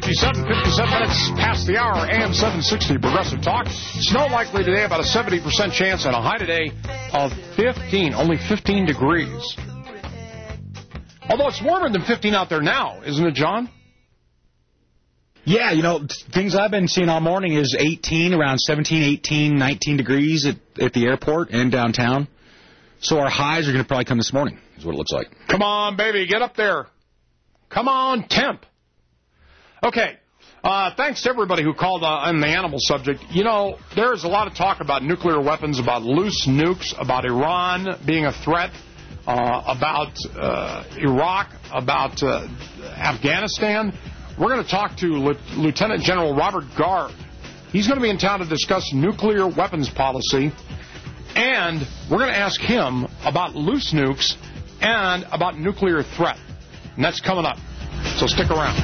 57 minutes past the hour, AM 760 Progressive Talk. Snow likely today, about a 70% chance, and a high today of 15, only 15 degrees. Although it's warmer than 15 out there now, isn't it, John? Yeah, you know, things I've been seeing all morning is 18, around 17, 18, 19 degrees at the airport and downtown. So our highs are going to probably come this morning, is what it looks like. Come on, baby, get up there. Come on, temp. Okay, thanks to everybody who called on the animal subject. You know, there's a lot of talk about nuclear weapons, about loose nukes, about Iran being a threat, about Iraq, about Afghanistan. We're going to talk to Lieutenant General Robert Gard. He's going to be in town to discuss nuclear weapons policy, and we're going to ask him about loose nukes and about nuclear threat. And that's coming up, so stick around.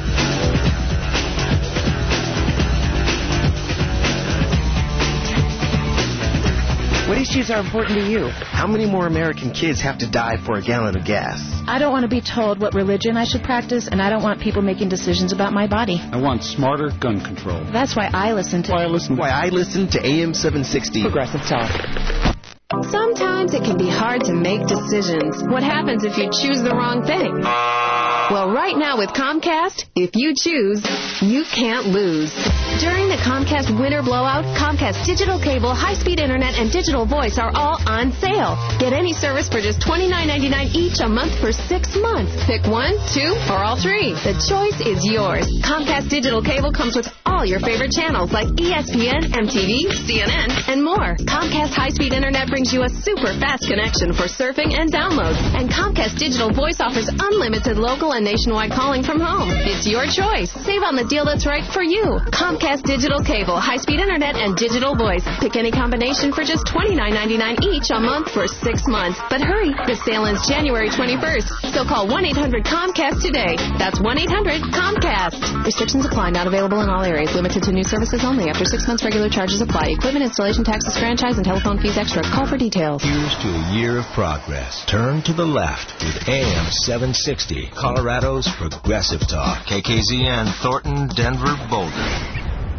What issues are important to you? How many more American kids have to die for a gallon of gas? I don't want to be told what religion I should practice, and I don't want people making decisions about my body. I want smarter gun control. That's why I listen to... Why I listen to AM 760. Progressive Talk. Sometimes it can be hard to make decisions. What happens if you choose the wrong thing? Well, right now with Comcast, if you choose, you can't lose. During the Comcast Winter Blowout, Comcast digital cable, high-speed internet, and digital voice are all on sale. Get any service for just $29.99 each a month for 6 months. Pick one, two, or all three. The choice is yours. Comcast digital cable comes with all your favorite channels like ESPN, MTV, CNN, and more. Comcast high-speed internet brings you a super fast connection for surfing and downloads. And Comcast digital voice offers unlimited local and nationwide calling from home. It's your choice. Save on the deal that's right for you. Comcast digital cable, high-speed internet, and digital voice. Pick any combination for just $29.99 each a month for 6 months. But hurry, the sale ends January 21st. So call 1-800-COMCAST today. That's 1-800-COMCAST. Restrictions apply. Not available in all areas. Limited to new services only. After 6 months, regular charges apply. Equipment, installation, taxes, franchise, and telephone fees extra. Call for details. Here's to a year of progress. Turn to the left with AM 760. Colorado's Progressive Talk. KKZN, Thornton, Denver, Boulder.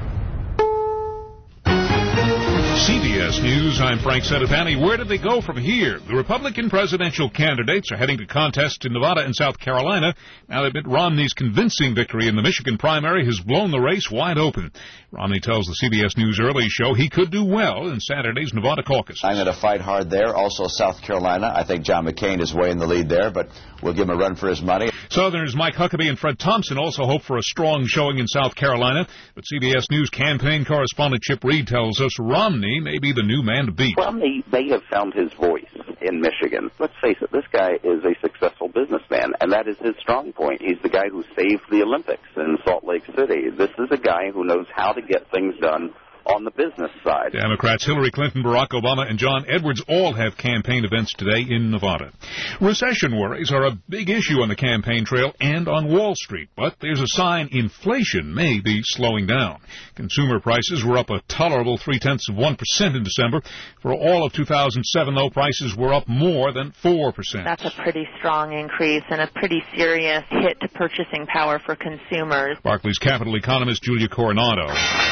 CBS News, I'm Frank Sedapani. Where do they go from here? The Republican presidential candidates are heading to contests in Nevada and South Carolina. Now that Mitt Romney's convincing victory in the Michigan primary has blown the race wide open. Romney tells the CBS News Early Show he could do well in Saturday's Nevada caucus. I'm going to fight hard there. Also South Carolina. I think John McCain is way in the lead there, but we'll give him a run for his money. Southerners Mike Huckabee and Fred Thompson also hope for a strong showing in South Carolina. But CBS News campaign correspondent Chip Reed tells us Romney may be the new man to beat. Romney may have found his voice in Michigan. Let's face it, this guy is a successful businessman, and that is his strong point. He's the guy who saved the Olympics in Salt Lake City. This is a guy who knows how to get things done on the business side. Democrats Hillary Clinton, Barack Obama, and John Edwards all have campaign events today in Nevada. Recession worries are a big issue on the campaign trail and on Wall Street, but there's a sign inflation may be slowing down. Consumer prices were up a tolerable 0.3% in December. For all of 2007, though, prices were up more than 4%. That's a pretty strong increase and a pretty serious hit to purchasing power for consumers. Barclays Capital economist Julia Coronado.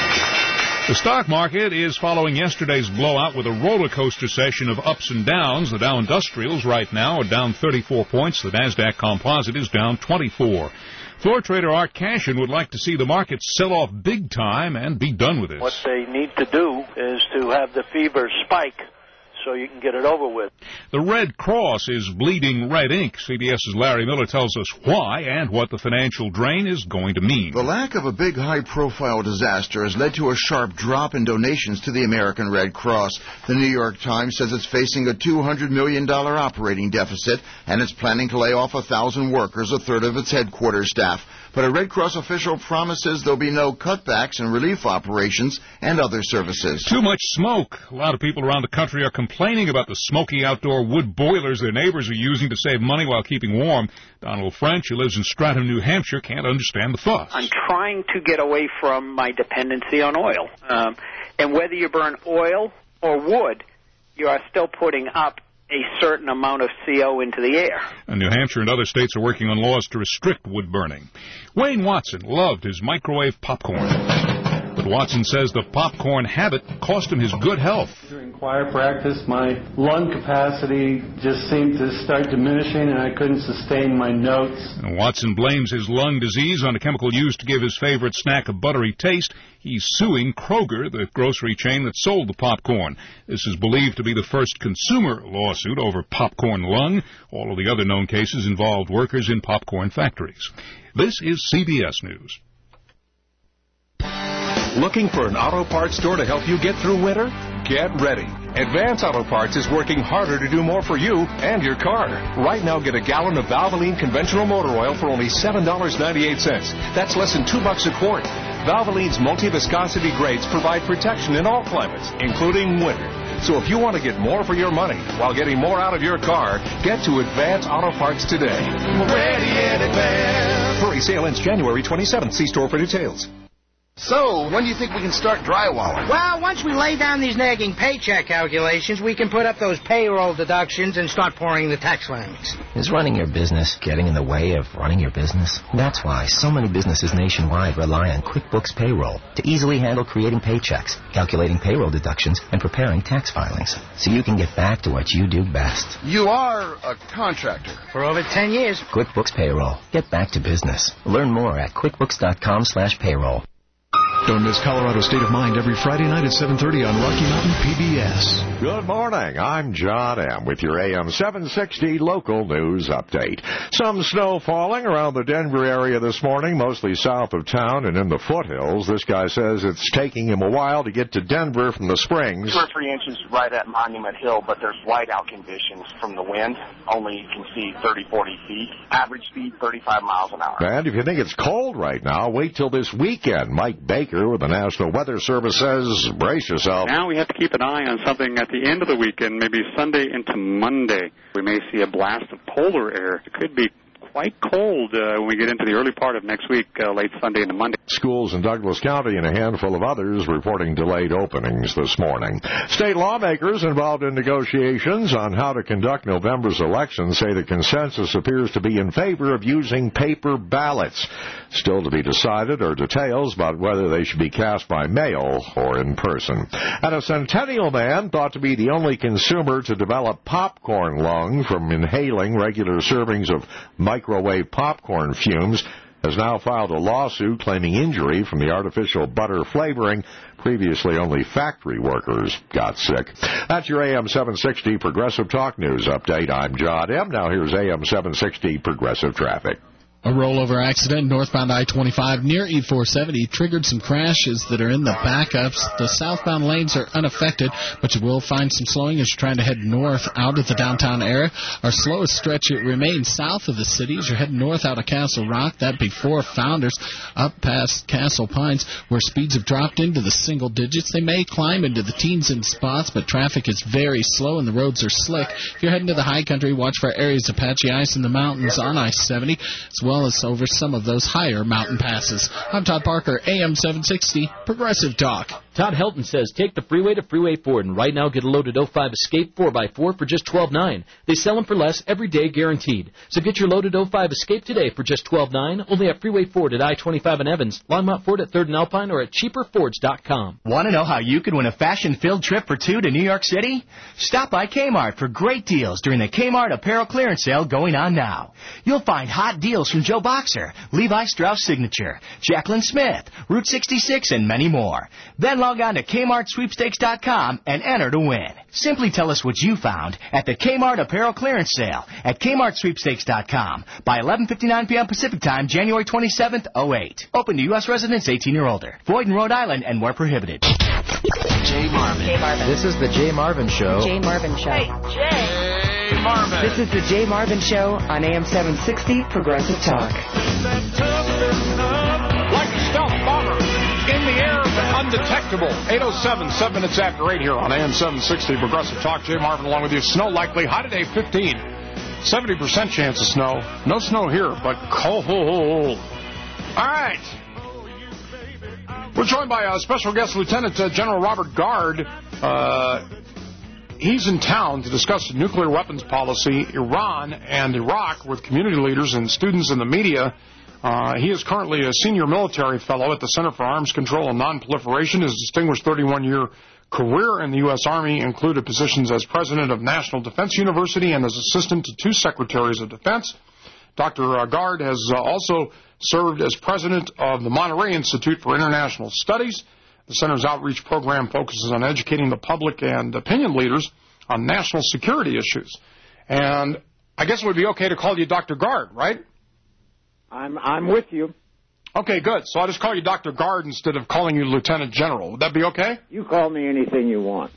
The stock market is following yesterday's blowout with a roller coaster session of ups and downs. The Dow Industrials right now are down 34 points. The NASDAQ Composite is down 24. Floor trader Art Cashin would like to see the market sell off big time and be done with this. What they need to do is to have the fever spike so you can get it over with. The Red Cross is bleeding red ink. CBS's Larry Miller tells us why and what the financial drain is going to mean. The lack of a big high-profile disaster has led to a sharp drop in donations to the American Red Cross. The New York Times says it's facing a $200 million operating deficit, and it's planning to lay off 1,000 workers, a third of its headquarters staff. But a Red Cross official promises there'll be no cutbacks in relief operations and other services. Too much smoke. A lot of people around the country are complaining about the smoky outdoor wood boilers their neighbors are using to save money while keeping warm. Donald French, who lives in Stratham, New Hampshire, can't understand the fuss. I'm trying to get away from my dependency on oil. And whether you burn oil or wood, you are still putting up a certain amount of CO into the air. And New Hampshire and other states are working on laws to restrict wood burning. Wayne Watson loved his microwave popcorn. But Watson says the popcorn habit cost him his good health. During choir practice, my lung capacity just seemed to start diminishing, and I couldn't sustain my notes. And Watson blames his lung disease on a chemical used to give his favorite snack a buttery taste. He's suing Kroger, the grocery chain that sold the popcorn. This is believed to be the first consumer lawsuit over popcorn lung. All of the other known cases involved workers in popcorn factories. This is CBS News. Looking for an auto parts store to help you get through winter? Get ready. Advance Auto Parts is working harder to do more for you and your car. Right now, get a gallon of Valvoline conventional motor oil for only $7.98. That's less than $2 a quart. Valvoline's multi-viscosity grades provide protection in all climates, including winter. So if you want to get more for your money while getting more out of your car, get to Advance Auto Parts today. Ready in advance. Hurry, sale ends January 27th. See store for details. So, when do you think we can start drywalling? Well, once we lay down these nagging paycheck calculations, we can put up those payroll deductions and start pouring the tax liens. Is running your business getting in the way of running your business? That's why so many businesses nationwide rely on QuickBooks Payroll to easily handle creating paychecks, calculating payroll deductions, and preparing tax filings, so you can get back to what you do best. You are a contractor. For over 10 years. QuickBooks Payroll. Get back to business. Learn more at QuickBooks.com/payroll. Don't miss Colorado State of Mind every Friday night at 7:30 on Rocky Mountain PBS. Good morning. I'm John M. with your AM 760 local news update. Some snow falling around the Denver area this morning, mostly south of town and in the foothills. This guy says it's taking him a while to get to Denver from the Springs. 2 or 3 inches right at Monument Hill, but there's whiteout conditions from the wind. Only you can see 30, 40 feet. Average speed 35 miles an hour. And if you think it's cold right now, wait till this weekend. Mike Baker with the National Weather Service says, brace yourself. Now we have to keep an eye on something at the end of the weekend, maybe Sunday into Monday. We may see a blast of polar air. It could be quite cold when we get into the early part of next week, late Sunday into Monday. Schools in Douglas County and a handful of others reporting delayed openings this morning. State lawmakers involved in negotiations on how to conduct November's election say the consensus appears to be in favor of using paper ballots. Still to be decided are details about whether they should be cast by mail or in person. And a Centennial man, thought to be the only consumer to develop popcorn lung from inhaling regular servings of microwave popcorn fumes, has now filed a lawsuit claiming injury from the artificial butter flavoring. Previously, only factory workers got sick. That's your AM 760 Progressive Talk News update. I'm John M. Now here's AM 760 Progressive Traffic. A rollover accident northbound I-25 near E-470 triggered some crashes that are in the backups. The southbound lanes are unaffected, but you will find some slowing as you're trying to head north out of the downtown area. Our slowest stretch remains south of the city as you're heading north out of Castle Rock. That before Founders, up past Castle Pines, where speeds have dropped into the single digits. They may climb into the teens in spots, but traffic is very slow and the roads are slick. If you're heading to the high country, watch for areas of patchy ice in the mountains on I-70, as well as over some of those higher mountain passes. I'm Todd Parker, AM 760, Progressive Talk. Todd Helton says, take the freeway to Freeway Ford and right now get a loaded 05 Escape 4x4 for just $12.9. They sell them for less every day, guaranteed. So get your loaded 05 Escape today for just $12.9, only at Freeway Ford at I-25 in Evans, Longmont Ford at 3rd and Alpine, or at cheaperfords.com. Want to know how you could win a fashion-filled trip for two to New York City? Stop by Kmart for great deals during the Kmart Apparel Clearance Sale going on now. You'll find hot deals from Joe Boxer, Levi Strauss Signature, Jacqueline Smith, Route 66, and many more. Then log on to KmartSweepstakes.com and enter to win. Simply tell us what you found at the Kmart Apparel Clearance Sale at KmartSweepstakes.com by 11:59 p.m. Pacific Time, January 27th, 08. Open to U.S. residents 18 or older. Void in Rhode Island and where prohibited. Jay Marvin. This is the Jay Marvin Show. Jay Marvin Show. Hey, Jay Marvin. This is the Jay Marvin Show on AM 760 Progressive Talk. Like a stealth bomber, in the air, undetectable. 8:07, 7 minutes after 8 here on AM 760 Progressive Talk. Jay Marvin along with you. Snow likely. High today, 15. 70% chance of snow. No snow here, but cold. All right. We're joined by Special Guest Lieutenant General Robert Guard. he's in town to discuss nuclear weapons policy, Iran and Iraq, with community leaders and students in the media. He is currently a senior military fellow at the Center for Arms Control and Nonproliferation. His distinguished 31-year career in the U.S. Army included positions as president of National Defense University and as assistant to 2 secretaries of defense. Dr. Gard has also served as president of the Monterey Institute for International Studies. The center's outreach program focuses on educating the public and opinion leaders on national security issues. And I guess it would be okay to call you Dr. Gard, right? I'm with you. Okay, good. So I'll just call you Dr. Gard instead of calling you Lieutenant General. Would that be okay? You call me anything you want.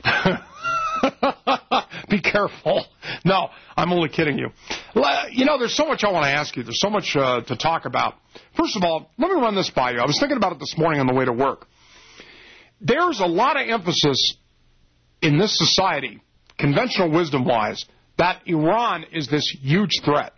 Be careful. No, I'm only kidding you. You know, there's so much I want to ask you. There's so much to talk about. First of all, let me run this by you. I was thinking about it this morning on the way to work. There's a lot of emphasis in this society, conventional wisdom-wise, that Iran is this huge threat.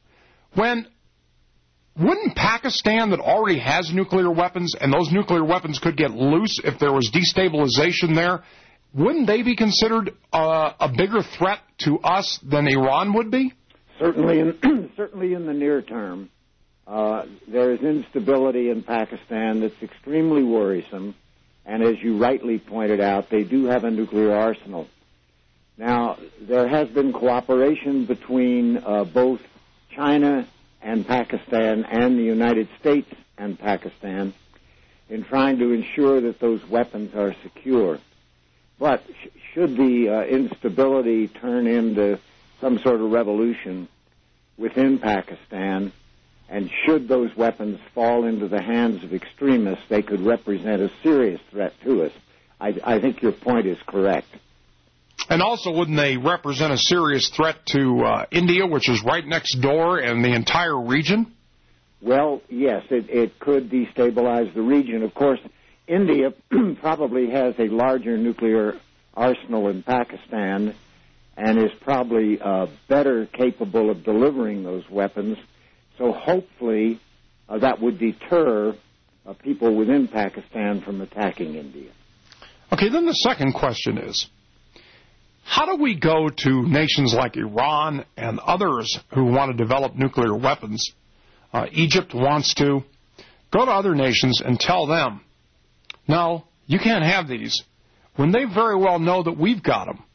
Wouldn't Pakistan, that already has nuclear weapons, and those nuclear weapons could get loose if there was destabilization there, wouldn't they be considered a bigger threat to us than Iran would be? Certainly in the near term. There is instability in Pakistan that's extremely worrisome, and as you rightly pointed out, they do have a nuclear arsenal. Now, there has been cooperation between both China and Pakistan and the United States and Pakistan in trying to ensure that those weapons are secure. But should the instability turn into some sort of revolution within Pakistan, and should those weapons fall into the hands of extremists, they could represent a serious threat to us. I think your point is correct. And also, wouldn't they represent a serious threat to India, which is right next door, and the entire region? Well, yes, it could destabilize the region. Of course, India probably has a larger nuclear arsenal in Pakistan and is probably better capable of delivering those weapons. So hopefully that would deter people within Pakistan from attacking India. Okay, then the second question is, how do we go to nations like Iran and others who want to develop nuclear weapons? Egypt wants to. Go to other nations and tell them, no, you can't have these, when they very well know that we've got them.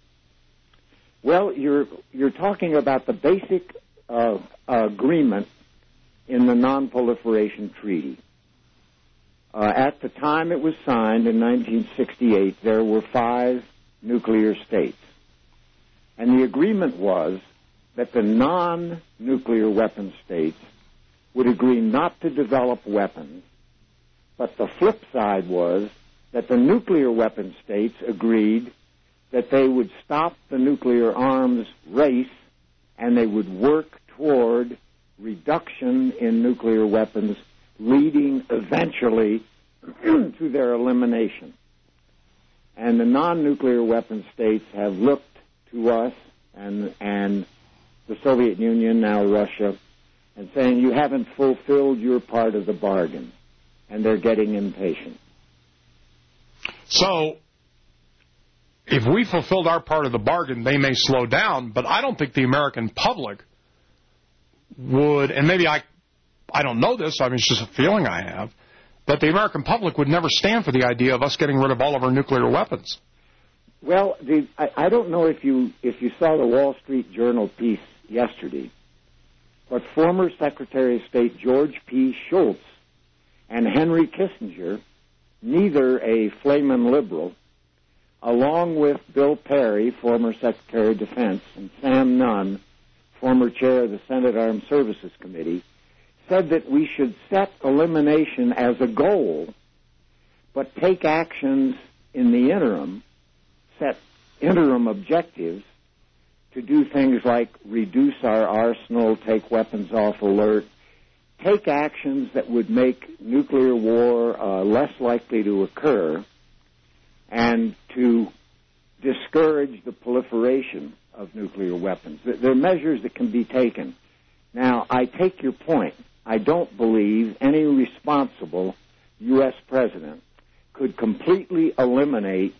Well, you're talking about the basic agreement in the Non-Proliferation Treaty. At the time it was signed in 1968, there were 5 nuclear states. And the agreement was that the non-nuclear weapon states would agree not to develop weapons, but the flip side was that the nuclear weapon states agreed that they would stop the nuclear arms race and they would work toward reduction in nuclear weapons, leading eventually to their elimination. And the non-nuclear weapon states have looked to us and the Soviet Union, now Russia, and saying, you haven't fulfilled your part of the bargain. And they're getting impatient. So, if we fulfilled our part of the bargain, they may slow down, but I don't think the American public would, and maybe I don't know this, I mean, it's just a feeling I have, that the American public would never stand for the idea of us getting rid of all of our nuclear weapons. Well, I don't know if you saw the Wall Street Journal piece yesterday, but former Secretary of State George P. Shultz and Henry Kissinger, neither a flamin' liberal, along with Bill Perry, former Secretary of Defense, and Sam Nunn, former chair of the Senate Armed Services Committee, said that we should set elimination as a goal, but take actions in the interim, set interim objectives to do things like reduce our arsenal, take weapons off alert, take actions that would make nuclear war less likely to occur, and to discourage the proliferation of nuclear weapons. There are measures that can be taken. Now, I take your point. I don't believe any responsible U.S. president could completely eliminate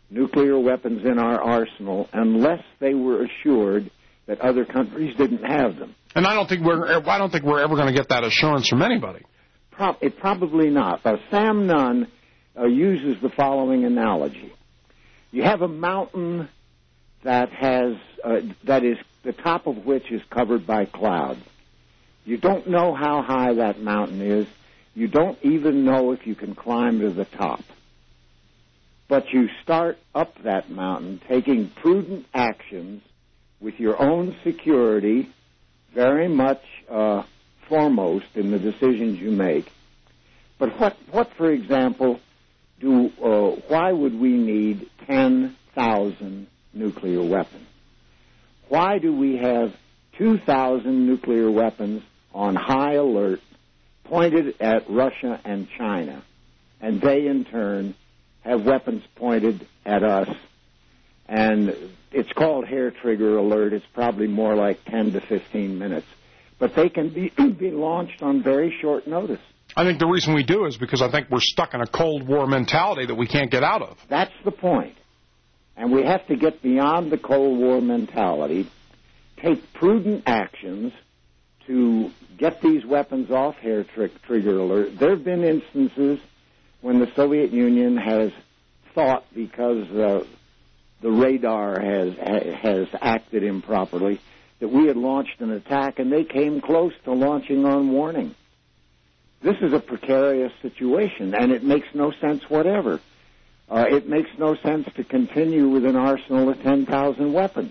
nuclear weapons in our arsenal unless they were assured that other countries didn't have them. And I don't think we're ever going to get that assurance from anybody. Probably not. Sam Nunn uses the following analogy. You have a mountain that is the top of which is covered by clouds. You don't know how high that mountain is. You don't even know if you can climb to the top. But you start up that mountain taking prudent actions with your own security very much foremost in the decisions you make. But what for example, why would we need 10,000 nuclear weapons? Why do we have 2,000 nuclear weapons on high alert pointed at Russia and China, and they in turn have weapons pointed at us? And it's called hair trigger alert. It's probably more like 10 to 15 minutes. But they can be launched on very short notice. I think the reason we do is because I think we're stuck in a Cold War mentality that we can't get out of. That's the point. And we have to get beyond the Cold War mentality, take prudent actions to get these weapons off hair trigger alert. There have been instances when the Soviet Union has thought, because the radar has acted improperly, that we had launched an attack, and they came close to launching on warning. This is a precarious situation, and it makes no sense whatever. It makes no sense to continue with an arsenal of 10,000 weapons.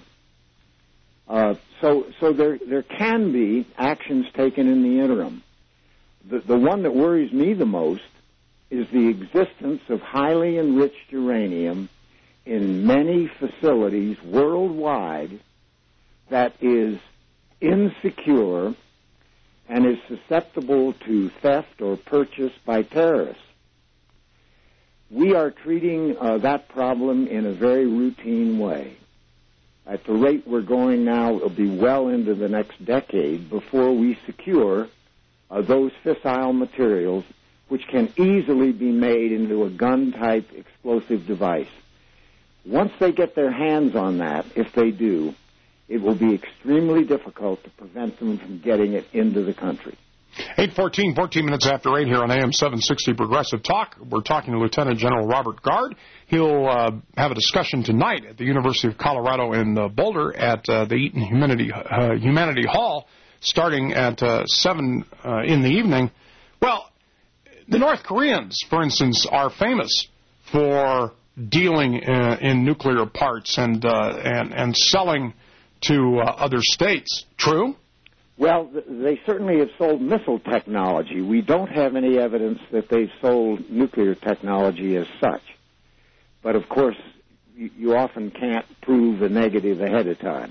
So there can be actions taken in the interim. The one that worries me the most is the existence of highly enriched uranium in many facilities worldwide that is insecure and is susceptible to theft or purchase by terrorists. We are treating that problem in a very routine way. At the rate we're going now, it'll be well into the next decade before we secure those fissile materials which can easily be made into a gun-type explosive device. Once they get their hands on that, if they do, it will be extremely difficult to prevent them from getting it into the country. 8:14, 14 minutes after 8 here on AM 760 Progressive Talk. We're talking to Lieutenant General Robert Gard. He'll have a discussion tonight at the University of Colorado in Boulder at the Eaton Humanity Hall, starting at 7 in the evening. Well, the North Koreans, for instance, are famous for dealing in nuclear parts and selling to other states. True? Well, they certainly have sold missile technology. We don't have any evidence that they've sold nuclear technology as such. But, of course, you often can't prove a negative ahead of time.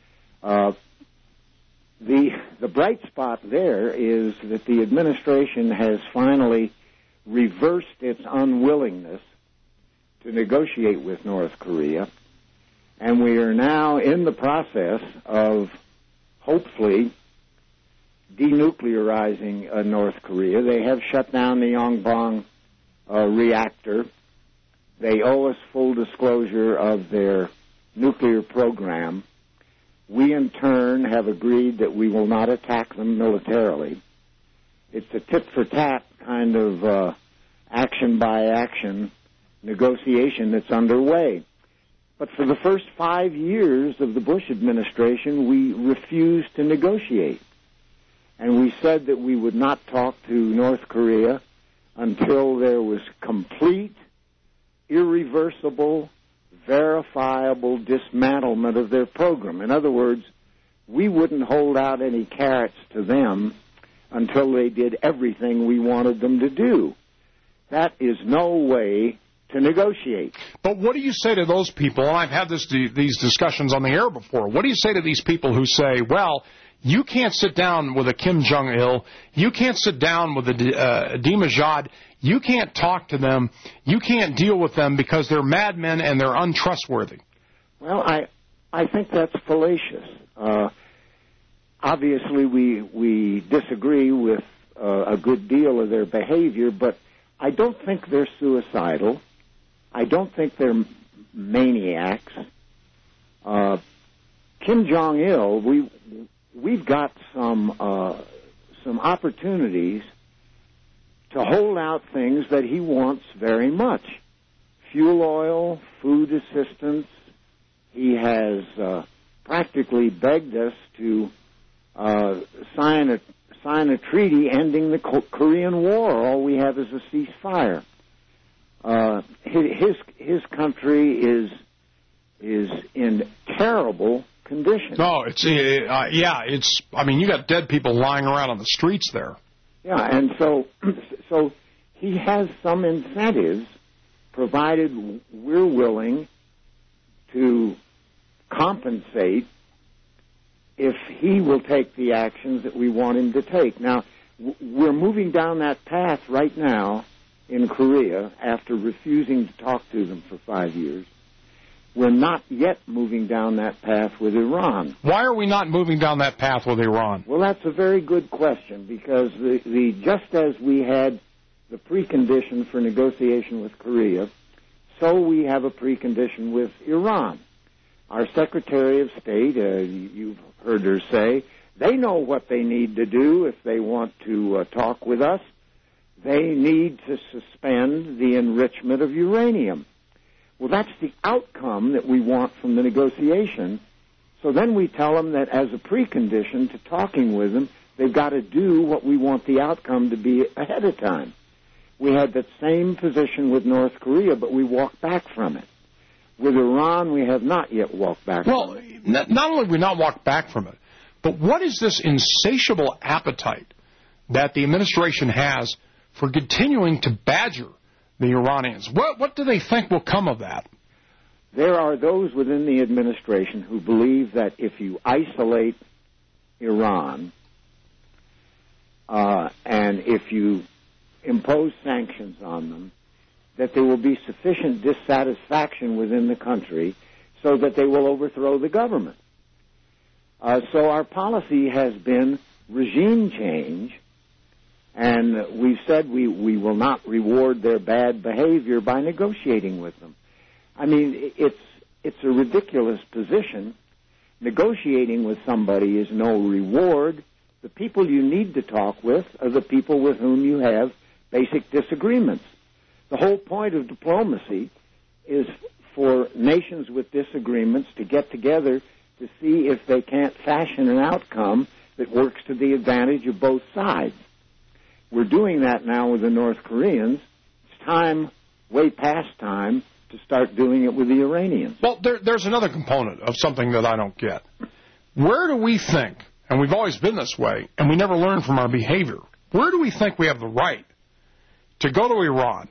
The bright spot there is that the administration has finally reversed its unwillingness to negotiate with North Korea, and we are now in the process of hopefully denuclearizing North Korea. They have shut down the Yongbong reactor. They owe us full disclosure of their nuclear program. We, in turn, have agreed that we will not attack them militarily. It's a tit-for-tat kind of action-by-action negotiation that's underway. But for the first 5 years of the Bush administration, we refused to negotiate. And we said that we would not talk to North Korea until there was complete, irreversible, verifiable dismantlement of their program. In other words, we wouldn't hold out any carrots to them until they did everything we wanted them to do. That is no way to negotiate. But what do you say to those people, and I've had these discussions on the air before, what do you say to these people who say, well, you can't sit down with a Kim Jong-il, you can't sit down with a Ahmadinejad, you can't talk to them, you can't deal with them because they're madmen and they're untrustworthy? Well, I think that's fallacious. Obviously, we disagree with a good deal of their behavior, but I don't think they're suicidal. I don't think they're maniacs. Kim Jong-il, we've got some opportunities to hold out things that he wants very much. Fuel oil, food assistance. He has practically begged us to sign a treaty ending the Korean War. All we have is a ceasefire. His country is in terrible condition. No, it's I mean, you got dead people lying around on the streets there. Yeah, and so he has some incentives, provided we're willing to compensate if he will take the actions that we want him to take. Now, we're moving down that path right now in Korea after refusing to talk to them for 5 years. We're not yet moving down that path with Iran. Why are we not moving down that path with Iran? Well, that's a very good question, because just as we had the precondition for negotiation with Korea, so we have a precondition with Iran. Our Secretary of State, you've heard her say, they know what they need to do if they want to talk with us. They need to suspend the enrichment of uranium. Well, that's the outcome that we want from the negotiation. So then we tell them that as a precondition to talking with them, they've got to do what we want the outcome to be ahead of time. We had that same position with North Korea, but we walked back from it. With Iran, we have not yet walked back from it. Well, not only have we not walked back from it, but what is this insatiable appetite that the administration has for continuing to badger the Iranians? What do they think will come of that? There are those within the administration who believe that if you isolate Iran and if you impose sanctions on them, that there will be sufficient dissatisfaction within the country so that they will overthrow the government. So our policy has been regime change, and we've said we will not reward their bad behavior by negotiating with them. I mean, it's a ridiculous position. Negotiating with somebody is no reward. The people you need to talk with are the people with whom you have basic disagreements. The whole point of diplomacy is for nations with disagreements to get together to see if they can't fashion an outcome that works to the advantage of both sides. We're doing that now with the North Koreans. It's time, way past time, to start doing it with the Iranians. Well, there's another component of something that I don't get. Where do we think, and we've always been this way, and we never learn from our behavior, where do we think we have the right to go to Iran,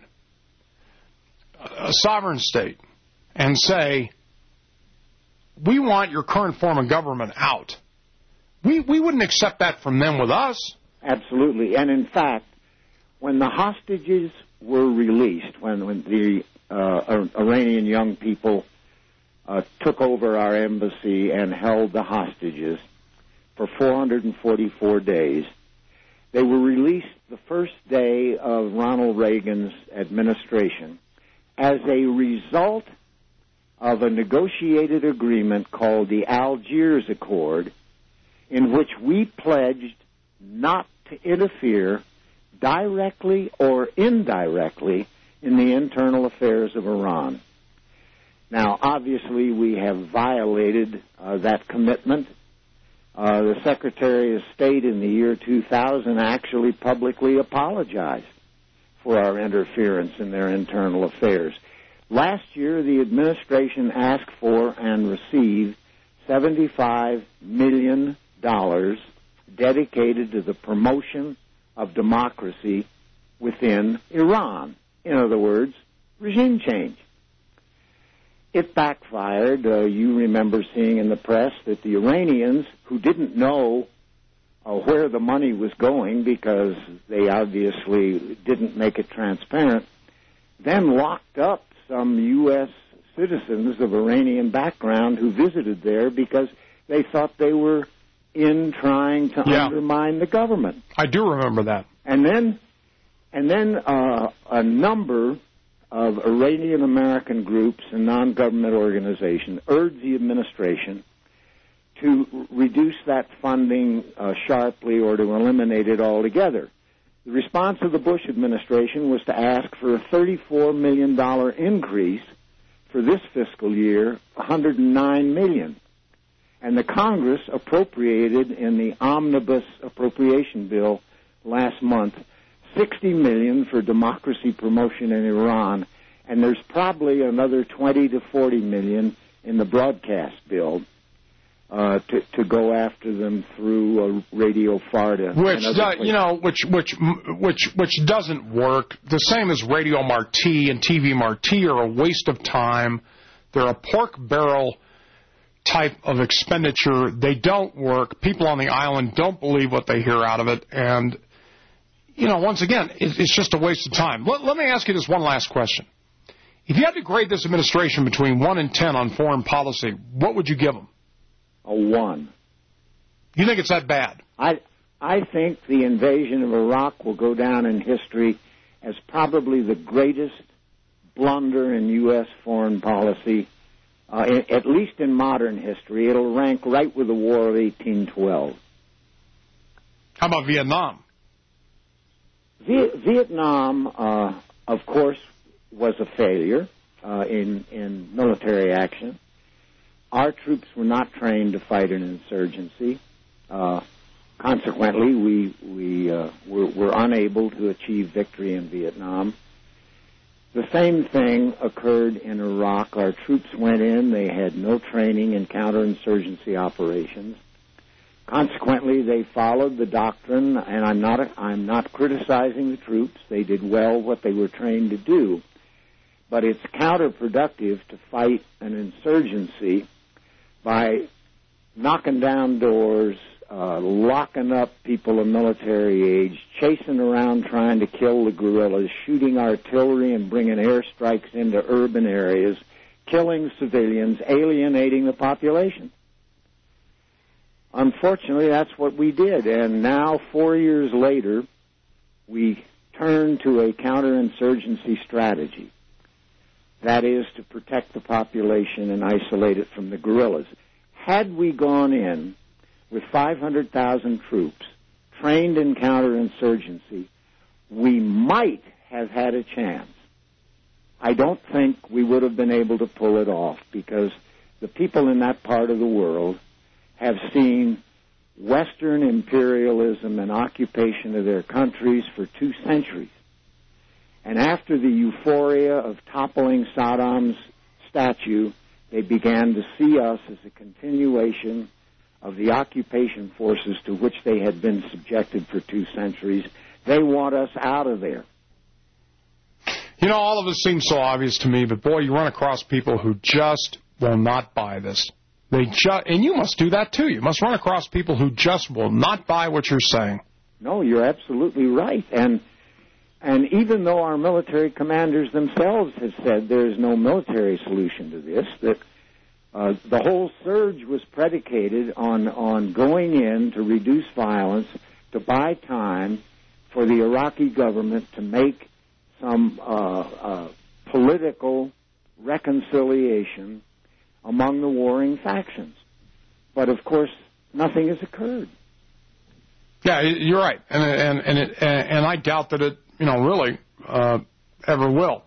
a sovereign state, and say, we want your current form of government out? We wouldn't accept that from them with us. Absolutely. And in fact, when the hostages were released, when the Iranian young people took over our embassy and held the hostages for 444 days, they were released the first day of Ronald Reagan's administration as a result of a negotiated agreement called the Algiers Accord, in which we pledged not to interfere directly or indirectly in the internal affairs of Iran. Now, obviously, we have violated that commitment. The Secretary of State in the year 2000 actually publicly apologized for our interference in their internal affairs. Last year, the administration asked for and received $75 million dedicated to the promotion of democracy within Iran. In other words, regime change. It backfired. You remember seeing in the press that the Iranians, who didn't know where the money was going because they obviously didn't make it transparent, then locked up some U.S. citizens of Iranian background who visited there because they thought they were in trying to undermine the government. I do remember that. And then a number of Iranian-American groups and non-government organizations urged the administration to reduce that funding sharply or to eliminate it altogether. The response of the Bush administration was to ask for a $34 million increase for this fiscal year, $109 million. And the Congress appropriated in the omnibus appropriation bill last month $60 million for democracy promotion in Iran, and there's probably another $20 to $40 million in the broadcast bill to go after them through Radio Farda, which doesn't work. The same as Radio Marti and TV Marti are a waste of time. They're a pork barrel type of expenditure. They don't work. People on the island don't believe what they hear out of it, and once again, it's just a waste of time. Let me ask you this one last question. If you had to grade this administration between 1 and 10 on foreign policy, what would you give them? A 1. You think it's that bad? I think the invasion of Iraq will go down in history as probably the greatest blunder in U.S. foreign policy, at least in modern history. It'll rank right with the War of 1812. How about Vietnam? Vietnam, of course, was a failure in military action. Our troops were not trained to fight an insurgency. Consequently, we were unable to achieve victory in Vietnam. The same thing occurred in Iraq. Our troops went in. They had no training in counterinsurgency operations. Consequently, they followed the doctrine, and I'm not criticizing the troops. They did well what they were trained to do. But it's counterproductive to fight an insurgency by knocking down doors, locking up people of military age, chasing around trying to kill the guerrillas, shooting artillery and bringing airstrikes into urban areas, killing civilians, alienating the population. Unfortunately, that's what we did, and now, 4 years later, we turn to a counterinsurgency strategy. That is, to protect the population and isolate it from the guerrillas. Had we gone in with 500,000 troops trained in counterinsurgency, we might have had a chance. I don't think we would have been able to pull it off because the people in that part of the world have seen Western imperialism and occupation of their countries for 2 centuries. And after the euphoria of toppling Saddam's statue, they began to see us as a continuation of the occupation forces to which they had been subjected for 2 centuries. They want us out of there. All of this seems so obvious to me, but boy, you run across people who just will not buy this. And you must do that too. You must run across people who just will not buy what you're saying. No, you're absolutely right. And even though our military commanders themselves have said there is no military solution to this, that the whole surge was predicated on going in to reduce violence, to buy time for the Iraqi government to make some political reconciliation among the warring factions. But, of course, nothing has occurred. Yeah, you're right. And I doubt that it, really ever will.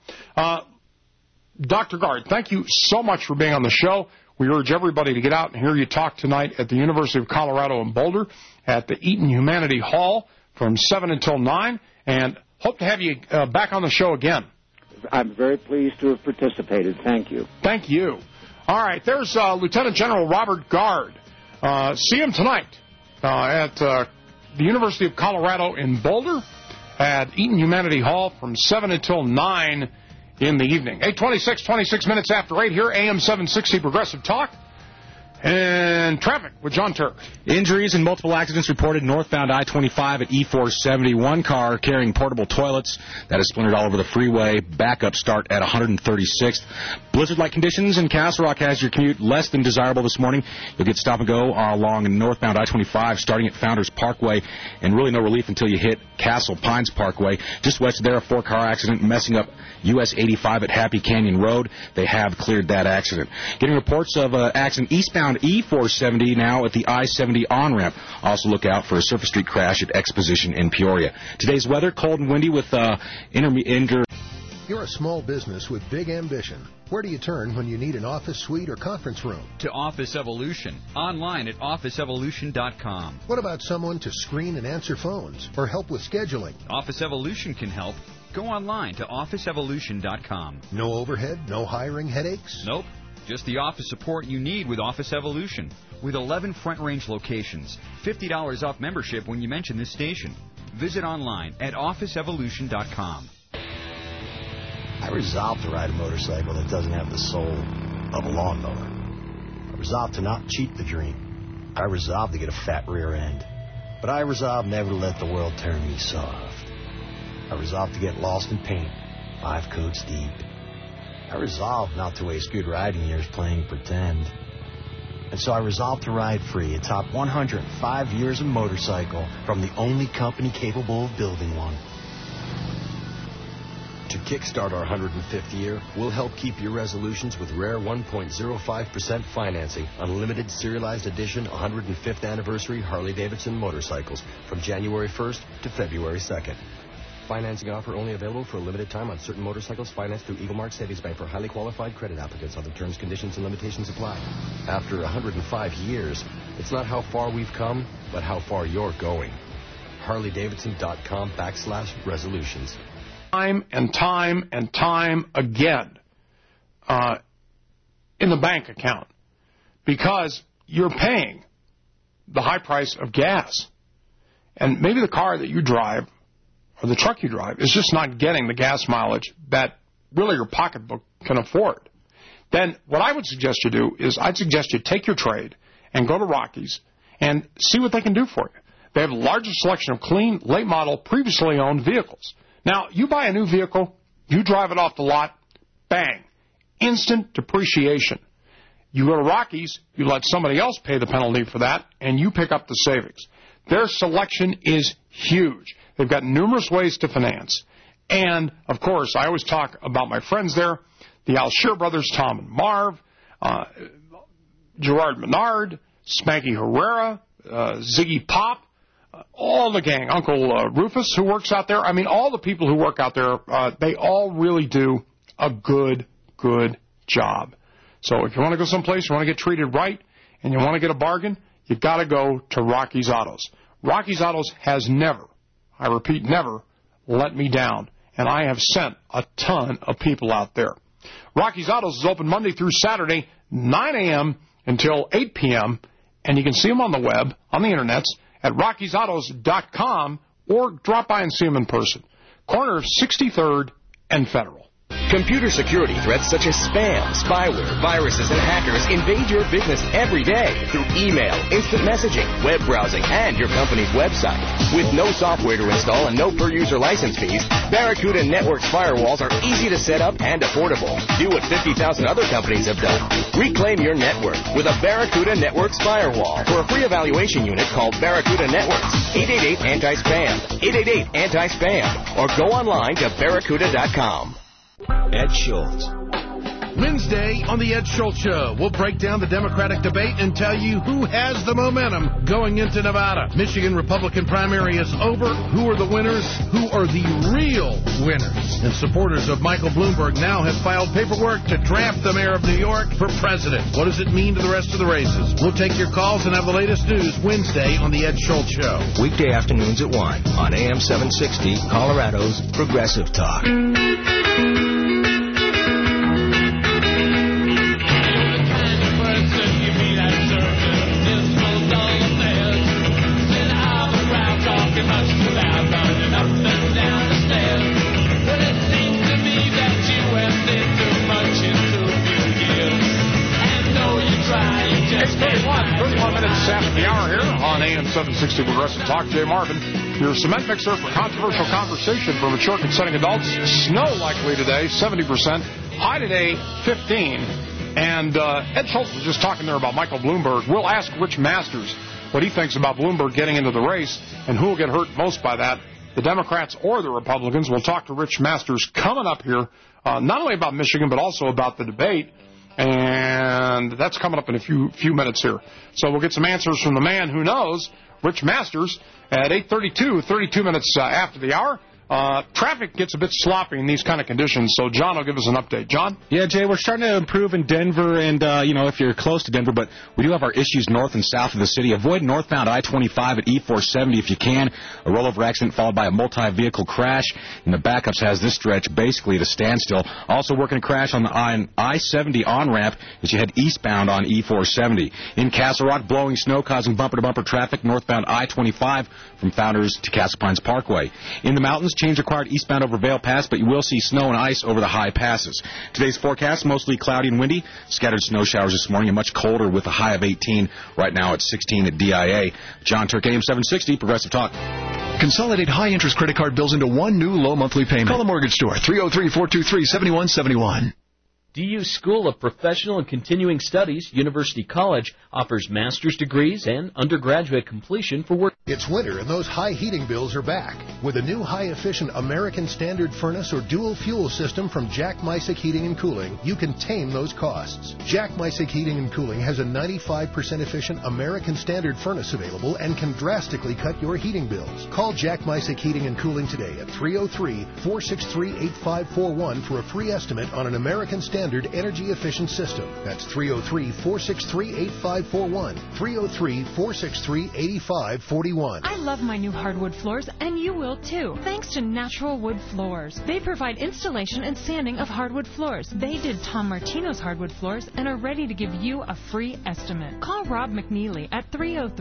Dr. Guard, thank you so much for being on the show. We urge everybody to get out and hear you talk tonight at the University of Colorado in Boulder at the Eaton Humanity Hall from 7 until 9, and hope to have you back on the show again. I'm very pleased to have participated. Thank you. Thank you. All right, there's Lieutenant General Robert Guard. See him tonight at the University of Colorado in Boulder at Eaton Humanity Hall from 7 until 9 in the evening. 8:26, 26 minutes after 8 here, AM 760 Progressive Talk. And traffic with John Turk. Injuries and multiple accidents reported northbound I-25 at E470. One car carrying portable toilets that is splintered all over the freeway. Backup start at 136th. Blizzard-like conditions in Castle Rock has your commute less than desirable this morning. You'll get stop and go along northbound I-25 starting at Founders Parkway, and really no relief until you hit Castle Pines Parkway. Just west of there, a 4-car accident messing up US 85 at Happy Canyon Road. They have cleared that accident. Getting reports of accident eastbound E470 now at the I-70 on-ramp. Also look out for a Surface Street crash at Exposition in Peoria. Today's weather, cold and windy with You're a small business with big ambition. Where do you turn when you need an office suite or conference room? To Office Evolution. Online at OfficeEvolution.com. What about someone to screen and answer phones or help with scheduling? Office Evolution can help. Go online to OfficeEvolution.com. No overhead, no hiring headaches? Nope. Just the office support you need with Office Evolution. With 11 Front Range locations, $50 off membership when you mention this station. Visit online at OfficeEvolution.com. I resolved to ride a motorcycle that doesn't have the soul of a lawnmower. I resolved to not cheat the dream. I resolved to get a fat rear end. But I resolved never to let the world turn me soft. I resolved to get lost in paint, 5 coats deep. I resolved not to waste good riding years playing pretend. And so I resolved to ride free atop 105 years of motorcycle from the only company capable of building one. To kickstart our 105th year, we'll help keep your resolutions with rare 1.05% financing on limited serialized edition 105th anniversary Harley-Davidson motorcycles from January 1st to February 2nd. Financing offer only available for a limited time on certain motorcycles financed through Eagle Mark Savings Bank for highly qualified credit applicants. Other terms, conditions, and limitations apply. After 105 years, it's not how far we've come, but how far you're going. HarleyDavidson.com/resolutions. Time and time and time again in the bank account because you're paying the high price of gas. And maybe the car that you drive or the truck you drive is just not getting the gas mileage that really your pocketbook can afford. Then what I would suggest you do is I'd suggest you take your trade and go to Rockies and see what they can do for you. They have the largest selection of clean, late model, previously owned vehicles. Now, you buy a new vehicle, you drive it off the lot, bang, instant depreciation. You go to Rockies, you let somebody else pay the penalty for that, and you pick up the savings. Their selection is huge. They've got numerous ways to finance. And, of course, I always talk about my friends there, the Alsher brothers, Tom and Marv, Gerard Menard, Spanky Herrera, Ziggy Pop, all the gang, Uncle Rufus, who works out there. I mean, all the people who work out there, they all really do a good job. So if you want to go someplace, you want to get treated right, and you want to get a bargain, you got to go to Rocky's Autos. Rocky's Autos has never, I repeat, never let me down, and I have sent a ton of people out there. Rocky's Autos is open Monday through Saturday, 9 a.m. until 8 p.m., and you can see them on the web, on the internets, at Rocky'sAutos.com, or drop by and see them in person. Corner of 63rd and Federal. Computer security threats such as spam, spyware, viruses, and hackers invade your business every day through email, instant messaging, web browsing, and your company's website. With no software to install and no per-user license fees, Barracuda Networks firewalls are easy to set up and affordable. Do what 50,000 other companies have done. Reclaim your network with a Barracuda Networks firewall. For a free evaluation unit, call Barracuda Networks, 888-ANTI-SPAM, 888-ANTI-SPAM, or go online to Barracuda.com. Ed Schultz. Wednesday on the Ed Schultz Show, we'll break down the Democratic debate and tell you who has the momentum going into Nevada. Michigan Republican primary is over. Who are the winners? Who are the real winners? And supporters of Michael Bloomberg now have filed paperwork to draft the mayor of New York for president. What does it mean to the rest of the races? We'll take your calls and have the latest news Wednesday on the Ed Schultz Show. Weekday afternoons at 1 on AM 760, Colorado's Progressive Talk. It's minutes after the hour here on AM 760 Progressive Talk. Jay Marvin, your cement mixer for controversial conversation for mature consenting adults. Snow likely today, 70%. High today, 15. And Ed Schultz was just talking there about Michael Bloomberg. We'll ask Rich Masters what he thinks about Bloomberg getting into the race and who will get hurt most by that, the Democrats or the Republicans. We'll talk to Rich Masters coming up here, not only about Michigan, but also about the debate. And that's coming up in a few minutes here. So we'll get some answers from the man who knows, Rich Masters, at 8:32, 32 minutes after the hour. Traffic gets a bit sloppy in these kind of conditions, so John will give us an update. John? Yeah, Jay, we're starting to improve in Denver, and, if you're close to Denver, but we do have our issues north and south of the city. Avoid northbound I-25 at E-470 if you can. A rollover accident followed by a multi-vehicle crash, and the backups has this stretch basically at a standstill. Also working a crash on the I-70 on-ramp as you head eastbound on E-470. In Castle Rock, blowing snow causing bumper-to-bumper traffic northbound I-25 from Founders to Castle Pines Parkway. In the mountains, change required eastbound over Vail Pass, but you will see snow and ice over the high passes. Today's forecast, mostly cloudy and windy. Scattered snow showers this morning and much colder with a high of 18. Right now it's 16 at DIA. John Turk, AM 760, Progressive Talk. Consolidate high-interest credit card bills into one new low monthly payment. Call the Mortgage Store, 303-423-7171. DU School of Professional and Continuing Studies, University College, offers master's degrees and undergraduate completion for work. It's winter and those high heating bills are back. With a new high-efficient American Standard furnace or dual fuel system from Jack Mysick Heating and Cooling, you can tame those costs. Jack Mysick Heating and Cooling has a 95% efficient American Standard furnace available and can drastically cut your heating bills. Call Jack Mysick Heating and Cooling today at 303-463-8541 for a free estimate on an American Standard energy-efficient system. That's 303-463-8541. 303-463-8541. I love my new hardwood floors, and you will too. Thanks to Natural Wood Floors. They provide installation and sanding of hardwood floors. They did Tom Martino's hardwood floors and are ready to give you a free estimate. Call Rob McNeely at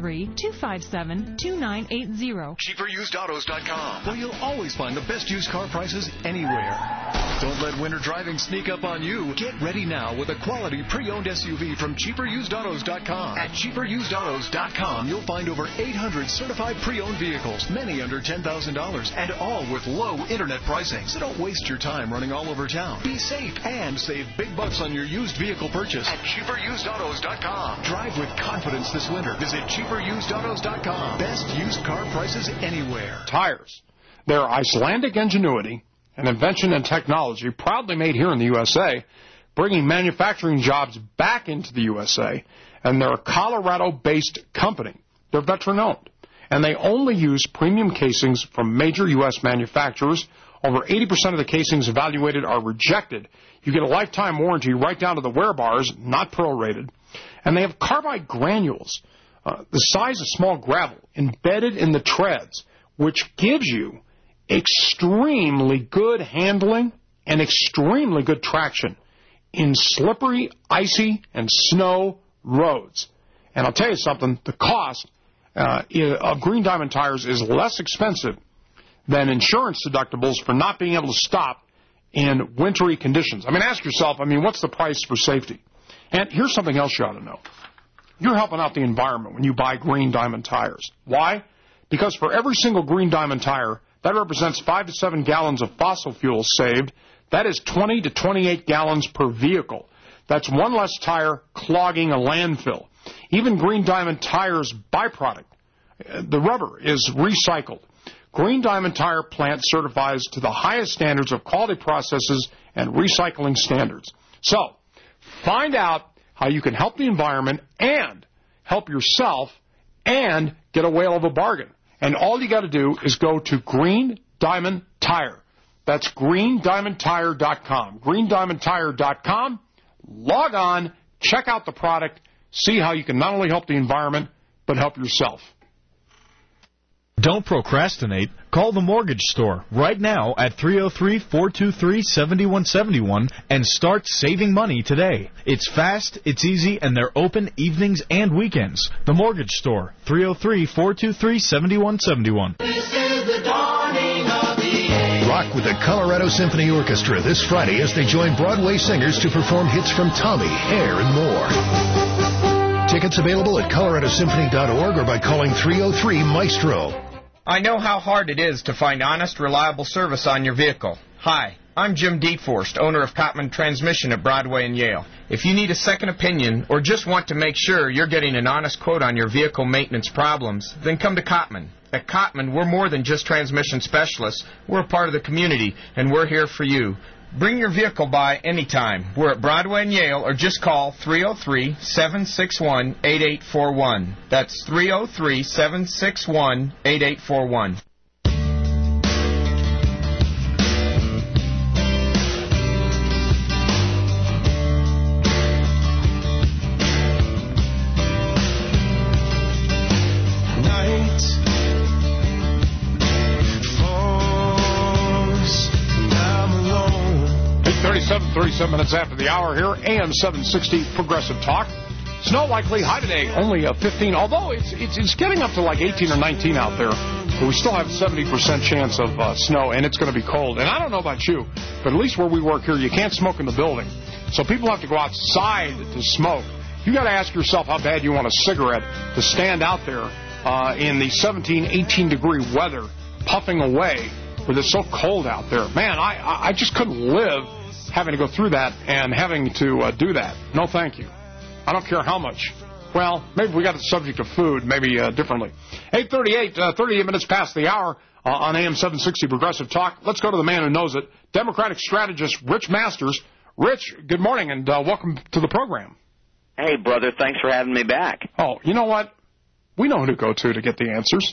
303-257-2980. CheaperUsedAutos.com, where you'll always find the best used car prices anywhere. Don't let winter driving sneak up on you. Get ready now with a quality pre-owned SUV from CheaperUsedAutos.com. At CheaperUsedAutos.com, you'll find over 800 certified pre-owned vehicles, many under $10,000, and all with low internet pricing. So don't waste your time running all over town. Be safe and save big bucks on your used vehicle purchase at CheaperUsedAutos.com. Drive with confidence this winter. Visit CheaperUsedAutos.com. Best used car prices anywhere. Tires. Their Icelandic ingenuity and invention and technology proudly made here in the USA, bringing manufacturing jobs back into the USA, and they're a Colorado-based company. They're veteran-owned, and they only use premium casings from major U.S. manufacturers. Over 80% of the casings evaluated are rejected. You get a lifetime warranty right down to the wear bars, not prorated. And they have carbide granules, the size of small gravel, embedded in the treads, which gives you extremely good handling and extremely good traction in slippery, icy, and snow roads. And I'll tell you something, the cost of Green Diamond tires is less expensive than insurance deductibles for not being able to stop in wintry conditions. I mean, ask yourself, what's the price for safety? And here's something else you ought to know. You're helping out the environment when you buy Green Diamond tires. Why? Because for every single Green Diamond tire, that represents 5 to 7 gallons of fossil fuel saved. That is 20 to 28 gallons per vehicle. That's one less tire clogging a landfill. Even Green Diamond tires byproduct, the rubber, is recycled. Green Diamond Tire Plant certifies to the highest standards of quality processes and recycling standards. So, find out how you can help the environment and help yourself and get a whale of a bargain. And all you got to do is go to Green Diamond Tire. That's GreenDiamondTire.com. GreenDiamondTire.com. Log on, check out the product, see how you can not only help the environment, but help yourself. Don't procrastinate. Call the Mortgage Store right now at 303-423-7171 and start saving money today. It's fast, it's easy, and they're open evenings and weekends. The Mortgage Store, 303-423-7171. This is the dawning of the age. Rock with the Colorado Symphony Orchestra this Friday as they join Broadway singers to perform hits from Tommy, Hair, and more. Tickets available at coloradosymphony.org or by calling 303-MAESTRO. I know how hard it is to find honest, reliable service on your vehicle. Hi, I'm Jim Dietforst, owner of Cotman Transmission at Broadway and Yale. If you need a second opinion or just want to make sure you're getting an honest quote on your vehicle maintenance problems, then come to Cotman. At Cotman, we're more than just transmission specialists. We're a part of the community, and we're here for you. Bring your vehicle by anytime. We're at Broadway and Yale, or just call 303-761-8841. That's 303-761-8841. Night 37 minutes after the hour here, AM 760 Progressive Talk. Snow likely, high today, only 15, although it's getting up to like 18 or 19 out there. But we still have a 70% chance of snow, and it's going to be cold. And I don't know about you, but at least where we work here, you can't smoke in the building. So people have to go outside to smoke. You got to ask yourself how bad you want a cigarette to stand out there in the 17, 18-degree weather, puffing away with it so cold out there. Man, I just couldn't live having to go through that and having to do that. No, thank you. I don't care how much. Well, maybe we got the subject of food, maybe differently. 8:38, 38 minutes past the hour on AM 760 Progressive Talk. Let's go to the man who knows it, Democratic strategist Rich Masters. Rich, good morning, and welcome to the program. Hey, brother, thanks for having me back. Oh, you know what? We know who to go to get the answers.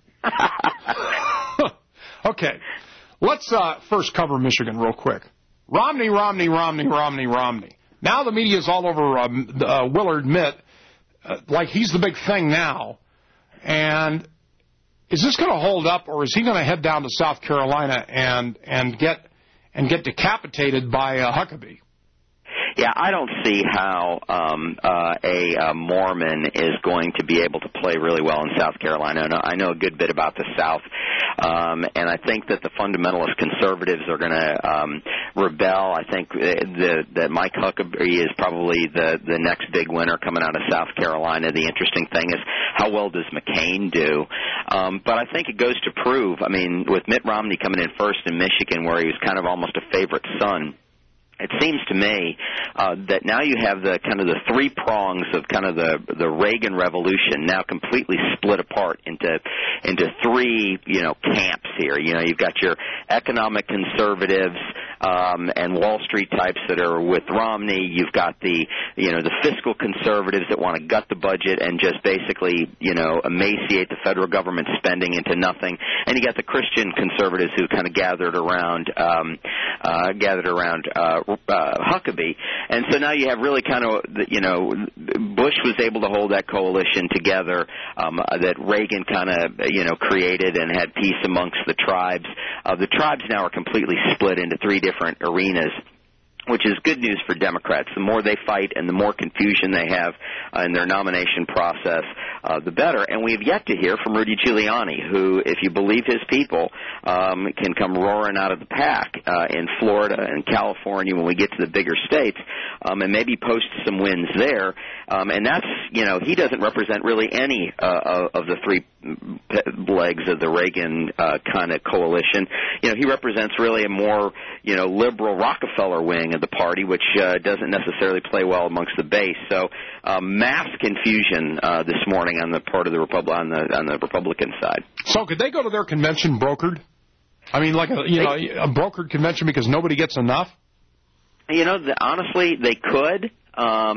Okay, let's first cover Michigan real quick. Romney. Now the media is all over Willard Mitt, like he's the big thing now. And is this going to hold up, or is he going to head down to South Carolina and get decapitated by Huckabee? Yeah, I don't see how a Mormon is going to be able to play really well in South Carolina. I know a good bit about the South, and I think that the fundamentalist conservatives are going to rebel. I think that Mike Huckabee is probably the next big winner coming out of South Carolina. The interesting thing is how well does McCain do? But I think it goes to prove, I mean, with Mitt Romney coming in first in Michigan, where he was kind of almost a favorite son, it seems to me that now you have the kind of the three prongs of kind of the Reagan Revolution now completely split apart into three, camps here. You've got your economic conservatives and Wall Street types that are with Romney. You've got the fiscal conservatives that want to gut the budget and just basically, emaciate the federal government spending into nothing. And you got the Christian conservatives who kind of gathered around Huckabee. And so now you have really kind of, Bush was able to hold that coalition together that Reagan kind of, created and had peace amongst the tribes. The tribes now are completely split into three different arenas, which is good news for Democrats. The more they fight and the more confusion they have in their nomination process, the better. And we have yet to hear from Rudy Giuliani, who, if you believe his people, can come roaring out of the pack in Florida and California when we get to the bigger states, and maybe post some wins there. And that's, he doesn't represent really any of the three legs of the Reagan kind of coalition. He represents really a more, liberal Rockefeller wing of the party, which doesn't necessarily play well amongst the base. So mass confusion this morning on the part of the on the Republican side. So could they go to their convention brokered? I mean, like a brokered convention because nobody gets enough? Honestly, they could. I'm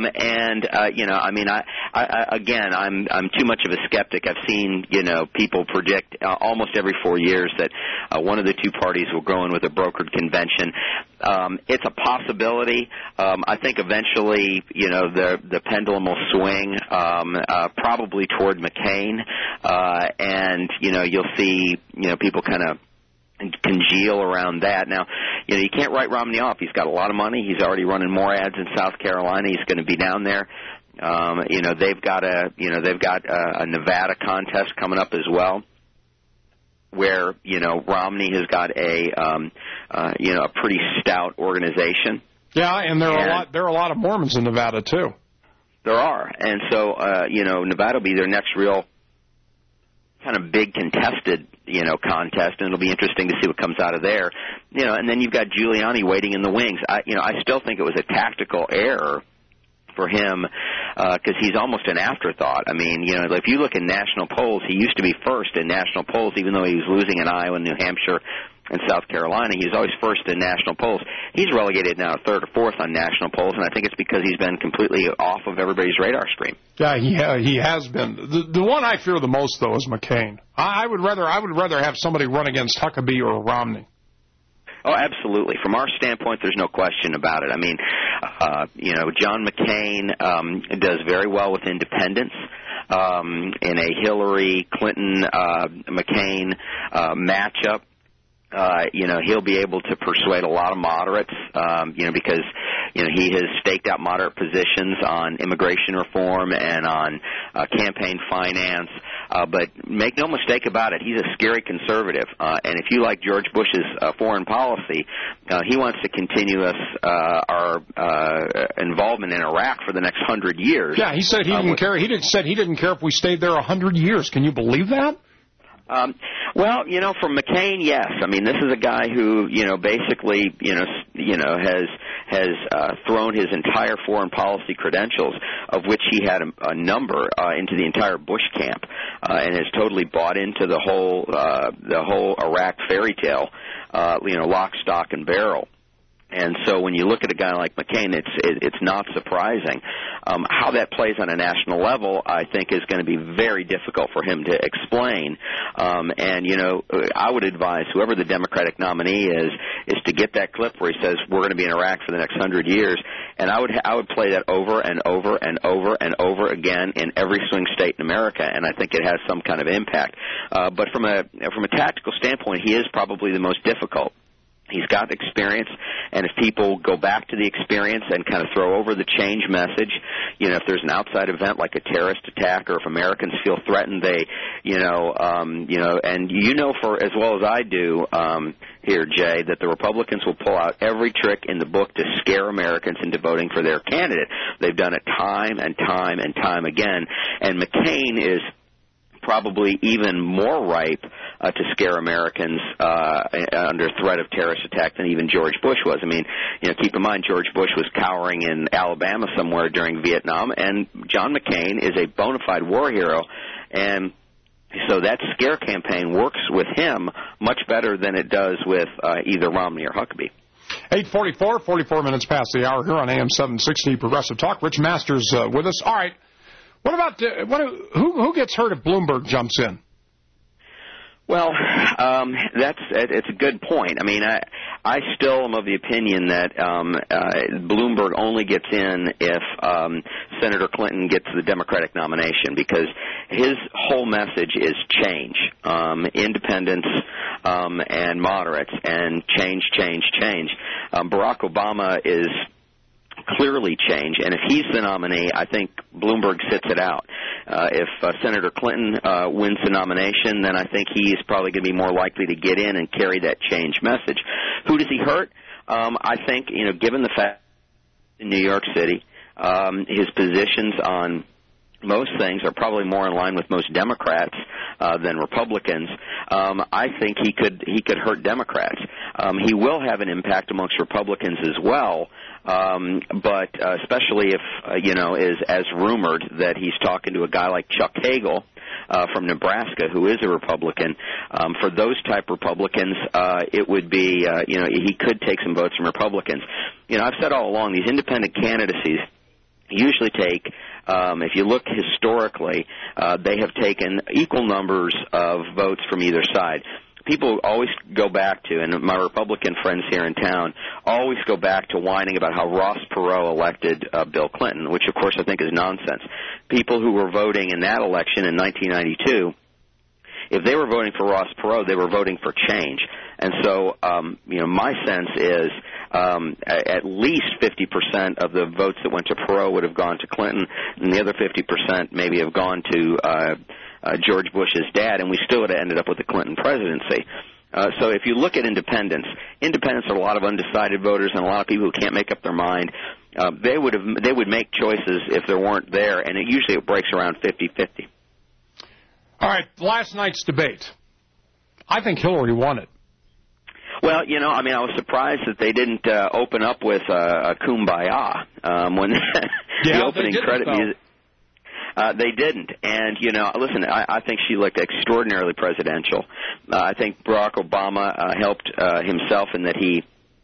too much of a skeptic. I've seen, people predict almost every 4 years that one of the two parties will go in with a brokered convention. It's a possibility. I think eventually, the pendulum will swing, probably toward McCain, and, you'll see, people kind of congeal around that. Now, you can't write Romney off. He's got a lot of money. He's already running more ads in South Carolina. He's going to be down there. They've got a Nevada contest coming up as well, where Romney has got a pretty stout organization. Yeah, and there are a lot of Mormons in Nevada too. There are. And so, Nevada will be their next real kind of big contested, contest, and it'll be interesting to see what comes out of there. And then you've got Giuliani waiting in the wings. I still think it was a tactical error for him because he's almost an afterthought. I mean, if you look in national polls, he used to be first in national polls, even though he was losing in Iowa, New Hampshire, and South Carolina. He was always first in national polls. He's relegated now to third or fourth on national polls, and I think it's because he's been completely off of everybody's radar screen. Yeah, he has been. The one I fear the most, though, is McCain. I would rather have somebody run against Huckabee or Romney. Oh, absolutely. From our standpoint, there's no question about it. I mean, John McCain does very well with independents. In a Hillary Clinton-McCain matchup, he'll be able to persuade a lot of moderates, because, he has staked out moderate positions on immigration reform and on campaign finance. But make no mistake about it, he's a scary conservative. And if you like George Bush's foreign policy, he wants to continue our involvement in Iraq for the next 100 years. Yeah, he said he didn't care. He didn't care if we stayed there 100 years. Can you believe that? Well, from McCain, yes. I mean, this is a guy who, basically, has thrown his entire foreign policy credentials, of which he had a number, into the entire Bush camp, and has totally bought into the whole Iraq fairy tale, lock, stock, and barrel. And so when you look at a guy like McCain, it's not surprising. How that plays on a national level, I think, is going to be very difficult for him to explain. I would advise whoever the Democratic nominee is to get that clip where he says, we're going to be in Iraq for the next 100 years. And I would play that over and over and over and over again in every swing state in America, and I think it has some kind of impact. But from a tactical standpoint, he is probably the most difficult. He's got experience, and if people go back to the experience and kind of throw over the change message, if there's an outside event like a terrorist attack, or if Americans feel threatened, they, and for as well as I do here, Jay, that the Republicans will pull out every trick in the book to scare Americans into voting for their candidate. They've done it time and time and time again, and McCain is probably even more ripe to scare Americans under threat of terrorist attack than even George Bush was. I mean, keep in mind George Bush was cowering in Alabama somewhere during Vietnam, and John McCain is a bona fide war hero, and so that scare campaign works with him much better than it does with either Romney or Huckabee. 8:44, 44 minutes past the hour here on AM 760 Progressive Talk. Rich Masters with us. All right. What about who gets hurt if Bloomberg jumps in? Well, it's a good point. I mean, I still am of the opinion that Bloomberg only gets in if Senator Clinton gets the Democratic nomination, because his whole message is change, independents and moderates, and change. Barack Obama is clearly change, and if he's the nominee, I think Bloomberg sits it out. If Senator Clinton wins the nomination, then I think he's probably going to be more likely to get in and carry that change message. Who does he hurt? I think, given the fact in New York City, his positions on most things are probably more in line with most Democrats than Republicans. I think he could hurt Democrats. He will have an impact amongst Republicans as well, but especially if is as rumored that he's talking to a guy like Chuck Hagel from Nebraska, who is a Republican. For those type Republicans, it would be he could take some votes from Republicans. I've said all along, these independent candidacies usually take, if you look historically, they have taken equal numbers of votes from either side. People always go back to, and my Republican friends here in town always go back to whining about how Ross Perot elected Bill Clinton, which of course I think is nonsense. People who were voting in that election in 1992, if they were voting for Ross Perot, they were voting for change. And so, my sense is at least 50% of the votes that went to Perot would have gone to Clinton, and the other 50% maybe have gone to George Bush's dad, and we still would have ended up with the Clinton presidency. So if you look at independents are a lot of undecided voters and a lot of people who can't make up their mind. they would make choices if there weren't there, and it breaks around 50-50. All right, last night's debate. I think Hillary won it. Well, I was surprised that they didn't open up with a Kumbaya when the opening credit music. They didn't. And, listen, I think she looked extraordinarily presidential. I think Barack Obama helped himself in that he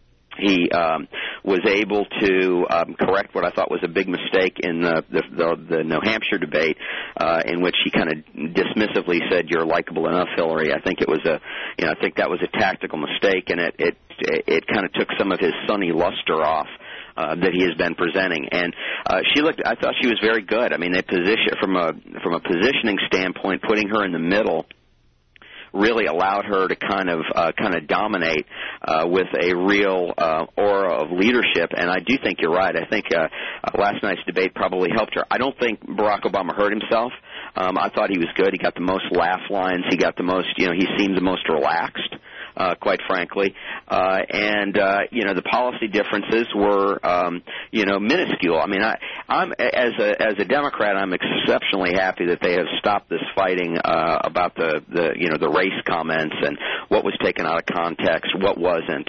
was able to correct what I thought was a big mistake in the New Hampshire debate, in which he kind of dismissively said, "You're likable enough, Hillary." I think it was I think that was a tactical mistake, and it kind of took some of his sunny luster off that he has been presenting. And I thought she was very good. I mean, they position from a positioning standpoint, putting her in the middle really allowed her to kind of dominate with a real aura of leadership. And I do think you're right. I think last night's debate probably helped her. I don't think Barack Obama hurt himself. I thought he was good. He got the most laugh lines. He got the most, he seemed the most relaxed. Quite frankly, and the policy differences were, minuscule. I mean, I'm as a Democrat, I'm exceptionally happy that they have stopped this fighting about the race comments and what was taken out of context, what wasn't.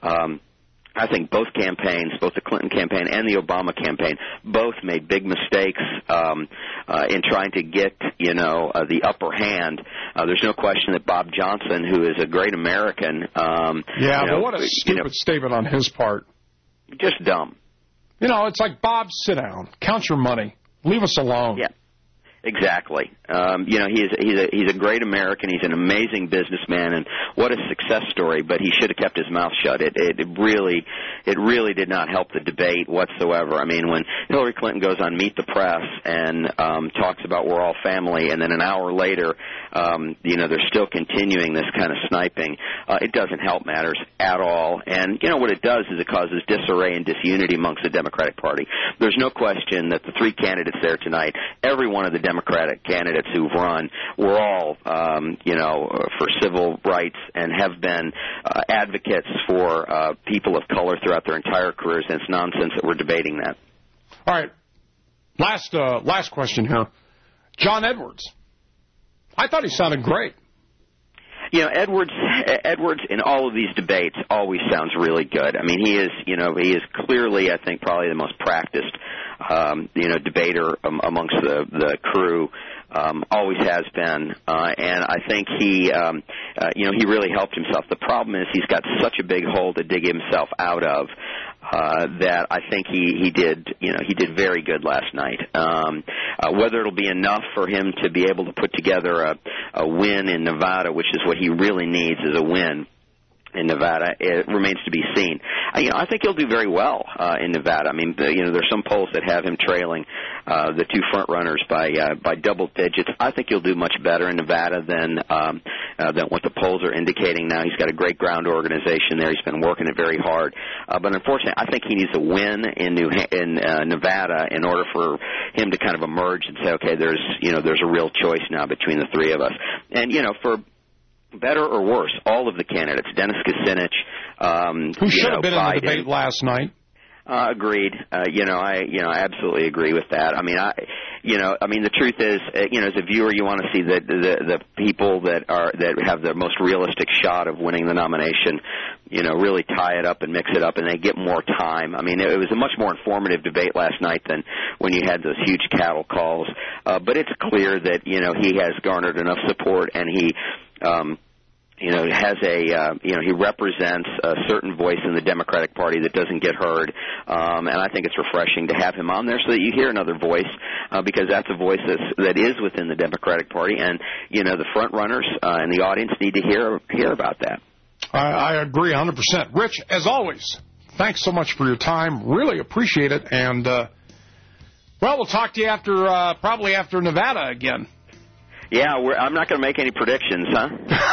I think both campaigns, both the Clinton campaign and the Obama campaign, both made big mistakes in trying to get, the upper hand. There's no question that Bob Johnson, who is a great American, but what a stupid statement on his part. Just dumb. It's like, Bob, sit down, count your money, leave us alone. Yeah. Exactly. He's a great American. He's an amazing businessman, and what a success story. But he should have kept his mouth shut. It really did not help the debate whatsoever. I mean, when Hillary Clinton goes on Meet the Press and talks about we're all family, and then an hour later, they're still continuing this kind of sniping. It doesn't help matters at all. And what it does is it causes disarray and disunity amongst the Democratic Party. There's no question that the three candidates there tonight, every one of the Democratic candidates who've run were all, for civil rights and have been advocates for people of color throughout their entire careers, and it's nonsense that we're debating that. All right. Last question here. John Edwards. I thought he sounded great. Edwards in all of these debates always sounds really good. I mean, he is clearly, I think, probably the most practiced, debater amongst the crew. Always has been, and I think he really helped himself. The problem is he's got such a big hole to dig himself out of that I think he did very good last night. Whether it'll be enough for him to be able to put together a win in Nevada, which is what he really needs, is a win in Nevada, it remains to be seen. I think he'll do very well in Nevada. I mean, there's some polls that have him trailing the two front runners by double digits. I think he'll do much better in Nevada than what the polls are indicating now. He's got a great ground organization there. He's been working it very hard. But unfortunately, I think he needs a win in Nevada in order for him to kind of emerge and say, okay, there's a real choice now between the three of us. And for better or worse, all of the candidates, Dennis Kucinich, who should have been Biden, in the debate last night. Agreed. I absolutely agree with that. I mean, the truth is, as a viewer, you want to see the people that have the most realistic shot of winning the nomination, really tie it up and mix it up, and they get more time. I mean, it was a much more informative debate last night than when you had those huge cattle calls. But it's clear that, he has garnered enough support, and he has he represents a certain voice in the Democratic Party that doesn't get heard, and I think it's refreshing to have him on there so that you hear another voice, because that's a voice that is within the Democratic Party, and the front runners and the audience need to hear about that. I agree 100%. Rich, as always, thanks so much for your time. Really appreciate it, and we'll talk to you probably after Nevada again. Yeah, I'm not going to make any predictions, huh?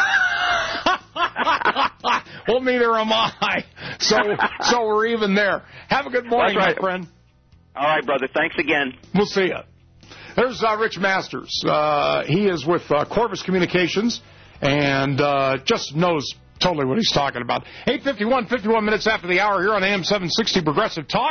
Well, neither am I. So we're even there. Have a good morning, my friend. All right, brother. Thanks again. We'll see you. There's Rich Masters. He is with Corvus Communications and just knows totally what he's talking about. 8:51, 51 minutes after the hour here on AM 760 Progressive Talk.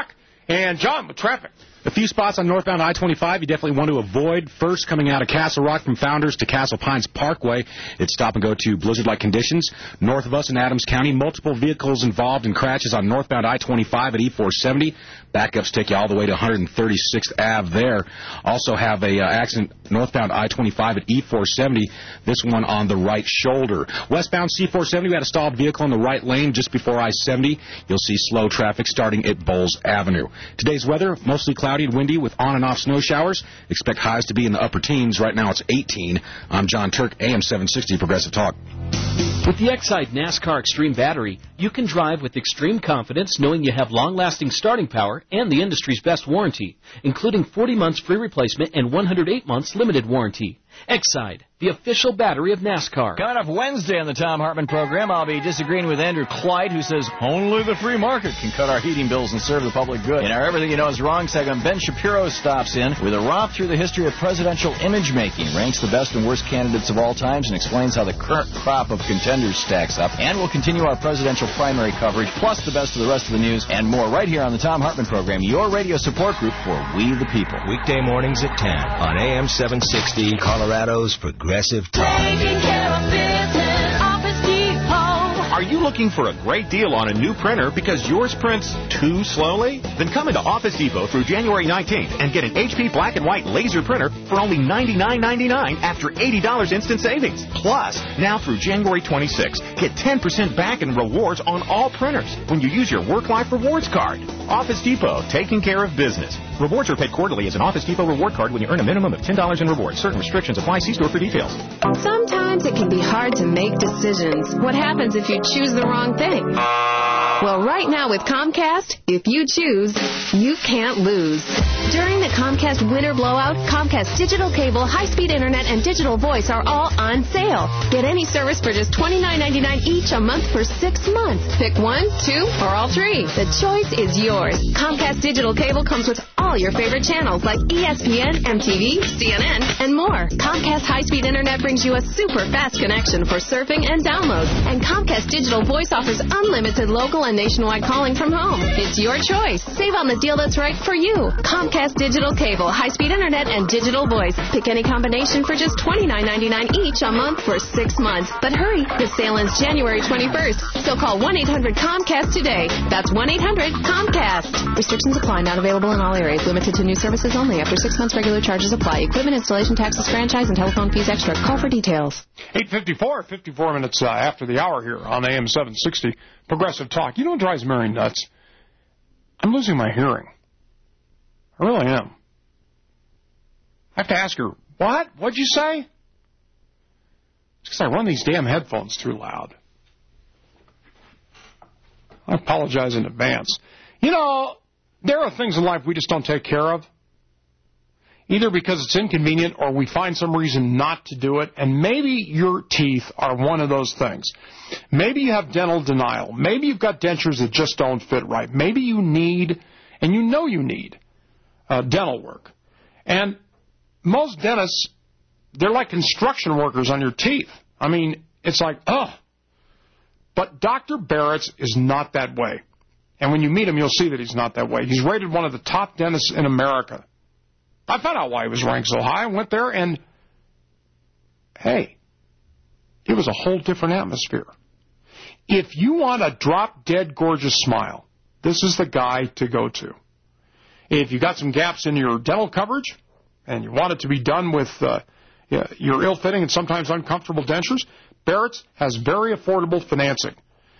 And, John, with traffic. A few spots on northbound I-25 you definitely want to avoid. First, coming out of Castle Rock from Founders to Castle Pines Parkway, it's stop and go to blizzard-like conditions. North of us in Adams County, multiple vehicles involved in crashes on northbound I-25 at E470. Backups take you all the way to 136th Ave there. Also have a accident northbound I-25 at E470, this one on the right shoulder. Westbound C470, we had a stalled vehicle in the right lane just before I-70. You'll see slow traffic starting at Bowles Avenue. Today's weather, mostly cloudy and windy with on and off snow showers. Expect highs to be in the upper teens. Right now it's 18. I'm John Turk, AM 760 Progressive Talk. With the Exide NASCAR Extreme Battery, you can drive with extreme confidence knowing you have long-lasting starting power and the industry's best warranty, including 40 months free replacement and 108 months limited warranty. Exide, the official battery of NASCAR. Coming up Wednesday on the Tom Hartman program, I'll be disagreeing with Andrew Clyde, who says only the free market can cut our heating bills and serve the public good. In our Everything You Know Is Wrong segment, Ben Shapiro stops in with a romp through the history of presidential image making, ranks the best and worst candidates of all times, and explains how the current crop of contenders stacks up. And we'll continue our presidential primary coverage, plus the best of the rest of the news, and more right here on the Tom Hartman program, your radio support group for We the People. Weekday mornings at 10 on AM 760, Colorado's Progressive Talk. Taking care of business, Office Depot. Are you looking for a great deal on a new printer because yours prints too slowly? Then come into Office Depot through January 19th and get an HP black and white laser printer for only $99.99 after $80 instant savings. Plus, now through January 26th, get 10% back in rewards on all printers when you use your Work Life Rewards card. Office Depot, taking care of business. Rewards are paid quarterly as an Office Depot reward card when you earn a minimum of $10 in rewards. Certain restrictions apply. See store for details. Sometimes it can be hard to make decisions. What happens if you choose the wrong thing? Well, right now with Comcast, if you choose, you can't lose. During the Comcast Winter Blowout, Comcast digital cable, high-speed internet, and digital voice are all on sale. Get any service for just $29.99 each a month for 6 months. Pick one, two, or all three. The choice is yours. Comcast digital cable comes with all your favorite channels like ESPN, MTV, CNN, and more. Comcast high-speed internet brings you a super fast connection for surfing and downloads. And Comcast digital voice offers unlimited local and nationwide calling from home. It's your choice. Save on the deal that's right for you. Comcast digital cable, high-speed internet, and digital voice. Pick any combination for just $29.99 each a month for 6 months. But hurry, the sale ends January 21st. So call 1-800-COMCAST today. That's 1-800-COMCAST. Restrictions apply. Not available in all areas. Limited to new services only. After 6 months, regular charges apply. Equipment, installation, taxes, franchise, and telephone fees extra. Call for details. 8:54, 54 minutes after the hour here on AM 760 Progressive Talk. You know what drives Mary nuts? I'm losing my hearing. I really am. I have to ask her, what? What'd you say? It's because I run these damn headphones too loud. I apologize in advance. You know, there are things in life we just don't take care of. Either because it's inconvenient or we find some reason not to do it, and maybe your teeth are one of those things. Maybe you have dental denial. Maybe you've got dentures that just don't fit right. Maybe you need, and you know you need, dental work. And most dentists, they're like construction workers on your teeth. I mean, it's like, ugh. But Dr. Barrett's is not that way. And when you meet him, you'll see that he's not that way. He's rated one of the top dentists in America. I found out why he was ranked so high. I went there and, hey, it was a whole different atmosphere. If you want a drop-dead gorgeous smile, this is the guy to go to. If you got some gaps in your dental coverage and you want it to be done with your ill-fitting and sometimes uncomfortable dentures, Barrett's has very affordable financing.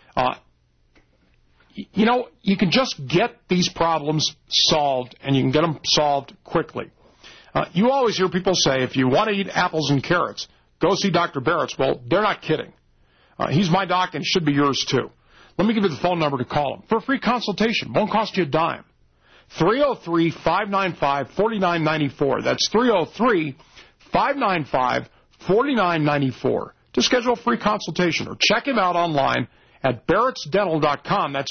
You know, you can just get these problems solved, and you can get them solved quickly. You always hear people say, if you want to eat apples and carrots, go see Dr. Barrett's. Well, they're not kidding. He's my doc, and should be yours, too. Let me give you the phone number to call him for a free consultation. Won't cost you a dime. 303-595-4994. That's 303-595-4994 to schedule a free consultation, or check him out online at barrettsdental.com. That's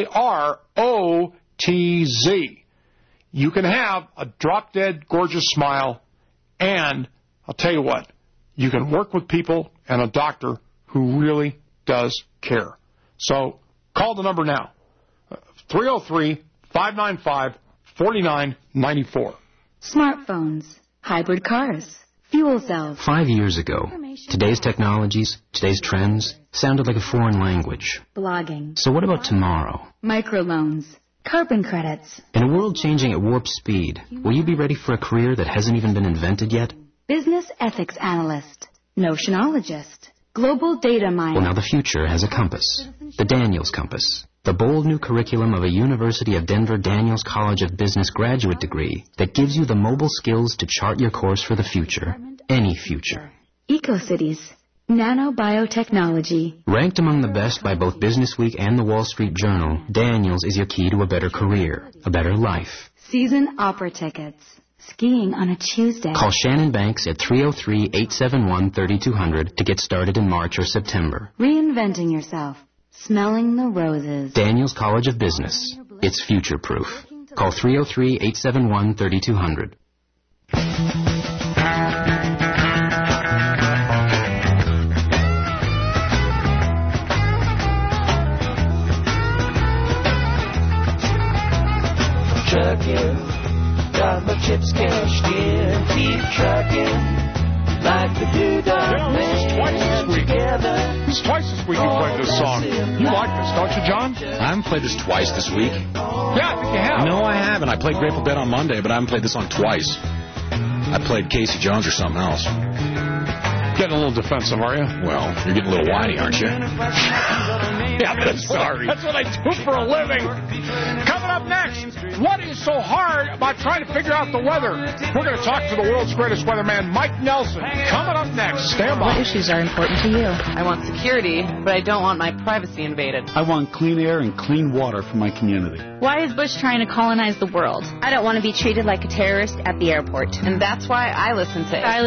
BAROTZ. You can have a drop-dead gorgeous smile, and I'll tell you what, you can work with people and a doctor who really does care. So call the number now, 303-595-4994. $49.94. Smartphones, hybrid cars, fuel cells. 5 years ago, today's technologies, today's trends, sounded like a foreign language. Blogging. So what about tomorrow? Microloans, carbon credits. In a world changing at warp speed, will you be ready for a career that hasn't even been invented yet? Business ethics analyst, notionologist, global data miner. Well, now the future has a compass. The Daniels Compass. The bold new curriculum of a University of Denver Daniels College of Business graduate degree that gives you the mobile skills to chart your course for the future. Any future. EcoCities, nanobiotechnology. Ranked among the best by both Businessweek and the Wall Street Journal, Daniels is your key to a better career, a better life. Season opera tickets. Skiing on a Tuesday. Call Shannon Banks at 303-871-3200 to get started in March or September. Reinventing yourself. Smelling the roses. Daniels College of Business. It's future-proof. Call 303-871-3200. Trucking, got my chips cashed in, keep trucking. Like the doo-dah man together. It's twice this week you played this song. You like this, don't you, John? I haven't played this twice this week. Yeah, I think you have. No, I haven't. I played Grateful Dead on Monday, but I haven't played this song twice. I played Casey Jones or something else. Getting a little defensive, are you? Well, you're getting a little whiny, aren't you? Yeah, that's what I do for a living. Coming up next, what is so hard about trying to figure out the weather? We're going to talk to the world's greatest weatherman, Mike Nelson. Coming up next. Stand by. What issues are important to you? I want security, but I don't want my privacy invaded. I want clean air and clean water for my community. Why is Bush trying to colonize the world? I don't want to be treated like a terrorist at the airport. And that's why I listen to AM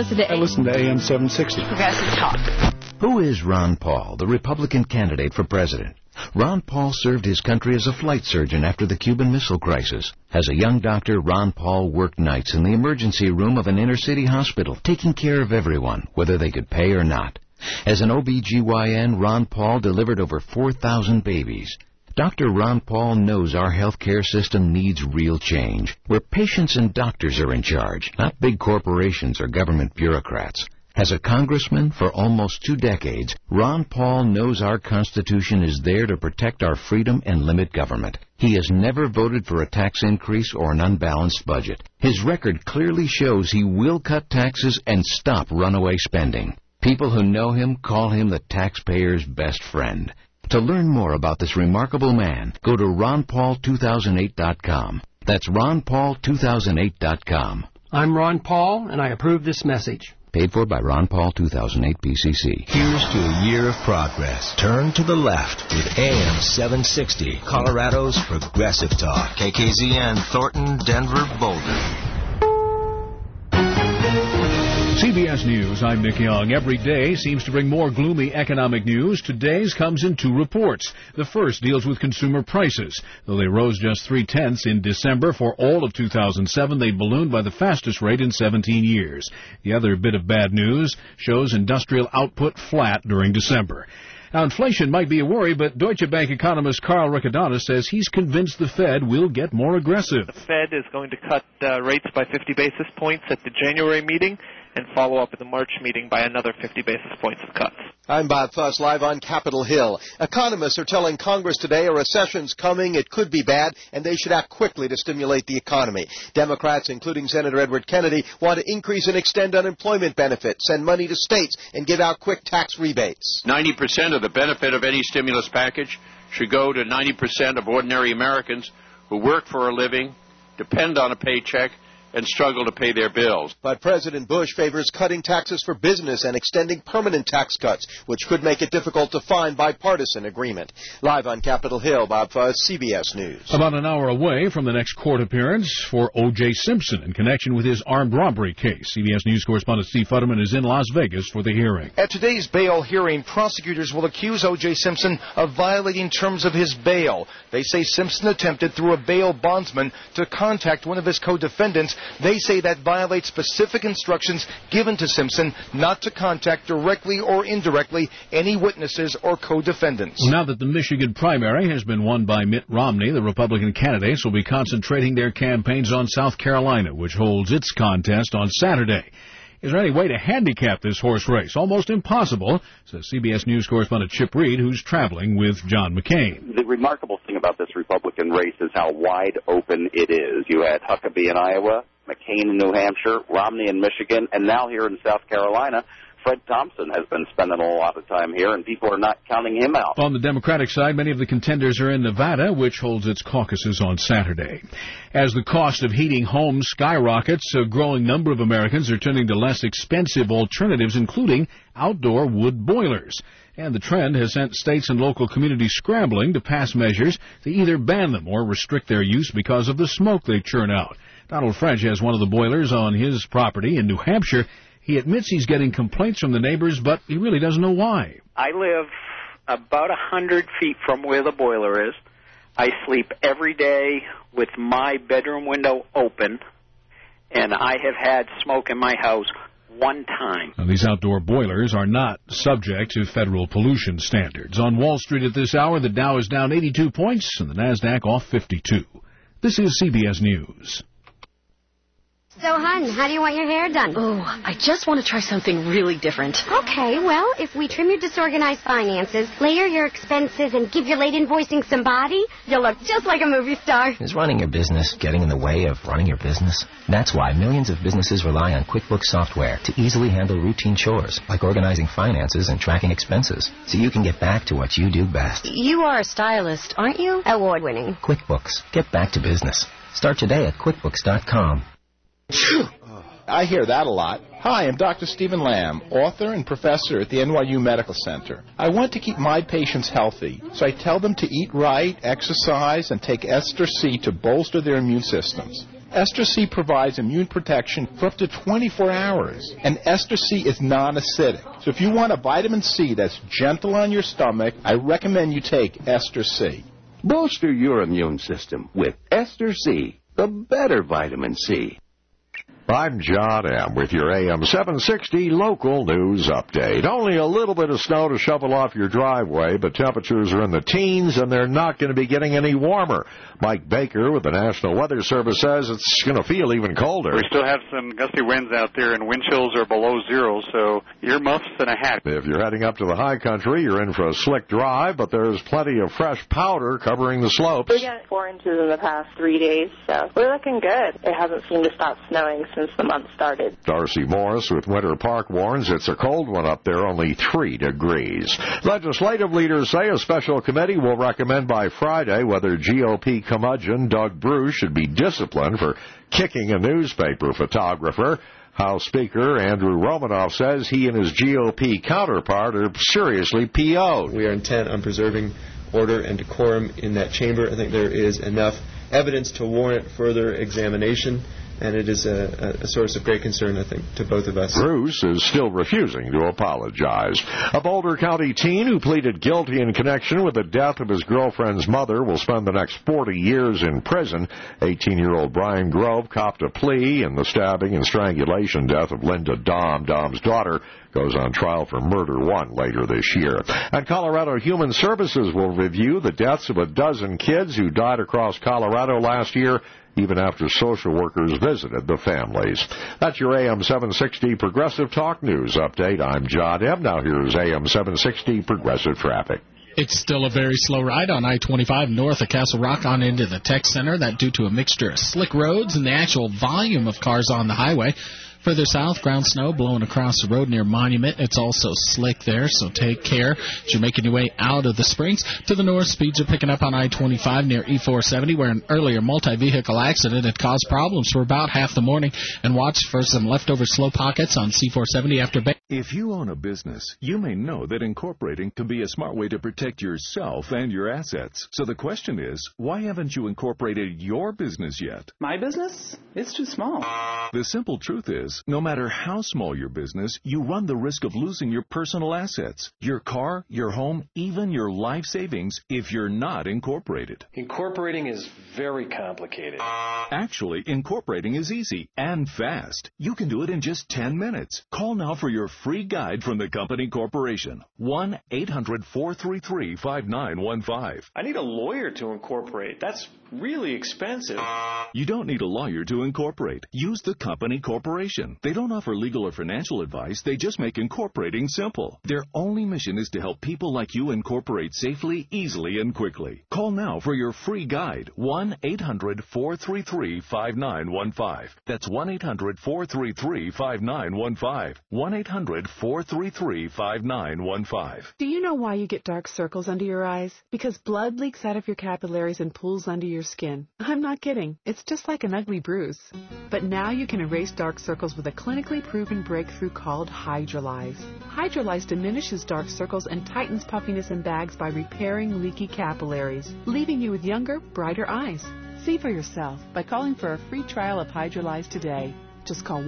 760. Progressive Talk. Who is Ron Paul, the Republican candidate for president? Ron Paul served his country as a flight surgeon after the Cuban Missile Crisis. As a young doctor, Ron Paul worked nights in the emergency room of an inner-city hospital, taking care of everyone, whether they could pay or not. As an OBGYN, Ron Paul delivered over 4,000 babies. Dr. Ron Paul knows our healthcare system needs real change, where patients and doctors are in charge, not big corporations or government bureaucrats. As a congressman for almost 2 decades, Ron Paul knows our Constitution is there to protect our freedom and limit government. He has never voted for a tax increase or an unbalanced budget. His record clearly shows he will cut taxes and stop runaway spending. People who know him call him the taxpayer's best friend. To learn more about this remarkable man, go to ronpaul2008.com. That's ronpaul2008.com. I'm Ron Paul, and I approve this message. Paid for by Ron Paul 2008 PCC. Here's to a year of progress. Turn to the left with AM 760, Colorado's Progressive Talk. KKZN, Thornton, Denver, Boulder. CBS News, I'm Nick Young. Every day seems to bring more gloomy economic news. Today's comes in 2 reports. The first deals with consumer prices. Though they rose just 0.3 in December, for all of 2007, they ballooned by the fastest rate in 17 years. The other bit of bad news shows industrial output flat during December. Now, inflation might be a worry, but Deutsche Bank economist Carl Riccadonna says he's convinced the Fed will get more aggressive. The Fed is going to cut rates by 50 basis points at the January meeting and follow up at the March meeting by another 50 basis points of cuts. I'm Bob Fuss, live on Capitol Hill. Economists are telling Congress today a recession's coming, it could be bad, and they should act quickly to stimulate the economy. Democrats, including Senator Edward Kennedy, want to increase and extend unemployment benefits, send money to states, and give out quick tax rebates. 90% of the benefit of any stimulus package should go to 90% of ordinary Americans who work for a living, depend on a paycheck, and struggle to pay their bills. But President Bush favors cutting taxes for business and extending permanent tax cuts, which could make it difficult to find bipartisan agreement. Live on Capitol Hill, Bob Fuss, CBS News. About an hour away from the next court appearance for O.J. Simpson in connection with his armed robbery case. CBS News correspondent Steve Futterman is in Las Vegas for the hearing. At today's bail hearing, prosecutors will accuse O.J. Simpson of violating terms of his bail. They say Simpson attempted through a bail bondsman to contact one of his co-defendants They say that violates specific instructions given to Simpson not to contact directly or indirectly any witnesses or co-defendants. Now that the Michigan primary has been won by Mitt Romney, the Republican candidates will be concentrating their campaigns on South Carolina, which holds its contest on Saturday. Is there any way to handicap this horse race? Almost impossible, says CBS News correspondent Chip Reed, who's traveling with John McCain. The remarkable thing about this Republican race is how wide open it is. You had Huckabee in Iowa, McCain in New Hampshire, Romney in Michigan, and now here in South Carolina, Fred Thompson has been spending a lot of time here, and people are not counting him out. On the Democratic side, many of the contenders are in Nevada, which holds its caucuses on Saturday. As the cost of heating homes skyrockets, a growing number of Americans are turning to less expensive alternatives, including outdoor wood boilers. And the trend has sent states and local communities scrambling to pass measures to either ban them or restrict their use because of the smoke they churn out. Donald French has one of the boilers on his property in New Hampshire. He admits he's getting complaints from the neighbors, but he really doesn't know why. I live about 100 feet from where the boiler is. I sleep every day with my bedroom window open, and I have had smoke in my house one time. Now, these outdoor boilers are not subject to federal pollution standards. On Wall Street at this hour, the Dow is down 82 points and the Nasdaq off 52. This is CBS News. So, hon, how do you want your hair done? Oh, I just want to try something really different. Okay, well, if we trim your disorganized finances, layer your expenses, and give your late invoicing some body, you'll look just like a movie star. Is running your business getting in the way of running your business? That's why millions of businesses rely on QuickBooks software to easily handle routine chores, like organizing finances and tracking expenses, so you can get back to what you do best. You are a stylist, aren't you? Award-winning. QuickBooks. Get back to business. Start today at QuickBooks.com. I hear that a lot. Hi, I'm Dr. Stephen Lamb, author and professor at the NYU Medical Center. I want to keep my patients healthy, so I tell them to eat right, exercise, and take Ester C to bolster their immune systems. Ester C provides immune protection for up to 24 hours, and Ester C is non-acidic. So if you want a vitamin C that's gentle on your stomach, I recommend you take Ester C. Bolster your immune system with Ester C, the better vitamin C. I'm John M. with your AM 760 local news update. Only a little bit of snow to shovel off your driveway, but temperatures are in the teens, and they're not going to be getting any warmer. Mike Baker with the National Weather Service says it's going to feel even colder. We still have some gusty winds out there, and wind chills are below zero, so earmuffs and a hat. If you're heading up to the high country, you're in for a slick drive, but there's plenty of fresh powder covering the slopes. We got 4 inches in the past 3 days, so we're looking good. It hasn't seemed to stop snowing since the month started. Darcy Morris with Winter Park warns it's a cold one up there, only 3 degrees. Legislative leaders say a special committee will recommend by Friday whether GOP curmudgeon Doug Bruce should be disciplined for kicking a newspaper photographer. House Speaker Andrew Romanoff says he and his GOP counterpart are seriously PO'd. We are intent on preserving order and decorum in that chamber. I think there is enough evidence to warrant further examination, and it is a source of great concern, I think, to both of us. Bruce is still refusing to apologize. A Boulder County teen who pleaded guilty in connection with the death of his girlfriend's mother will spend the next 40 years in prison. 18-year-old Brian Grove copped a plea in the stabbing and strangulation death of Linda Dom. Dom's daughter goes on trial for murder 1 later this year. And Colorado Human Services will review the deaths of a dozen kids who died across Colorado last year, even after social workers visited the families. That's your AM 760 Progressive Talk News update. I'm John M. Now here's AM 760 Progressive Traffic. It's still a very slow ride on I-25 north of Castle Rock on into the Tech Center. That due to a mixture of slick roads and the actual volume of cars on the highway. Further south, ground snow blowing across the road near Monument. It's also slick there, so take care as you're making your way out of the Springs. To the north, speeds are picking up on I-25 near E-470, where an earlier multi-vehicle accident had caused problems for about half the morning. And watch for some leftover slow pockets on C-470 after If you own a business, you may know that incorporating can be a smart way to protect yourself and your assets. So the question is, why haven't you incorporated your business yet? My business? It's too small. The simple truth is, no matter how small your business, you run the risk of losing your personal assets, your car, your home, even your life savings if you're not incorporated. Incorporating is very complicated. Actually, incorporating is easy and fast. You can do it in just 10 minutes. Call now for your free guide from the company corporation. 1-800-433-5915. I need a lawyer to incorporate. That's really expensive. You don't need a lawyer to incorporate. Use the company corporation. They don't offer legal or financial advice. They just make incorporating simple. Their only mission is to help people like you incorporate safely, easily, and quickly. Call now for your free guide. 1-800-433-5915. That's 1-800-433-5915. 1-800-433-5915. Do you know why you get dark circles under your eyes? Because blood leaks out of your capillaries and pools under your skin. I'm not kidding. It's just like an ugly bruise. But now you can erase dark circles with a clinically proven breakthrough called Hydrolyze. Hydrolyze diminishes dark circles and tightens puffiness and bags by repairing leaky capillaries, leaving you with younger, brighter eyes. See for yourself by calling for a free trial of Hydrolyze today. Just call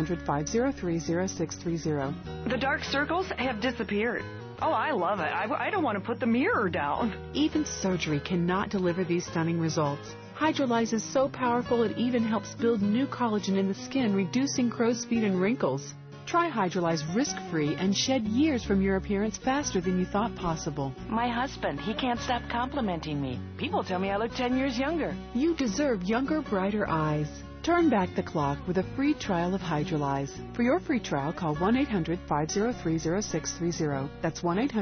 1-800-503-0630. The dark circles have disappeared. Oh, I love it. I don't want to put the mirror down. Even surgery cannot deliver these stunning results. Hydrolyze is so powerful it even helps build new collagen in the skin, reducing crow's feet and wrinkles. Try Hydrolyze risk-free and shed years from your appearance faster than you thought possible. My husband, he can't stop complimenting me. People tell me I look 10 years younger. You deserve younger, brighter eyes. Turn back the clock with a free trial of Hydrolyze. For your free trial, call 1-800-503-0630. That's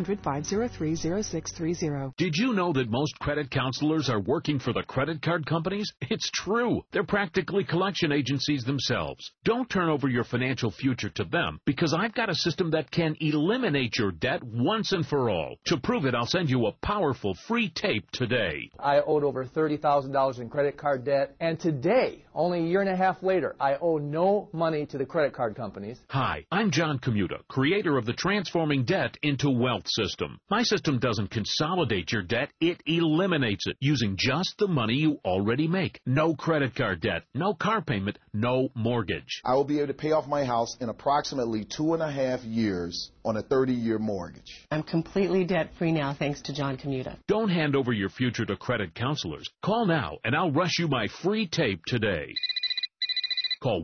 1-800-503-0630. Did you know that most credit counselors are working for the credit card companies? It's true. They're practically collection agencies themselves. Don't turn over your financial future to them, because I've got a system that can eliminate your debt once and for all. To prove it, I'll send you a powerful free tape today. I owed over $30,000 in credit card debt, and today, only a year and a half later, I owe no money to the credit card companies. Hi, I'm John Commuta, creator of the Transforming Debt into Wealth system. My system doesn't consolidate your debt, it eliminates it using just the money you already make. No credit card debt, no car payment, no mortgage. I will be able to pay off my house in approximately 2.5 years on a 30-year mortgage. I'm completely debt-free now thanks to John Commuta. Don't hand over your future to credit counselors. Call now and I'll rush you my free tape today. Call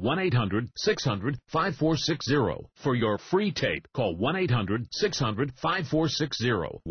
1-800-600-5460 for your free tape. Call 1-800-600-5460.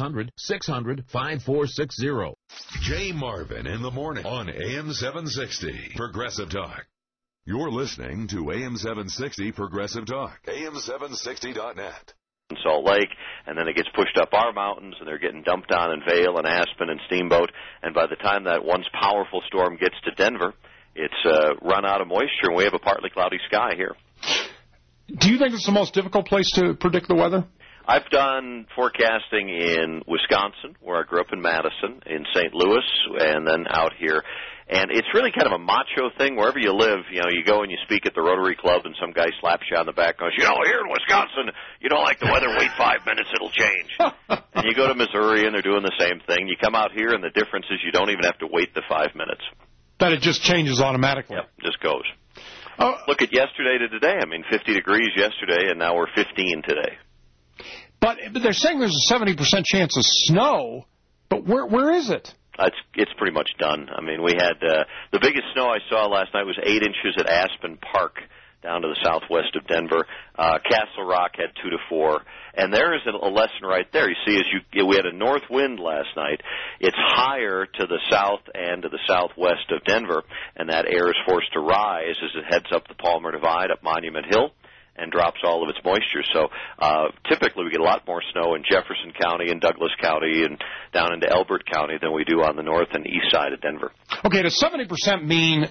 1-800-600-5460. Jay Marvin in the morning on AM 760 Progressive Talk. You're listening to AM 760 Progressive Talk. AM760.net. In Salt Lake, and then it gets pushed up our mountains, and they're getting dumped on in Vail and Aspen and Steamboat, and by the time that once powerful storm gets to Denver, it's run out of moisture, and we have a partly cloudy sky here. Do you think it's the most difficult place to predict the weather? I've done forecasting in Wisconsin, where I grew up in Madison, in St. Louis, and then out here. And it's really kind of a macho thing. Wherever you live, you know, you go and you speak at the Rotary Club, and some guy slaps you on the back and goes, you know, here in Wisconsin, you don't like the weather, wait 5 minutes, it'll change. And you go to Missouri, and they're doing the same thing. You come out here, and the difference is you don't even have to wait the 5 minutes. That it just changes automatically. Yep, just goes. Look at yesterday to today. I mean, 50 degrees yesterday, and now we're 15 today. But they're saying there's a 70% chance of snow, but where is it? It's pretty much done. I mean, we had the biggest snow I saw last night was 8 inches at Aspen Park down to the southwest of Denver. Castle Rock had 2 to 4. And there is a lesson right there. You see, we had a north wind last night. It's higher to the south and to the southwest of Denver, and that air is forced to rise as it heads up the Palmer Divide, up Monument Hill, and drops all of its moisture. So typically we get a lot more snow in Jefferson County and Douglas County and down into Elbert County than we do on the north and east side of Denver. Okay, does 70% mean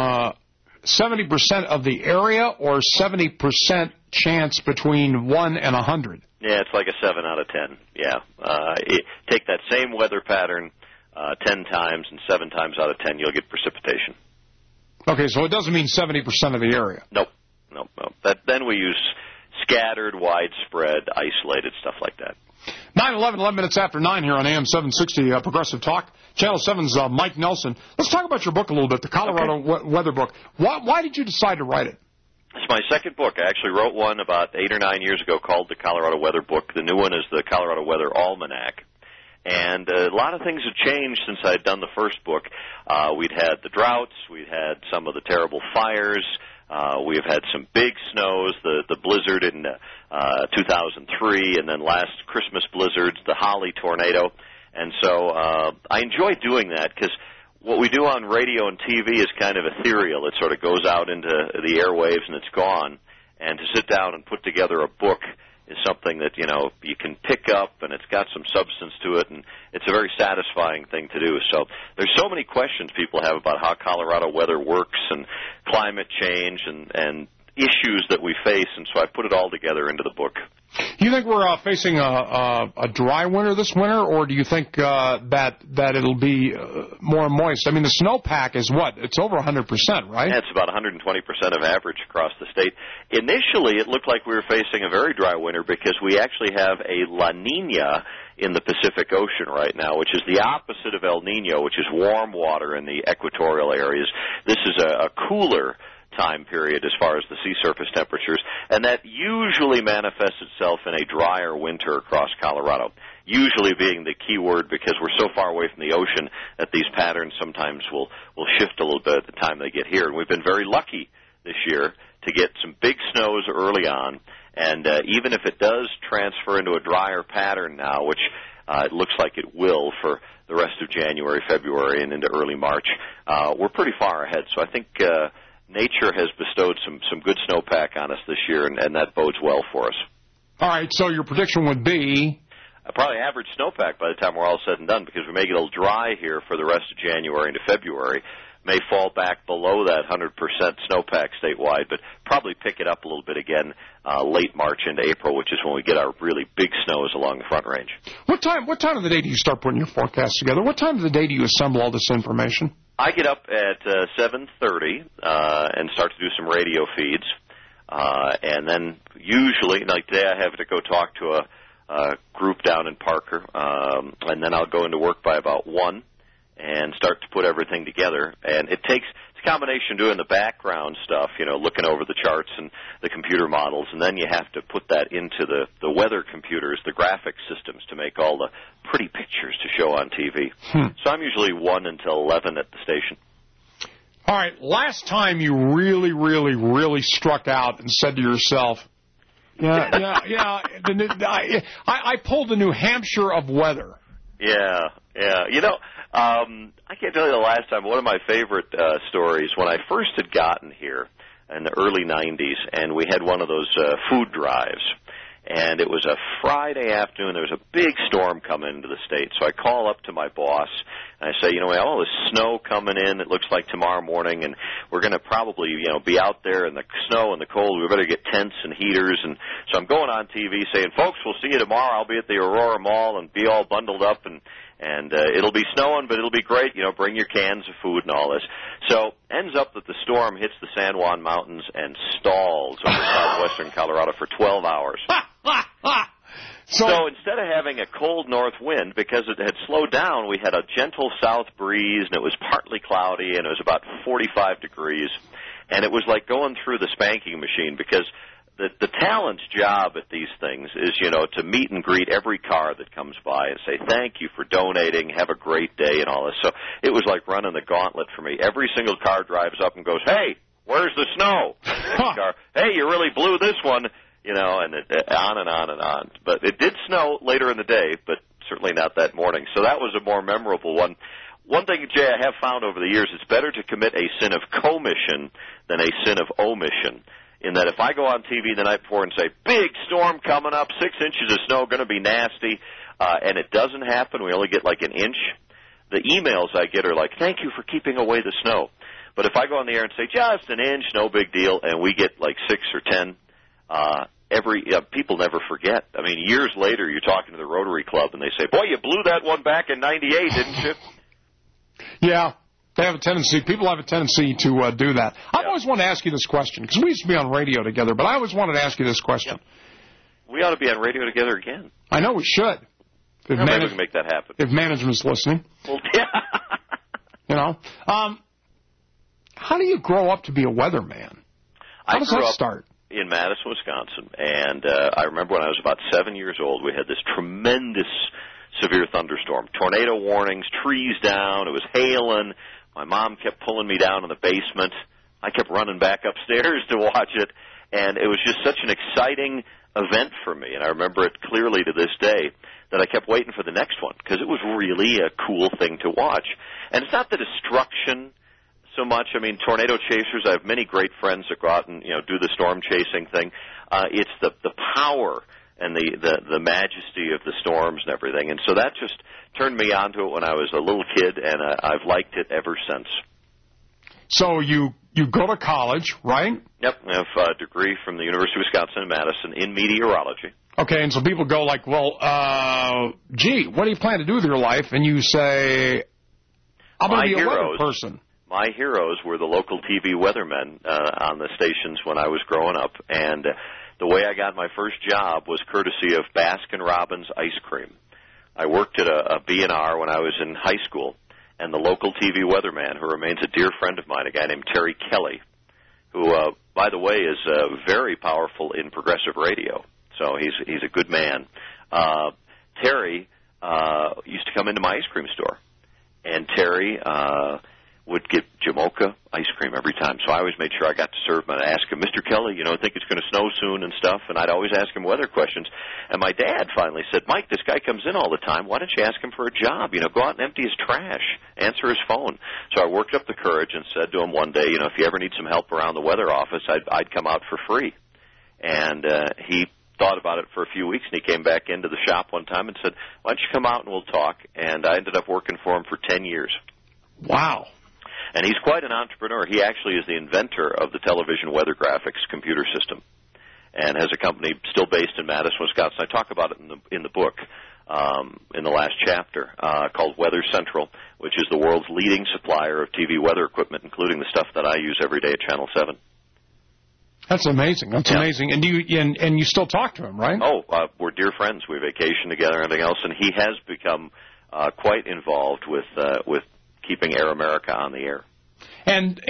70% of the area or 70% chance between 1 and 100? Yeah, it's like a 7 out of 10. Yeah. Take that same weather pattern 10 times, and 7 times out of 10 you'll get precipitation. Okay, so it doesn't mean 70% of the area. Nope. Then we use scattered, widespread, isolated, stuff like that. 11 minutes after 9 here on AM 760 Progressive Talk. Channel 7's Mike Nelson. Let's talk about your book a little bit, the Colorado Weather Book. Why did you decide to write it? It's my second book. I actually wrote one about 8 or 9 years ago called the Colorado Weather Book. The new one is the Colorado Weather Almanac. And a lot of things have changed since I'd done the first book. We'd had the droughts. We'd had some of the terrible fires. We've had some big snows, the blizzard in 2003, and then last Christmas blizzards, the Holly tornado. And so I enjoy doing that because what we do on radio and TV is kind of ethereal. It sort of goes out into the airwaves and it's gone. And to sit down and put together a book is something that, you know, you can pick up, and it's got some substance to it, and it's a very satisfying thing to do. So there's so many questions people have about how Colorado weather works and climate change and issues that we face, and so I put it all together into the book. Do you think we're facing a dry winter this winter, or do you think that it'll be more moist? I mean, the snowpack is what? It's over 100%, right? Yeah, it's about 120% of average across the state. Initially, it looked like we were facing a very dry winter because we actually have a La Nina in the Pacific Ocean right now, which is the opposite of El Nino, which is warm water in the equatorial areas. This is a cooler time period as far as the sea surface temperatures, and that usually manifests itself in a drier winter across Colorado, usually being the key word because we're so far away from the ocean that these patterns sometimes will shift a little bit at the time they get here. And we've been very lucky this year to get some big snows early on, and even if it does transfer into a drier pattern now, which it looks like it will for the rest of January, February, and into early March, we're pretty far ahead. So I think nature has bestowed some good snowpack on us this year, and that bodes well for us. All right, so your prediction would be? Probably average snowpack by the time we're all said and done, because we may get a little dry here for the rest of January into February. May fall back below that 100% snowpack statewide, but probably pick it up a little bit again late March into April, which is when we get our really big snows along the Front Range. What time of the day do you start putting your forecast together? What time of the day do you assemble all this information? I get up at 7:30 and start to do some radio feeds, and then usually, like today, I have to go talk to a group down in Parker, and then I'll go into work by about 1 and start to put everything together. And it's a combination doing the background stuff, you know, looking over the charts and the computer models, and then you have to put that into the weather computers, the graphics systems, to make all the pretty pictures to show on TV. So I'm usually 1 until 11 at the station. All right, last time you really, really, really struck out and said to yourself, I pulled the New Hampshire of weather. Yeah. You know, I can't tell you the last time. One of my favorite stories, when I first had gotten here in the early 90s, and we had one of those food drives, and it was a Friday afternoon. There was a big storm coming into the state, so I call up to my boss, and I say, you know, we have all this snow coming in, it looks like tomorrow morning, and we're going to probably, you know, be out there in the snow and the cold. We better get tents and heaters. And so I'm going on TV saying, folks, we'll see you tomorrow. I'll be at the Aurora Mall and be all bundled up, and it'll be snowing, but it'll be great. You know, bring your cans of food and all this. So ends up that the storm hits the San Juan Mountains and stalls over southwestern Colorado for 12 hours. So instead of having a cold north wind, because it had slowed down, we had a gentle south breeze, and it was partly cloudy, and it was about 45 degrees. And it was like going through the spanking machine, because the talent's job at these things is, you know, to meet and greet every car that comes by and say, thank you for donating, have a great day, and all this. So it was like running the gauntlet for me. Every single car drives up and goes, hey, where's the snow? Car, hey, you really blew this one. You know, and on and on and on. But it did snow later in the day, but certainly not that morning. So that was a more memorable one. One thing, Jay, I have found over the years, it's better to commit a sin of commission than a sin of omission. In that if I go on TV the night before and say, big storm coming up, 6 inches of snow, going to be nasty, and it doesn't happen, we only get like an inch, the emails I get are like, thank you for keeping away the snow. But if I go on the air and say, just an inch, no big deal, and we get like 6 or 10, people never forget. I mean, years later, you're talking to the Rotary Club, and they say, boy, you blew that one back in 98, didn't you? Yeah. They have a tendency. People have a tendency to do that. I've always wanted to ask you this question because we used to be on radio together. But I always wanted to ask you this question. We ought to be on radio together again. I know we should. If Maybe we can make that happen. If management's listening. Well, yeah. You know, how do you grow up to be a weatherman? How does that start? In Madison, Wisconsin, and I remember when I was about 7 years old, we had this tremendous severe thunderstorm, tornado warnings, trees down, it was hailing. My mom kept pulling me down in the basement. I kept running back upstairs to watch it, and it was just such an exciting event for me, and I remember it clearly to this day, that I kept waiting for the next one, because it was really a cool thing to watch. And it's not the destruction so much. I mean, tornado chasers, I have many great friends that go out and, do the storm chasing thing. It's the power and the majesty of the storms and everything. And so that just turned me onto it when I was a little kid, and I've liked it ever since. So you go to college, right? Yep, I have a degree from the University of Wisconsin in Madison in meteorology. Okay, and so people go like, well, gee, what do you plan to do with your life? And you say, I'm going to be a weather person. My heroes were the local TV weathermen on the stations when I was growing up, and the way I got my first job was courtesy of Baskin-Robbins ice cream. I worked at a B&R when I was in high school, and the local TV weatherman, who remains a dear friend of mine, a guy named Terry Kelly, who, by the way, is very powerful in progressive radio. So he's a good man. Terry used to come into my ice cream store, and Terry would get Jamocha ice cream every time. So I always made sure I got to serve him. And I'd ask him, Mr. Kelly, I think it's going to snow soon and stuff. And I'd always ask him weather questions. And my dad finally said, Mike, this guy comes in all the time. Why don't you ask him for a job? Go out and empty his trash, answer his phone. So I worked up the courage and said to him one day, if you ever need some help around the weather office, I'd come out for free. And he thought about it for a few weeks, and he came back into the shop one time and said, why don't you come out and we'll talk? And I ended up working for him for 10 years. Wow. And he's quite an entrepreneur. He actually is the inventor of the television weather graphics computer system and has a company still based in Madison, Wisconsin. I talk about it in the book in the last chapter called Weather Central, which is the world's leading supplier of TV weather equipment, including the stuff that I use every day at Channel 7. That's amazing. That's amazing. And you still talk to him, right? Oh, we're dear friends. We vacation together and everything else, and he has become quite involved with keeping Air America on the air. And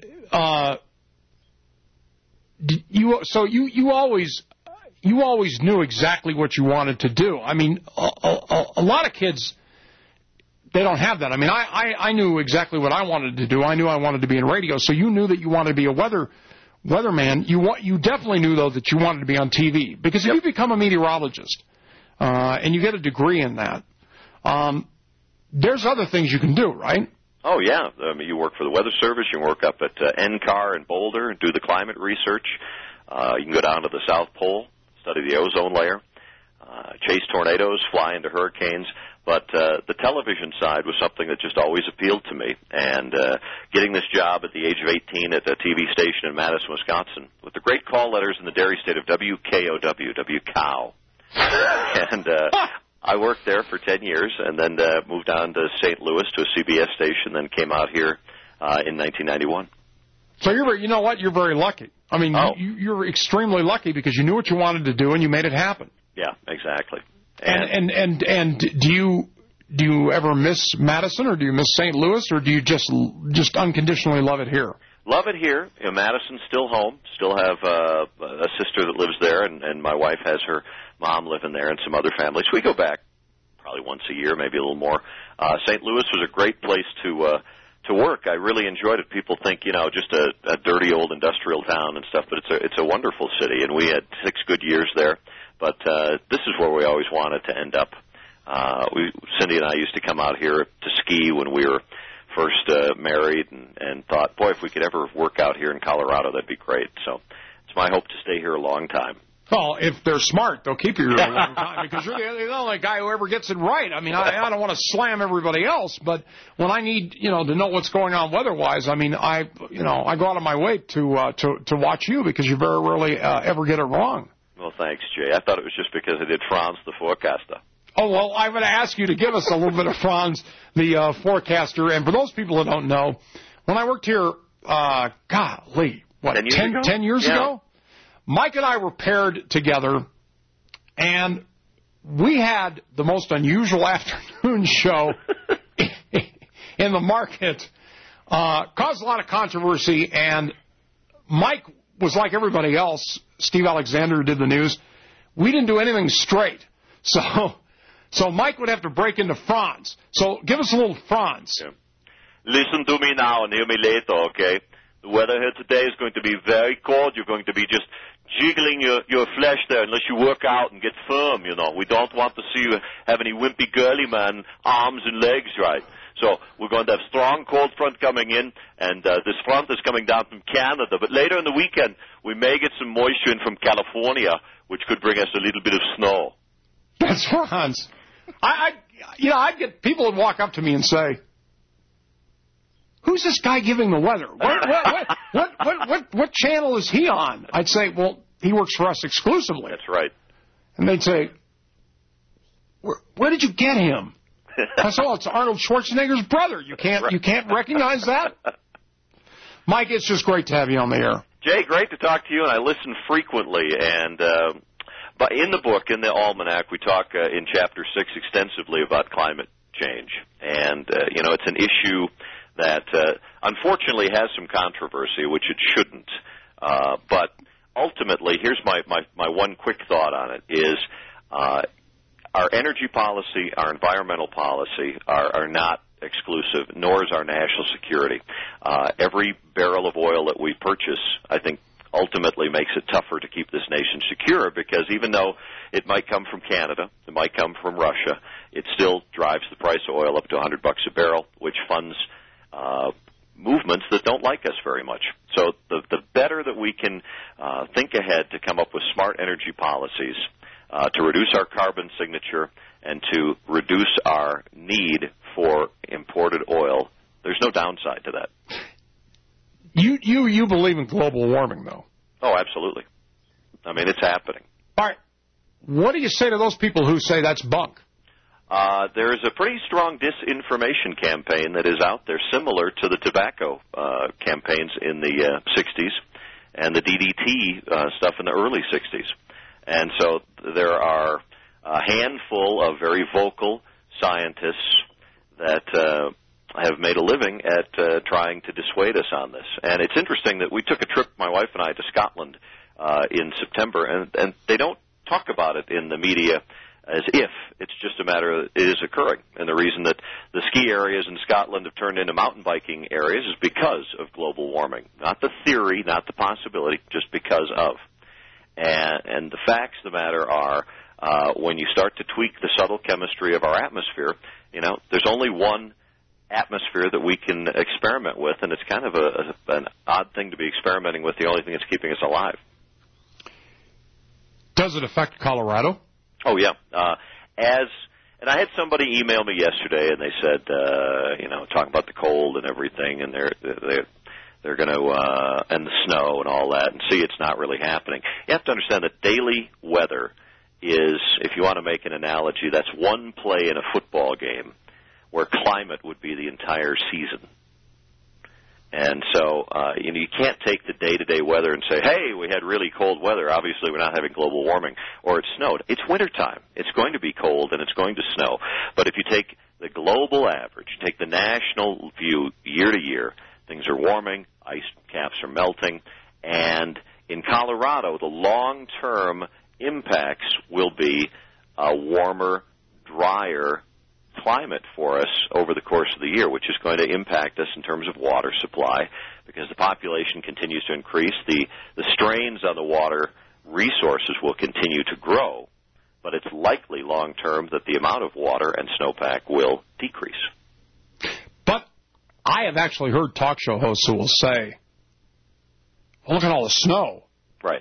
you always knew exactly what you wanted to do. I mean, a lot of kids, they don't have that. I mean, I knew exactly what I wanted to do. I knew I wanted to be in radio. So you knew that you wanted to be a weatherman. You definitely knew, though, that you wanted to be on TV. Because if you become a meteorologist and you get a degree in that, there's other things you can do, right? Oh, yeah. I mean, you work for the Weather Service. You can work up at NCAR in Boulder and do the climate research. You can go down to the South Pole, study the ozone layer, chase tornadoes, fly into hurricanes. But the television side was something that just always appealed to me. And getting this job at the age of 18 at a TV station in Madison, Wisconsin, with the great call letters in the dairy state of WKOW, WCOW. And I worked there for 10 years and then moved on to St. Louis to a CBS station, then came out here in 1991. So you know what? You're very lucky. I mean, you're extremely lucky because you knew what you wanted to do and you made it happen. Yeah, exactly. And do you ever miss Madison, or do you miss St. Louis, or do you just unconditionally love it here? Love it here. Madison's still home. Still have a sister that lives there, and my wife has her mom living there and some other families. We go back probably once a year, maybe a little more. St. Louis was a great place to work. I really enjoyed it. People think, just a dirty old industrial town and stuff, but it's a wonderful city, and we had 6 good years there. But this is where we always wanted to end up. Cindy and I used to come out here to ski when we were first married and thought, boy, if we could ever work out here in Colorado, that'd be great. So it's my hope to stay here a long time. Well, if they're smart, they'll keep you here a long time because you're the only guy who ever gets it right. I mean, I don't want to slam everybody else, but when I need, to know what's going on weather-wise, I mean, I go out of my way to watch you because you very rarely ever get it wrong. Well, thanks, Jay. I thought it was just because I did Franz the Forecaster. Oh, well, I'm going to ask you to give us a little bit of Franz, the forecaster. And for those people that don't know, when I worked here, golly, what, 10 years ago? Mike and I were paired together, and we had the most unusual afternoon show in the market. Caused a lot of controversy, and Mike was like everybody else. Steve Alexander did the news. We didn't do anything straight. So Mike would have to break into Franz. So give us a little Franz. Yeah. Listen to me now and hear me later, okay? The weather here today is going to be very cold. You're going to be just jiggling your flesh there unless you work out and get firm, you know. We don't want to see you have any wimpy girly man arms and legs, right? So we're going to have strong cold front coming in, and this front is coming down from Canada. But later in the weekend, we may get some moisture in from California, which could bring us a little bit of snow. That's Franz. I'd get people would walk up to me and say, "Who's this guy giving the weather? What channel is he on?" I'd say, "Well, he works for us exclusively." That's right. And they'd say, "Where did you get him?" I said, "Oh, it's Arnold Schwarzenegger's brother. You can't recognize that?" Mike, it's just great to have you on the air. Jay, great to talk to you, and I listen frequently. And but in the book, in the almanac, we talk in Chapter 6 extensively about climate change. And, it's an issue that unfortunately has some controversy, which it shouldn't. But ultimately, here's my one quick thought on it, is our energy policy, our environmental policy are not exclusive, nor is our national security. Every barrel of oil that we purchase, I think, ultimately makes it tougher to keep this nation secure, because even though it might come from Canada, it might come from Russia, it still drives the price of oil up to $100 a barrel, which funds movements that don't like us very much. So the better that we can think ahead to come up with smart energy policies to reduce our carbon signature and to reduce our need for imported oil, there's no downside to that. You believe in global warming, though? Oh, absolutely. I mean, it's happening. All right. What do you say to those people who say that's bunk? There is a pretty strong disinformation campaign that is out there, similar to the tobacco campaigns in the 60s and the DDT stuff in the early 60s. And so there are a handful of very vocal scientists that have made a living at trying to dissuade us on this. And it's interesting that we took a trip, my wife and I, to Scotland in September, and they don't talk about it in the media as if it's just a matter of it is occurring. And the reason that the ski areas in Scotland have turned into mountain biking areas is because of global warming. Not the theory, not the possibility, just because of. And the facts of the matter are, when you start to tweak the subtle chemistry of our atmosphere, there's only one atmosphere that we can experiment with, and it's kind of an odd thing to be experimenting with, the only thing that's keeping us alive. Does it affect Colorado? Oh, yeah. And I had somebody email me yesterday, and they said, talking about the cold and everything, and they're going to, and the snow and all that, and see it's not really happening. You have to understand that daily weather is, if you want to make an analogy, that's one play in a football game, where climate would be the entire season. And so, you can't take the day-to-day weather and say, hey, we had really cold weather. Obviously, we're not having global warming. Or it snowed. It's wintertime. It's going to be cold and it's going to snow. But if you take the global average, take the national view year to year, things are warming, ice caps are melting, and in Colorado, the long-term impacts will be a warmer, drier climate for us over the course of the year, which is going to impact us in terms of water supply, because the population continues to increase. The strains on the water resources will continue to grow, but it's likely long-term that the amount of water and snowpack will decrease. But I have actually heard talk show hosts who will say, look at all the snow. Right.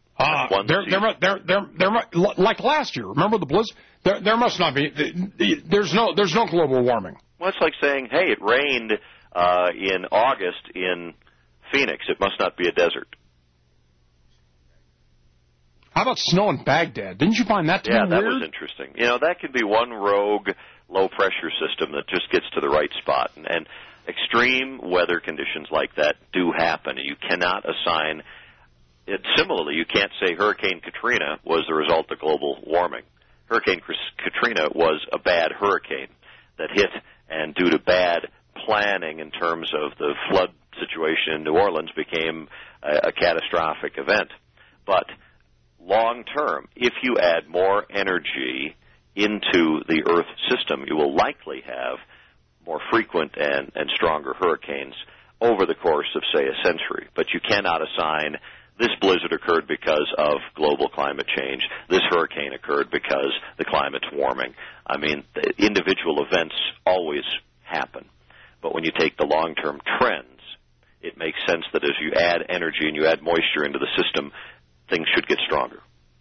Like last year, remember the blizzard? There must not be. There's no global warming. Well, it's like saying, hey, it rained in August in Phoenix. It must not be a desert. How about snow in Baghdad? Didn't you find that to be weird? Yeah, that was interesting. That could be one rogue low-pressure system that just gets to the right spot. And extreme weather conditions like that do happen. You cannot assign it. Similarly, you can't say Hurricane Katrina was the result of global warming. Hurricane Katrina was a bad hurricane that hit, and due to bad planning in terms of the flood situation in New Orleans became a catastrophic event. But long term, if you add more energy into the Earth system, you will likely have more frequent and stronger hurricanes over the course of, say, a century. But you cannot assign this blizzard occurred because of global climate change. This hurricane occurred because the climate's warming. I mean, the individual events always happen. But when you take the long-term trends, it makes sense that as you add energy and you add moisture into the system, things should get stronger.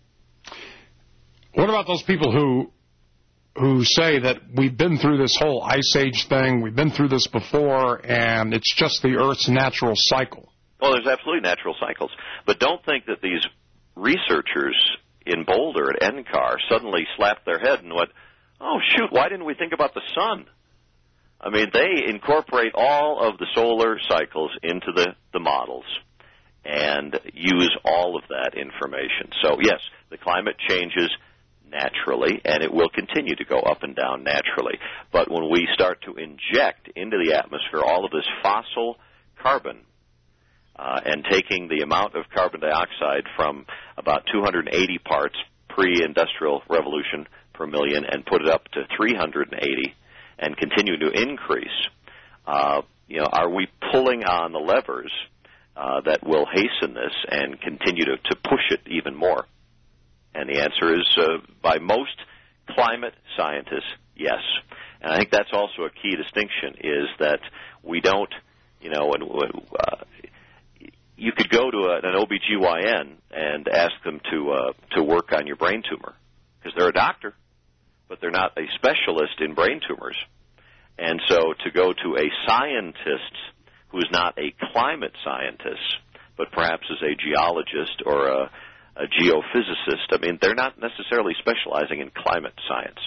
What about those people who say that we've been through this whole ice age thing, we've been through this before, and it's just the Earth's natural cycle? Well, there's absolutely natural cycles. But don't think that these researchers in Boulder at NCAR suddenly slapped their head and went, oh, shoot, why didn't we think about the sun? I mean, they incorporate all of the solar cycles into the models and use all of that information. So, yes, the climate changes naturally, and it will continue to go up and down naturally. But when we start to inject into the atmosphere all of this fossil carbon, and taking the amount of carbon dioxide from about 280 parts pre-industrial revolution per million and put it up to 380 and continue to increase, are we pulling on the levers that will hasten this and continue to push it even more? And the answer is, by most climate scientists, yes. And I think that's also a key distinction, is that we don't, you could go to an OBGYN and ask them to work on your brain tumor, because they're a doctor, but they're not a specialist in brain tumors. And so to go to a scientist who's not a climate scientist, but perhaps is a geologist or a geophysicist, I mean, they're not necessarily specializing in climate science.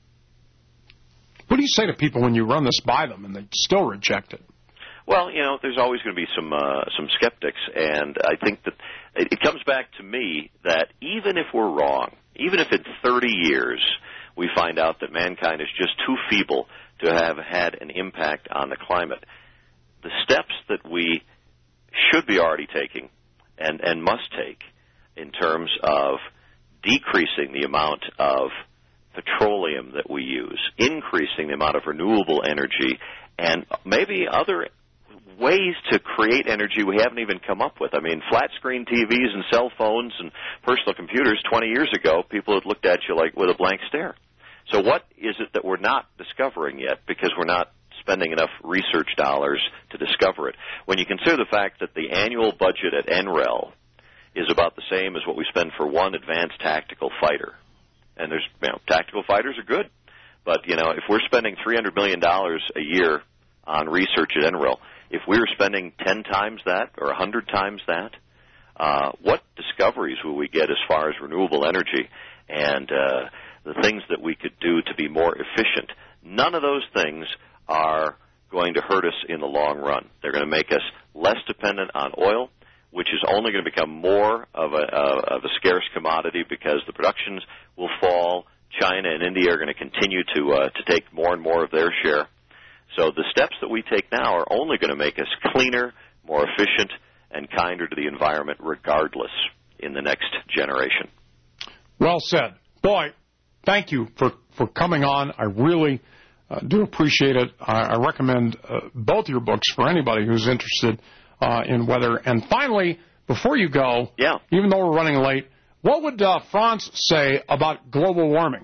What do you say to people when you run this by them and they still reject it? Well, there's always going to be some skeptics, and I think that it comes back to me that even if we're wrong, even if in 30 years we find out that mankind is just too feeble to have had an impact on the climate, the steps that we should be already taking and must take in terms of decreasing the amount of petroleum that we use, increasing the amount of renewable energy, and maybe other ways to create energy we haven't even come up with. I mean, flat-screen TVs and cell phones and personal computers 20 years ago, people had looked at you like with a blank stare. So what is it that we're not discovering yet because we're not spending enough research dollars to discover it? When you consider the fact that the annual budget at NREL is about the same as what we spend for one advanced tactical fighter, and there's tactical fighters are good, but if we're spending $300 million a year on research at NREL, if we were spending 10 times that or 100 times that, what discoveries will we get as far as renewable energy and the things that we could do to be more efficient? None of those things are going to hurt us in the long run. They're going to make us less dependent on oil, which is only going to become more of a scarce commodity because the productions will fall. China and India are going to continue to take more and more of their share. So the steps that we take now are only going to make us cleaner, more efficient, and kinder to the environment regardless in the next generation. Well said. Boy, thank you for coming on. I really do appreciate it. I recommend both your books for anybody who's interested in weather. And finally, before you go, even though we're running late, what would Franz say about global warming?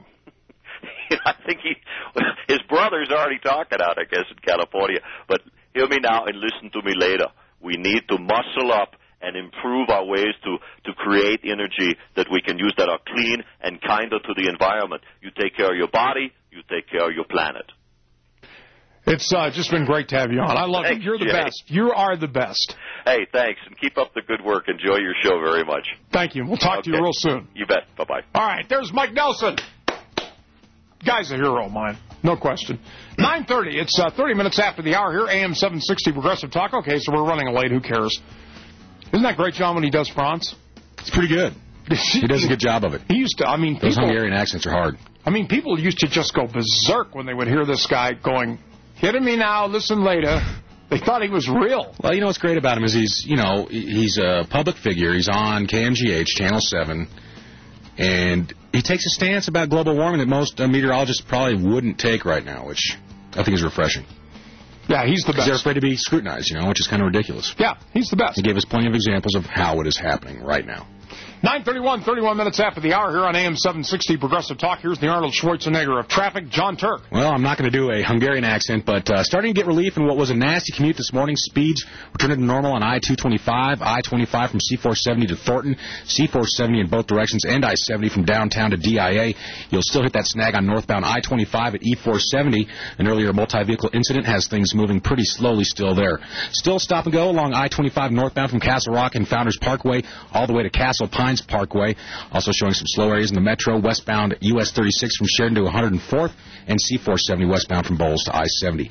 I think his brother's already talking out, I guess, in California. But hear me now and listen to me later. We need to muscle up and improve our ways to create energy that we can use that are clean and kinder to the environment. You take care of your body, you take care of your planet. It's just been great to have you on. I love it. You're the best. You are the best. Hey, thanks, and keep up the good work. Enjoy your show very much. Thank you. We'll talk to you real soon. You bet. Bye-bye. All right, there's Mike Nelson. Guy's a hero of mine, no question. 9:30. It's 30 minutes after the hour here, AM 760 Progressive Talk. Okay, so we're running late. Who cares? Isn't that great, John, when he does France? It's pretty good. He does a good job of it. He used to, I mean, those Hungarian accents are hard. I mean, people used to just go berserk when they would hear this guy going, "Kidding me now, listen later." They thought he was real. Well, you know what's great about him is he's a public figure. He's on KMGH, Channel 7, and he takes a stance about global warming that most meteorologists probably wouldn't take right now, which I think is refreshing. Yeah, he's the best. They're afraid to be scrutinized, which is kind of ridiculous. Yeah, he's the best. He gave us plenty of examples of how it is happening right now. 9:31, 31 minutes after the hour here on AM 760 Progressive Talk. Here's the Arnold Schwarzenegger of traffic, John Turk. Well, I'm not going to do a Hungarian accent, but starting to get relief in what was a nasty commute this morning. Speeds returning to normal on I-225, I-25 from C-470 to Thornton, C-470 in both directions, and I-70 from downtown to DIA. You'll still hit that snag on northbound I-25 at E-470. An earlier multi-vehicle incident has things moving pretty slowly still there. Still stop and go along I-25 northbound from Castle Rock and Founders Parkway all the way to Castle Pines Parkway. Also showing some slow areas in the metro, westbound US 36 from Sheridan to 104th, and C470 westbound from Bowles to I-70.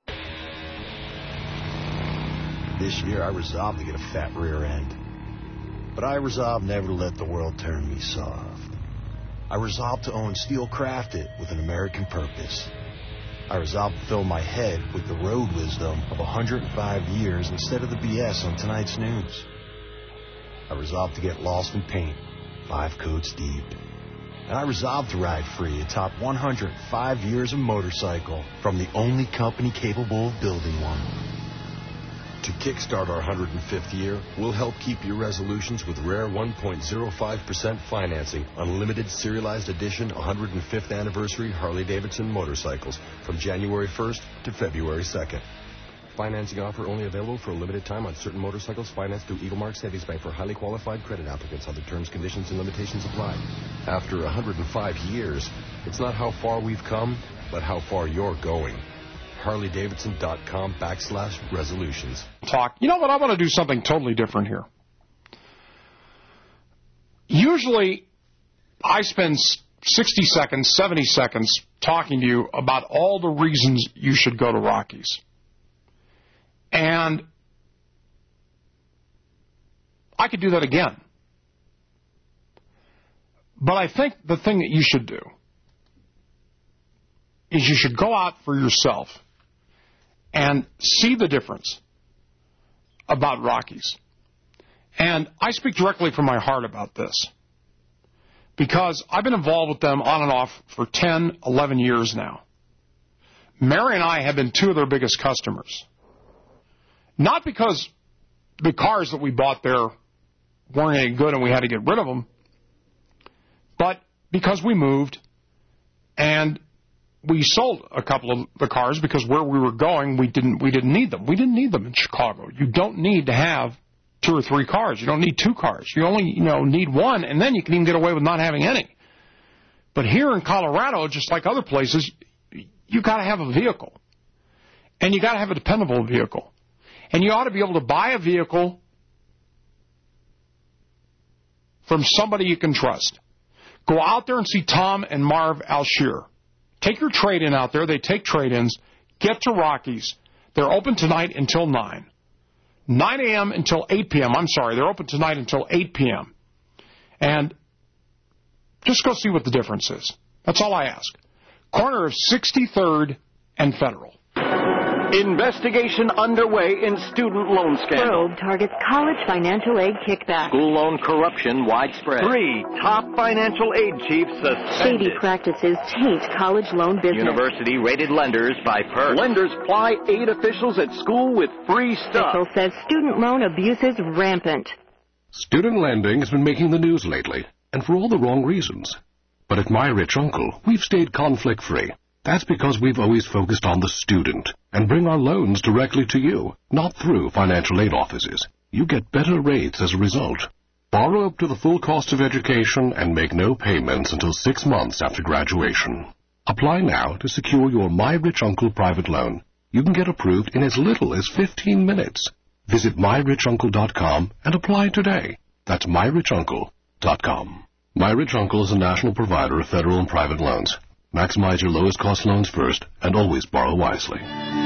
This year I resolved to get a fat rear end. But I resolved never to let the world turn me soft. I resolved to own Steel Crafted with an American purpose. I resolved to fill my head with the road wisdom of 105 years instead of the BS on tonight's news. I resolved to get lost in paint, 5 coats deep. And I resolved to ride free atop 105 years of motorcycle from the only company capable of building one. To kickstart our 105th year, we'll help keep your resolutions with rare 1.05% financing on limited serialized edition 105th anniversary Harley-Davidson motorcycles from January 1st to February 2nd. Financing offer only available for a limited time on certain motorcycles financed through Eagle Mark Savings Bank for highly qualified credit applicants. Other terms, conditions, and limitations apply. After 105 years, it's not how far we've come, but how far you're going. HarleyDavidson.com/resolutions. Talk. You know what? I want to do something totally different here. Usually, I spend 60 seconds, 70 seconds talking to you about all the reasons you should go to Rockies. And I could do that again. But I think the thing that you should do is you should go out for yourself and see the difference about Rockies. And I speak directly from my heart about this because I've been involved with them on and off for 10, 11 years now. Mary and I have been 2 of their biggest customers. Not because the cars that we bought there weren't any good and we had to get rid of them, but because we moved and we sold a couple of the cars because where we were going, we didn't need them. We didn't need them in Chicago. You don't need to have 2 or 3 cars. You don't need 2 cars. You only need 1, and then you can even get away with not having any. But here in Colorado, just like other places, you got to have a vehicle, and you got to have a dependable vehicle. And you ought to be able to buy a vehicle from somebody you can trust. Go out there and see Tom and Marv Alshear. Take your trade-in out there. They take trade-ins. Get to Rockies. They're open tonight until 9. 9 a.m. until 8 p.m. I'm sorry. They're open tonight until 8 p.m. And just go see what the difference is. That's all I ask. Corner of 63rd and Federal. Investigation underway in student loan scandal. Probe targets college financial aid kickback. School loan corruption widespread. 3 top financial aid chiefs suspended. Shady practices taint college loan business. University rated lenders by perks. Lenders ply aid officials at school with free stuff. Official says student loan abuse is rampant. Student lending has been making the news lately, and for all the wrong reasons. But at My Rich Uncle, we've stayed conflict-free. That's because we've always focused on the student and bring our loans directly to you, not through financial aid offices. You get better rates as a result. Borrow up to the full cost of education and make no payments until 6 months after graduation. Apply now to secure your My Rich Uncle private loan. You can get approved in as little as 15 minutes. Visit myrichuncle.com and apply today. That's myrichuncle.com. My Rich Uncle is a national provider of federal and private loans. Maximize your lowest cost loans first and always borrow wisely.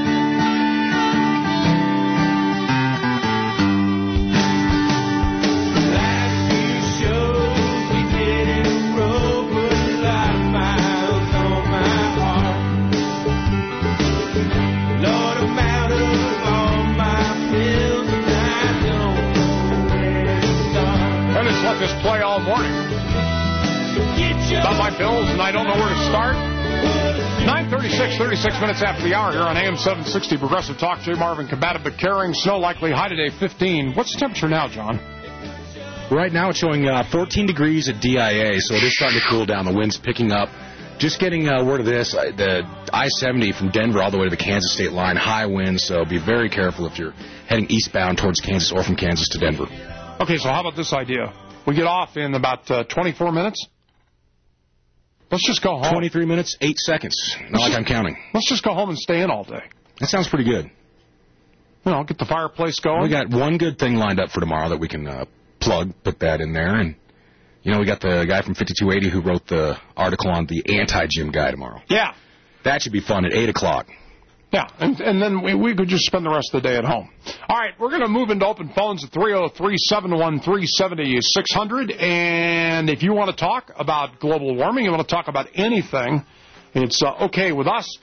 This play all morning. About my bills, and I don't know where to start. 9:36, 36 minutes after the hour here on AM 760 Progressive Talk. Jay Marvin, combative but caring. Snow likely, high today 15. What's the temperature now, John? Right now it's showing 14 degrees at DIA, so it is starting to cool down. The wind's picking up. Just getting word of this, the I-70 from Denver all the way to the Kansas state line, high winds, so be very careful if you're heading eastbound towards Kansas or from Kansas to Denver. Okay, so how about this idea? We get off in about 24 minutes. Let's just go home. 23 minutes, 8 seconds. Not like I'm counting. Let's just go home and stay in all day. That sounds pretty good. You know, get the fireplace going. We got one good thing lined up for tomorrow that we can plug, put that in there. And, you know, we got the guy from 5280 who wrote the article on the anti-gym guy tomorrow. Yeah. That should be fun at 8 o'clock. Yeah, and then we could just spend the rest of the day at home. All right, we're going to move into open phones at 303-713-7600. And if you want to talk about global warming, you want to talk about anything, it's okay with us.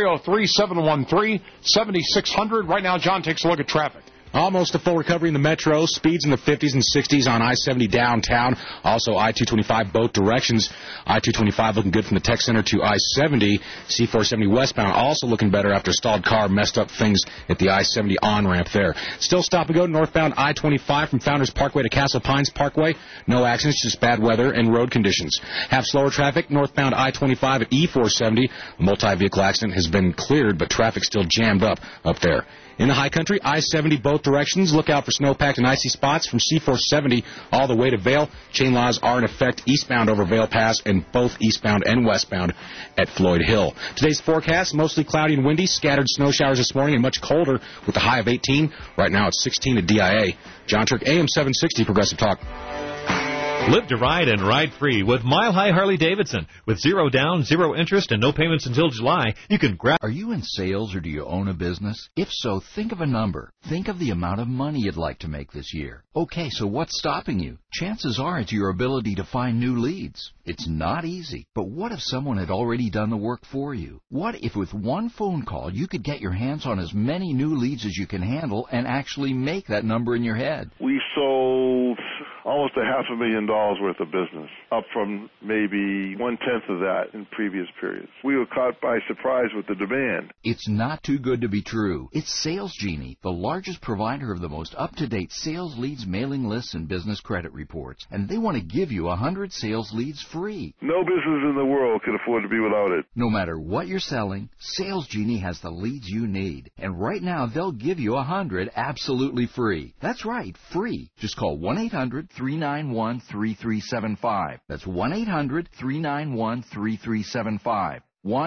303-713-7600. Right now, John takes a look at traffic. Almost a full recovery in the metro. Speeds in the 50s and 60s on I-70 downtown. Also I-225 both directions. I-225 looking good from the tech center to I-70. C-470 westbound also looking better after a stalled car messed up things at the I-70 on-ramp there. Still stop and go northbound I-25 from Founders Parkway to Castle Pines Parkway. No accidents, just bad weather and road conditions. Have slower traffic northbound I-25 at E-470. A multi-vehicle accident has been cleared, but traffic still jammed up there. In the high country, I-70 both directions. Look out for snow-packed and icy spots from C-470 all the way to Vail. Chain laws are in effect eastbound over Vail Pass and both eastbound and westbound at Floyd Hill. Today's forecast, mostly cloudy and windy. Scattered snow showers this morning and much colder with a high of 18. Right now it's 16 at DIA. John Turk, AM 760 Progressive Talk. Live to ride and ride free with Mile High Harley-Davidson. With 0 down, 0 interest, and no payments until July, you can grab... Are you in sales or do you own a business? If so, think of a number. Think of the amount of money you'd like to make this year. Okay, so what's stopping you? Chances are it's your ability to find new leads. It's not easy. But what if someone had already done the work for you? What if with one phone call you could get your hands on as many new leads as you can handle and actually make that number in your head? We sold almost $500,000 worth of business, up from maybe 1/10 of that in previous periods. We were caught by surprise with the demand. It's not too good to be true. It's Sales Genie, the largest provider of the most up-to-date sales leads, mailing lists, and business credit reports. And they want to give you 100 sales leads free. No business in the world can afford to be without it. No matter what you're selling, Sales Genie has the leads you need. And right now, they'll give you 100 absolutely free. That's right, free. Just call 1-800-391-3375. That's 1-800-391-3375.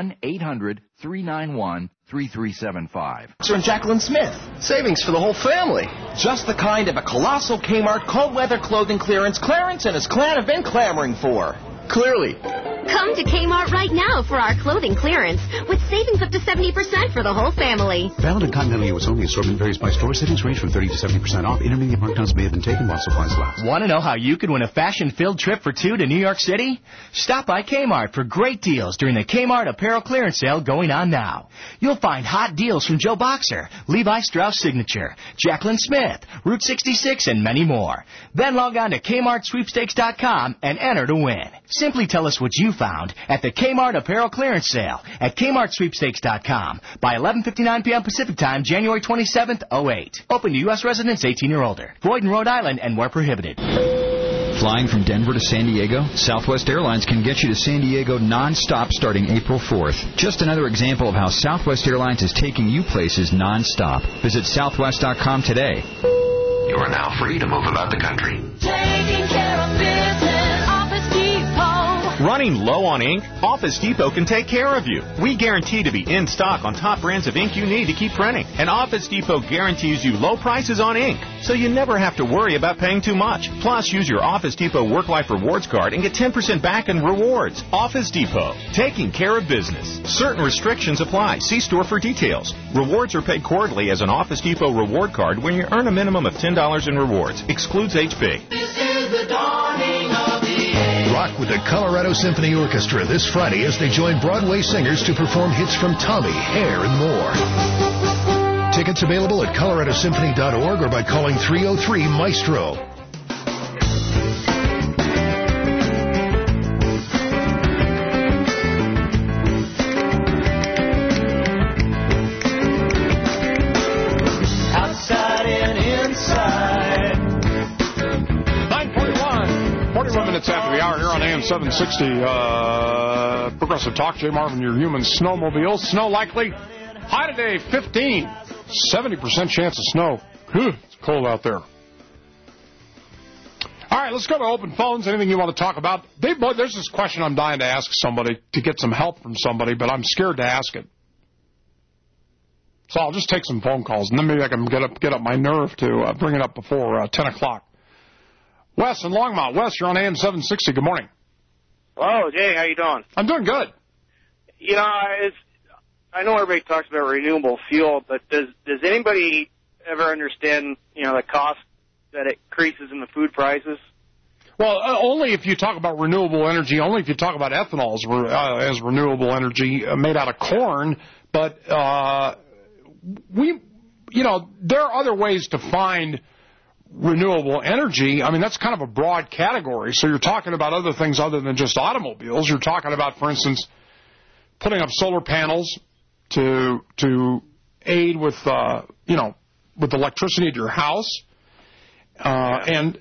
1-800-391-3375. Sir and Jacqueline Smith. Savings for the whole family. Just the kind of a colossal Kmart cold weather clothing clearance Clarence and his clan have been clamoring for. Clearly. Come to Kmart right now for our clothing clearance with savings up to 70% for the whole family. Valid in Continental U.S. only. Assortment varies by store. Settings range from 30 to 70% off. Intermediate markdowns may have been taken while supplies last. Want to know how you could win a fashion-filled trip for two to New York City? Stop by Kmart for great deals during the Kmart apparel clearance sale going on now. You'll find hot deals from Joe Boxer, Levi Strauss Signature, Jacqueline Smith, Route 66, and many more. Then log on to KmartSweepstakes.com and enter to win. Simply tell us what you found at the Kmart apparel clearance sale at KmartSweepstakes.com by 11:59 p.m. Pacific Time, January 27th, 08. Open to U.S. residents 18 or older. Void in Rhode Island and where prohibited. Flying from Denver to San Diego? Southwest Airlines can get you to San Diego non-stop starting April 4th. Just another example of how Southwest Airlines is taking you places non-stop. Visit Southwest.com today. You are now free to move about the country. Taking care of business, Office Depot. Running low on ink? Office Depot can take care of you. We guarantee to be in stock on top brands of ink you need to keep printing. And Office Depot guarantees you low prices on ink, so you never have to worry about paying too much. Plus, use your Office Depot Work Life Rewards card and get 10% back in rewards. Office Depot, taking care of business. Certain restrictions apply. See store for details. Rewards are paid quarterly as an Office Depot reward card when you earn a minimum of $10 in rewards. Excludes HP. This is the dawning of the age. Rock with the Colorado Symphony Orchestra this Friday as they join Broadway singers to perform hits from Tommy, Hair, and more. Tickets available at coloradosymphony.org or by calling 303-MAESTRO. After the hour here on AM 760, Progressive Talk. Jay Marvin, your human snowmobile. Snow likely. High today, 15. 70% chance of snow. It's cold out there. All right, let's go to open phones. Anything you want to talk about? There's this question I'm dying to ask somebody, to get some help from somebody, but I'm scared to ask it. So I'll just take some phone calls, and then maybe I can get up my nerve to bring it up before 10 o'clock. Wes in Longmont. Wes, you're on AM 760. Good morning. Hello, Jay. How you doing? I'm doing good. You know, I know everybody talks about renewable fuel, but does anybody ever understand, the cost that it increases in the food prices? Well, only if you talk about renewable energy, only if you talk about ethanol as renewable energy made out of corn. But there are other ways to find renewable energy. I mean, that's kind of a broad category. So you're talking about other things other than just automobiles. You're talking about, for instance, putting up solar panels to aid with with electricity to your house, and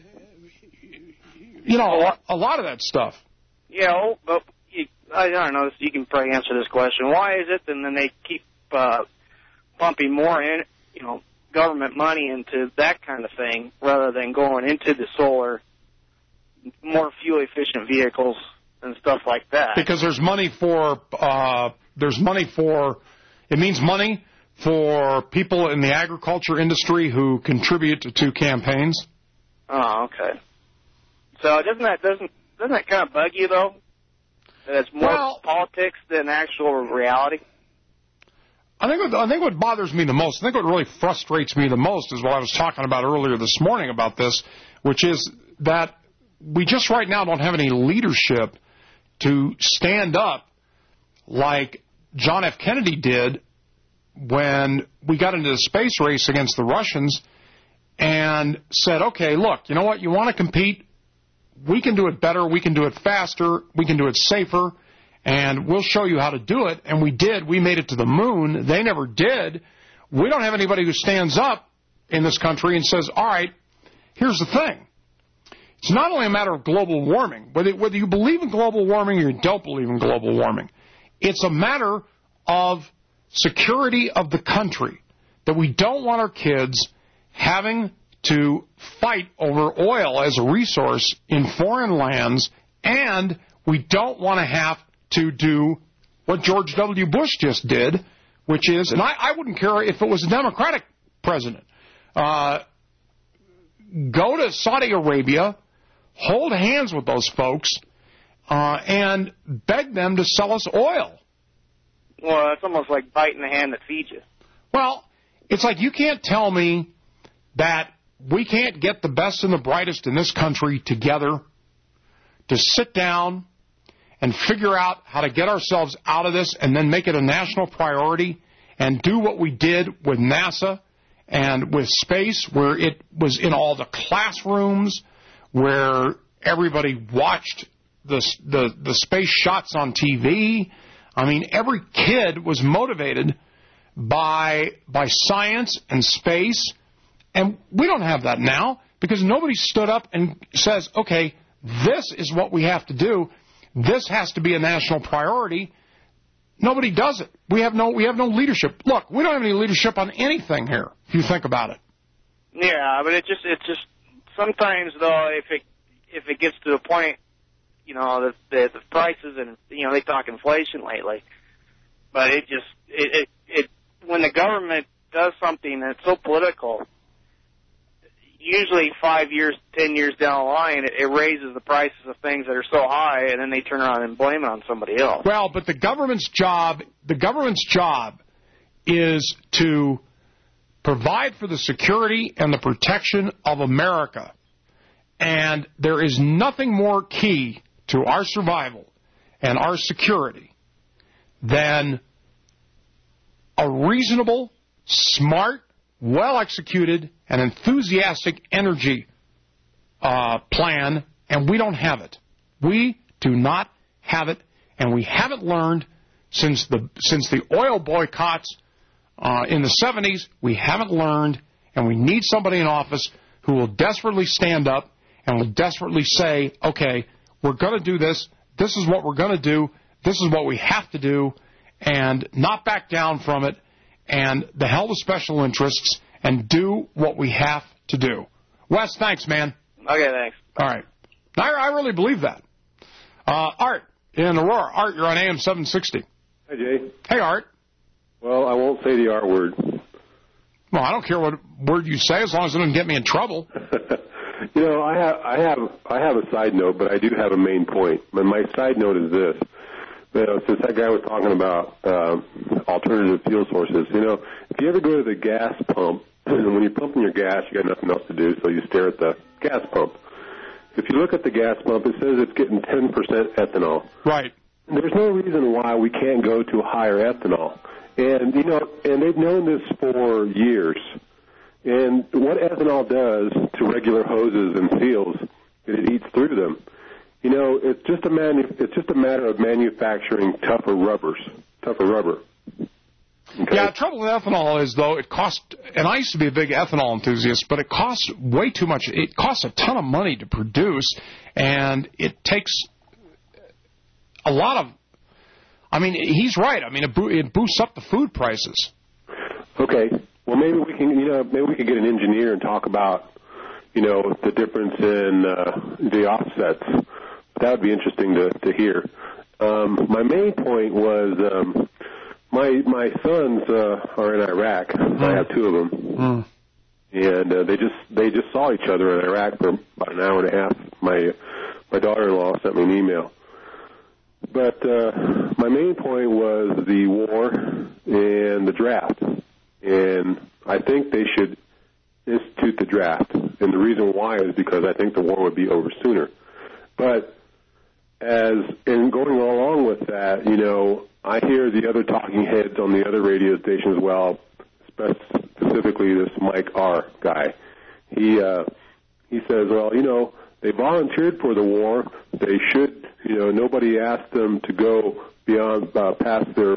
a lot of that stuff. Yeah, but I don't know. You can probably answer this question. Why is it? And then they keep pumping more in, government money into that kind of thing rather than going into the solar, more fuel-efficient vehicles and stuff like that. Because there's money for it means money for people in the agriculture industry who contribute to campaigns. Oh, okay. So doesn't that kind of bug you though? That it's more politics than actual reality. I think what bothers me the most, I think what really frustrates me the most is what I was talking about earlier this morning about this, which is that we just right now don't have any leadership to stand up like John F. Kennedy did when we got into the space race against the Russians and said, okay, look, you know what, you want to compete? We can do it better, we can do it faster, we can do it safer, and we'll show you how to do it. And we did. We made it to the moon. They never did. We don't have anybody who stands up in this country and says, all right, here's the thing. It's not only a matter of global warming, whether you believe in global warming or you don't believe in global warming. It's a matter of security of the country, that we don't want our kids having to fight over oil as a resource in foreign lands, and we don't want to have to do what George W. Bush just did, which is, and I wouldn't care if it was a Democratic president, go to Saudi Arabia, hold hands with those folks, and beg them to sell us oil. Well, it's almost like biting the hand that feeds you. Well, it's like you can't tell me that we can't get the best and the brightest in this country together to sit down and figure out how to get ourselves out of this and then make it a national priority and do what we did with NASA and with space, where it was in all the classrooms, where everybody watched the space shots on TV. I mean, every kid was motivated by science and space, and we don't have that now because nobody stood up and says, okay, this is what we have to do. This has to be a national priority. Nobody does it. We have no leadership. Look, we don't have any leadership on anything here, if you think about it. Yeah, but it's just sometimes though, if it gets to the point, the prices, and they talk inflation lately. But it when the government does something that's so political, usually 5 years, 10 years down the line, it raises the prices of things that are so high, and then they turn around and blame it on somebody else. Well, but the government's job is to provide for the security and the protection of America. And there is nothing more key to our survival and our security than a reasonable, smart, well-executed, and enthusiastic energy plan, and we don't have it. We do not have it, and we haven't learned since the oil boycotts in the 70s. We haven't learned, and we need somebody in office who will desperately stand up and will desperately say, okay, we're going to do this. This is what we're going to do. This is what we have to do, and not back down from it, and the hell with special interests, and do what we have to do. Wes, thanks, man. Okay, thanks. All right. I really believe that. Art in Aurora. Art, you're on AM 760. Hi, Jay. Hey, Art. Well, I won't say the R word. Well, I don't care what word you say as long as it doesn't get me in trouble. I have a side note, but I do have a main point. But my side note is this. Since that guy was talking about alternative fuel sources, if you ever go to the gas pump, and when you're pumping your gas, you got nothing else to do, so you stare at the gas pump. If you look at the gas pump, it says it's getting 10% ethanol. Right. There's no reason why we can't go to higher ethanol. And, and they've known this for years. And what ethanol does to regular hoses and seals is it eats through them. It's just a matter of manufacturing tougher rubber. Okay? Yeah, the trouble with ethanol is, though, it costs, and I used to be a big ethanol enthusiast, but it costs way too much. It costs a ton of money to produce, and it takes a lot of, he's right. It boosts up the food prices. Okay. Well, maybe we can get an engineer and talk about, the difference in the offsets. That would be interesting to hear. My main point was my sons are in Iraq. I have two of them, and they just saw each other in Iraq for about an hour and a half. My daughter-in-law sent me an email. But my main point was the war and the draft, and I think they should institute the draft. And the reason why is because I think the war would be over sooner. But and going along with that, I hear the other talking heads on the other radio stations as well, specifically this Mike R. guy. He says, well, they volunteered for the war. They should, nobody asked them to go beyond past their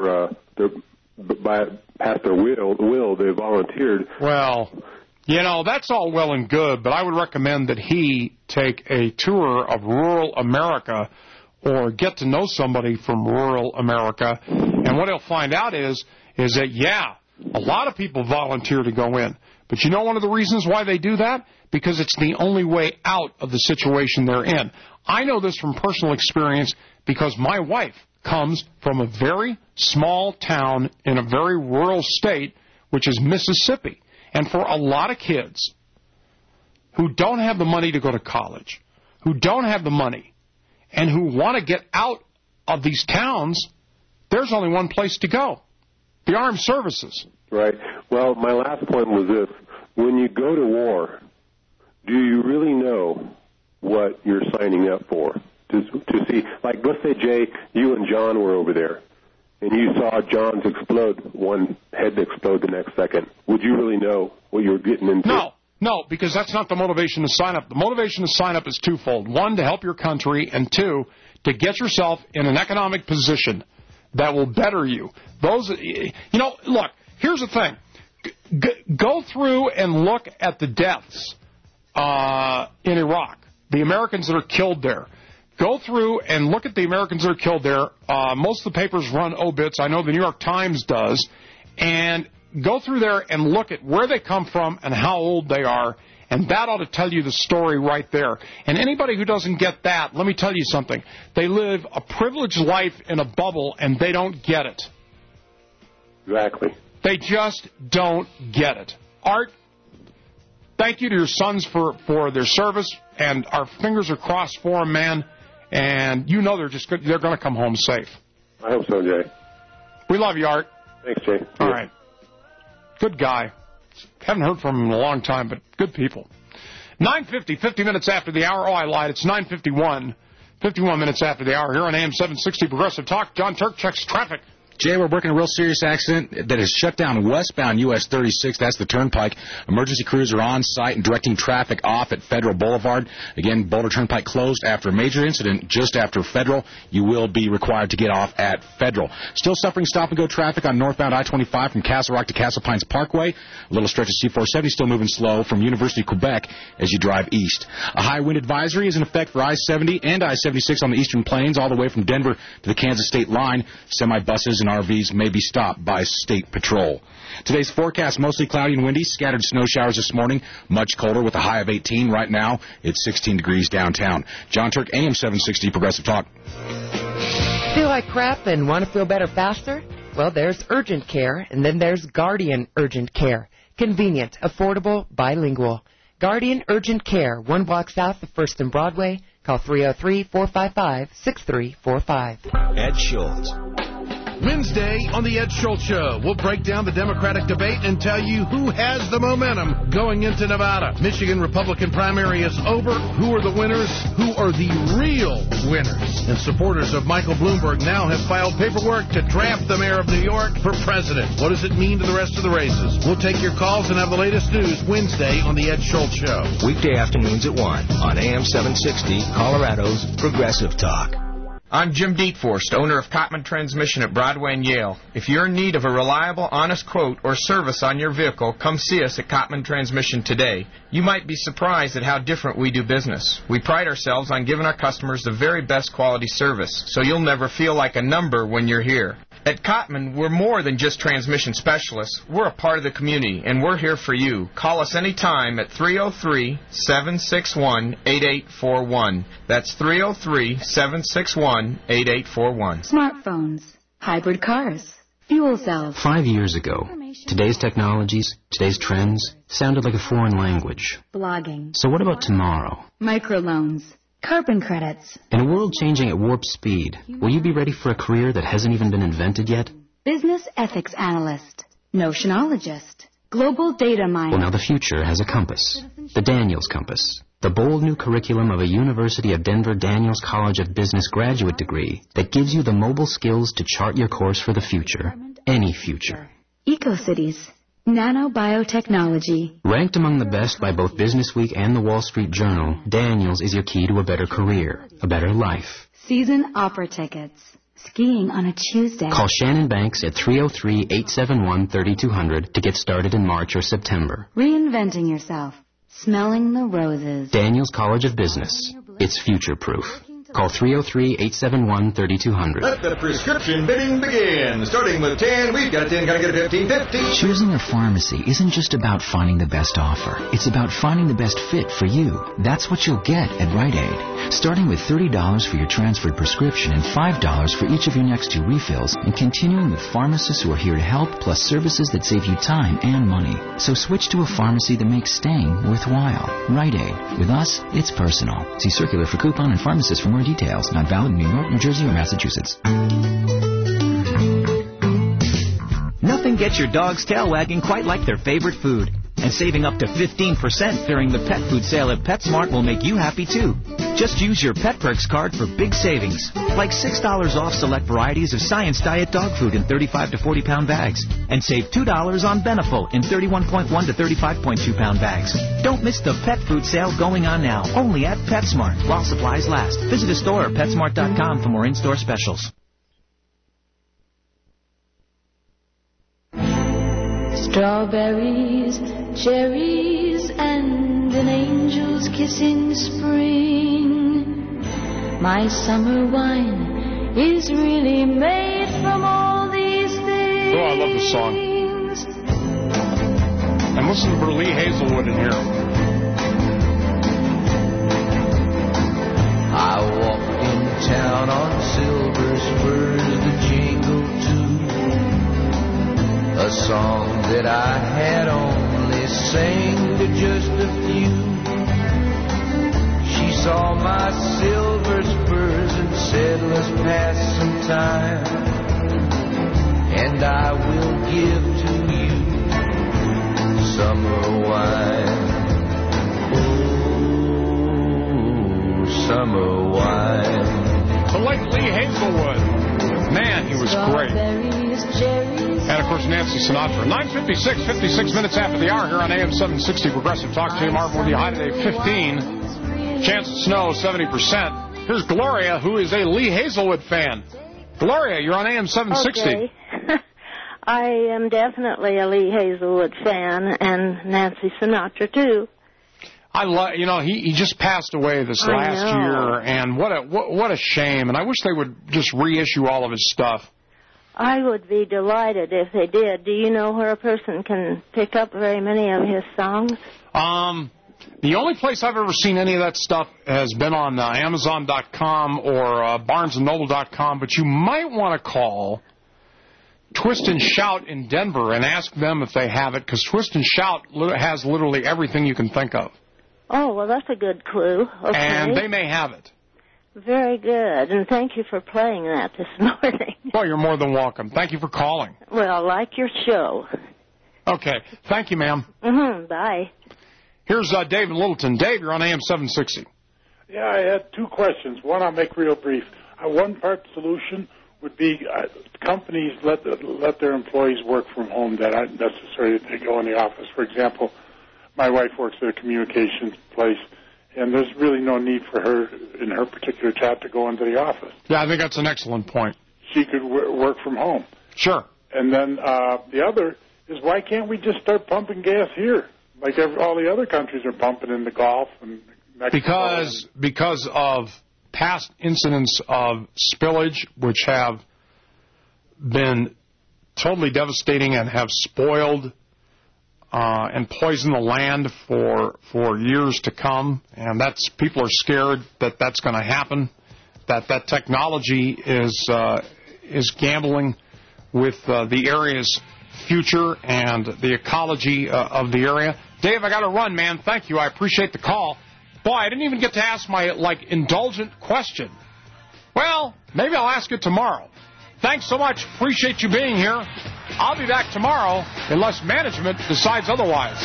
will. They volunteered. Well, that's all well and good, but I would recommend that he take a tour of rural America or get to know somebody from rural America. And what he'll find out is that, yeah, a lot of people volunteer to go in. But one of the reasons why they do that? Because it's the only way out of the situation they're in. I know this from personal experience because my wife comes from a very small town in a very rural state, which is Mississippi. And for a lot of kids who don't have the money to go to college, who don't have the money, and who want to get out of these towns, there's only one place to go, the armed services. Right. Well, my last point was this. When you go to war, do you really know what you're signing up for? To see, like, let's say, Jay, you and John were over there, and you saw John's explode, one head explode the next second. Would you really know what you were getting into? No, because that's not the motivation to sign up. The motivation to sign up is twofold. One, to help your country, and two, to get yourself in an economic position that will better you. Look, here's the thing. Go through and look at the deaths in Iraq, the Americans that are killed there. Go through and look at the Americans that are killed there. Most of the papers run obits. I know the New York Times does. And go through there and look at where they come from and how old they are And that ought to tell you the story right there. And anybody who doesn't get that, let me tell you something. They live a privileged life in a bubble, and they don't get it. Exactly. They just don't get it. Art, thank you to your sons for their service, and our fingers are crossed for them, man. And you know they're going to come home safe. I hope so, Jay. We love you, Art. Thanks, Jay. All right. Good guy. Haven't heard from him in a long time, but good people. 9:50, 50 minutes after the hour. Oh, I lied. It's 9:51. 51 minutes after the hour here on AM 760 Progressive Talk. John Turk checks traffic. Jay, we're working a real serious accident that has shut down westbound US 36. That's the Turnpike. Emergency crews are on site and directing traffic off at Federal Boulevard. Again, Boulder Turnpike closed after a major incident just after Federal. You will be required to get off at Federal. Still suffering stop-and-go traffic on northbound I-25 from Castle Rock to Castle Pines Parkway. A little stretch of C-470 still moving slow from University of Quebec as you drive east. A high wind advisory is in effect for I-70 and I-76 on the eastern plains all the way from Denver to the Kansas state line. Semi-buses and RVs may be stopped by State Patrol. Today's forecast, mostly cloudy and windy. Scattered snow showers this morning. Much colder with a high of 18. Right now, it's 16 degrees downtown. John Turk, AM 760 Progressive Talk. Feel like crap and want to feel better faster? Well, there's Urgent Care, and then there's Guardian Urgent Care. Convenient, affordable, bilingual. Guardian Urgent Care, 1 block south of 1st and Broadway. Call 303-455-6345. Ed Schultz. Wednesday on the Ed Schultz Show, we'll break down the Democratic debate and tell you who has the momentum going into Nevada. Michigan Republican primary is over. Who are the winners? Who are the real winners? And supporters of Michael Bloomberg now have filed paperwork to draft the mayor of New York for president. What does it mean to the rest of the races? We'll take your calls and have the latest news Wednesday on the Ed Schultz Show. Weekday afternoons at 1 on AM 760, Colorado's Progressive Talk. I'm Jim Dietforst, owner of Cotman Transmission at Broadway and Yale. If you're in need of a reliable, honest quote or service on your vehicle, come see us at Cotman Transmission today. You might be surprised at how different we do business. We pride ourselves on giving our customers the very best quality service, so you'll never feel like a number when you're here. At Cotman, we're more than just transmission specialists. We're a part of the community, and we're here for you. Call us anytime at 303-761-8841. That's 303-761-8841. Smartphones, hybrid cars, fuel cells. 5 years ago, today's technologies, today's trends, sounded like a foreign language. Blogging. So what about tomorrow? Microloans. Carbon credits. In a world changing at warp speed, will you be ready for a career that hasn't even been invented yet? Business ethics analyst. Notionologist. Global data miner. Well, now the future has a compass. The Daniels Compass. The bold new curriculum of a University of Denver Daniels College of Business graduate degree that gives you the mobile skills to chart your course for the future. Any future. EcoCities. Nanobiotechnology. Ranked among the best by both Businessweek and the Wall Street Journal, Daniels is your key to a better career, a better life. Season opera tickets. Skiing on a Tuesday. Call Shannon Banks at 303-871-3200 to get started in March or September. Reinventing yourself. Smelling the roses. Daniels College of Business. It's future-proof. Call 303-871-3200. Let the prescription bidding begin. Starting with 10, we've got a 10, gotta get a 15, 15. Choosing a pharmacy isn't just about finding the best offer. It's about finding the best fit for you. That's what you'll get at Rite Aid. Starting with $30 for your transferred prescription and $5 for each of your next 2 refills, and continuing with pharmacists who are here to help, plus services that save you time and money. So switch to a pharmacy that makes staying worthwhile. Rite Aid. With us, it's personal. See circular for coupon and pharmacist for more details. Not valid in New York, New Jersey, or Massachusetts. Nothing gets your dog's tail wagging quite like their favorite food. And saving up to 15% during the pet food sale at PetSmart will make you happy too. Just use your Pet Perks card for big savings, like $6 off select varieties of Science Diet dog food in 35 to 40 pound bags, and save $2 on Beneful in 31.1 to 35.2 pound bags. Don't miss the pet food sale going on now, only at PetSmart, while supplies last. Visit a store or PetSmart.com for more in-store specials. Strawberries, cherries, and an angel's kiss in spring. My summer wine is really made from all these things. Oh, I love this song. And listen to Lee Hazelwood in here. I walked in town on silver spurs to jingle too, a song that I had only sang to just a few. She saw my silver spurs and said, let's pass some time, and I will give to you summer wine. Oh, summer wine. The late Lee Hazelwood. Man, he was great. And, of course, Nancy Sinatra. 9:56, 56 minutes after the hour here on AM 760 Progressive Talk. Jay Martin with you. High today, 15. Chance of snow, 70%. Here's Gloria, who is a Lee Hazelwood fan. Gloria, you're on AM 760. Okay. I am definitely a Lee Hazelwood fan, and Nancy Sinatra, too. I love, he just passed away this last year, and what a shame. And I wish they would just reissue all of his stuff. I would be delighted if they did. Do you know where a person can pick up very many of his songs? The only place I've ever seen any of that stuff has been on Amazon.com or BarnesandNoble.com, but you might want to call Twist and Shout in Denver and ask them if they have it, because Twist and Shout has literally everything you can think of. Oh, well, that's a good clue. Okay. And they may have it. Very good, and thank you for playing that this morning. Well, you're more than welcome. Thank you for calling. Well, I like your show. Okay. Thank you, ma'am. Bye. Here's David Littleton. Dave, you're on AM 760. Yeah, I had two questions. One I'll make real brief. One part solution would be companies let their employees work from home that aren't necessary that they go in the office. For example, my wife works at a communications place, and there's really no need for her in her particular job to go into the office. Yeah, I think that's an excellent point. She could work from home. Sure. And then the other is, why can't we just start pumping gas here? Like all the other countries are pumping in the Gulf and Mexico. Because of past incidents of spillage, which have been totally devastating and have spoiled and poisoned the land for years to come. And people are scared that that's going to happen, that technology is gambling with the area's future and the ecology of the area. Dave, I got to run, man. Thank you. I appreciate the call. Boy, I didn't even get to ask my, indulgent question. Well, maybe I'll ask it tomorrow. Thanks so much. Appreciate you being here. I'll be back tomorrow unless management decides otherwise.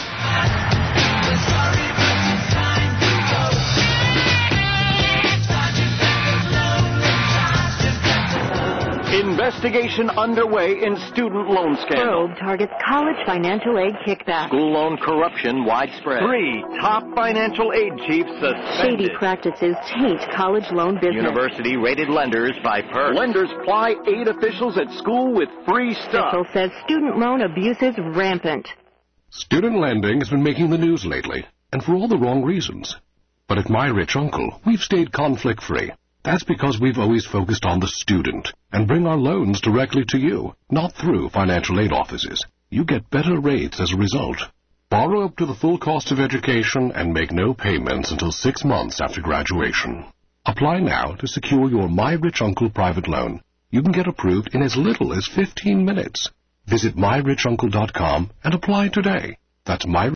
Investigation underway in student loan scandal. Probe targets college financial aid kickback. School loan corruption widespread. 3 top financial aid chiefs suspended. Shady practices taint college loan business. University rated lenders by purse. Lenders ply aid officials at school with free stuff. Official says student loan abuse is rampant. Student lending has been making the news lately, and for all the wrong reasons. But at My Rich Uncle, we've stayed conflict-free. That's because we've always focused on the student and bring our loans directly to you, not through financial aid offices. You get better rates as a result. Borrow up to the full cost of education and make no payments until 6 months after graduation. Apply now to secure your My Rich Uncle private loan. You can get approved in as little as 15 minutes. Visit myrichuncle.com and apply today. That's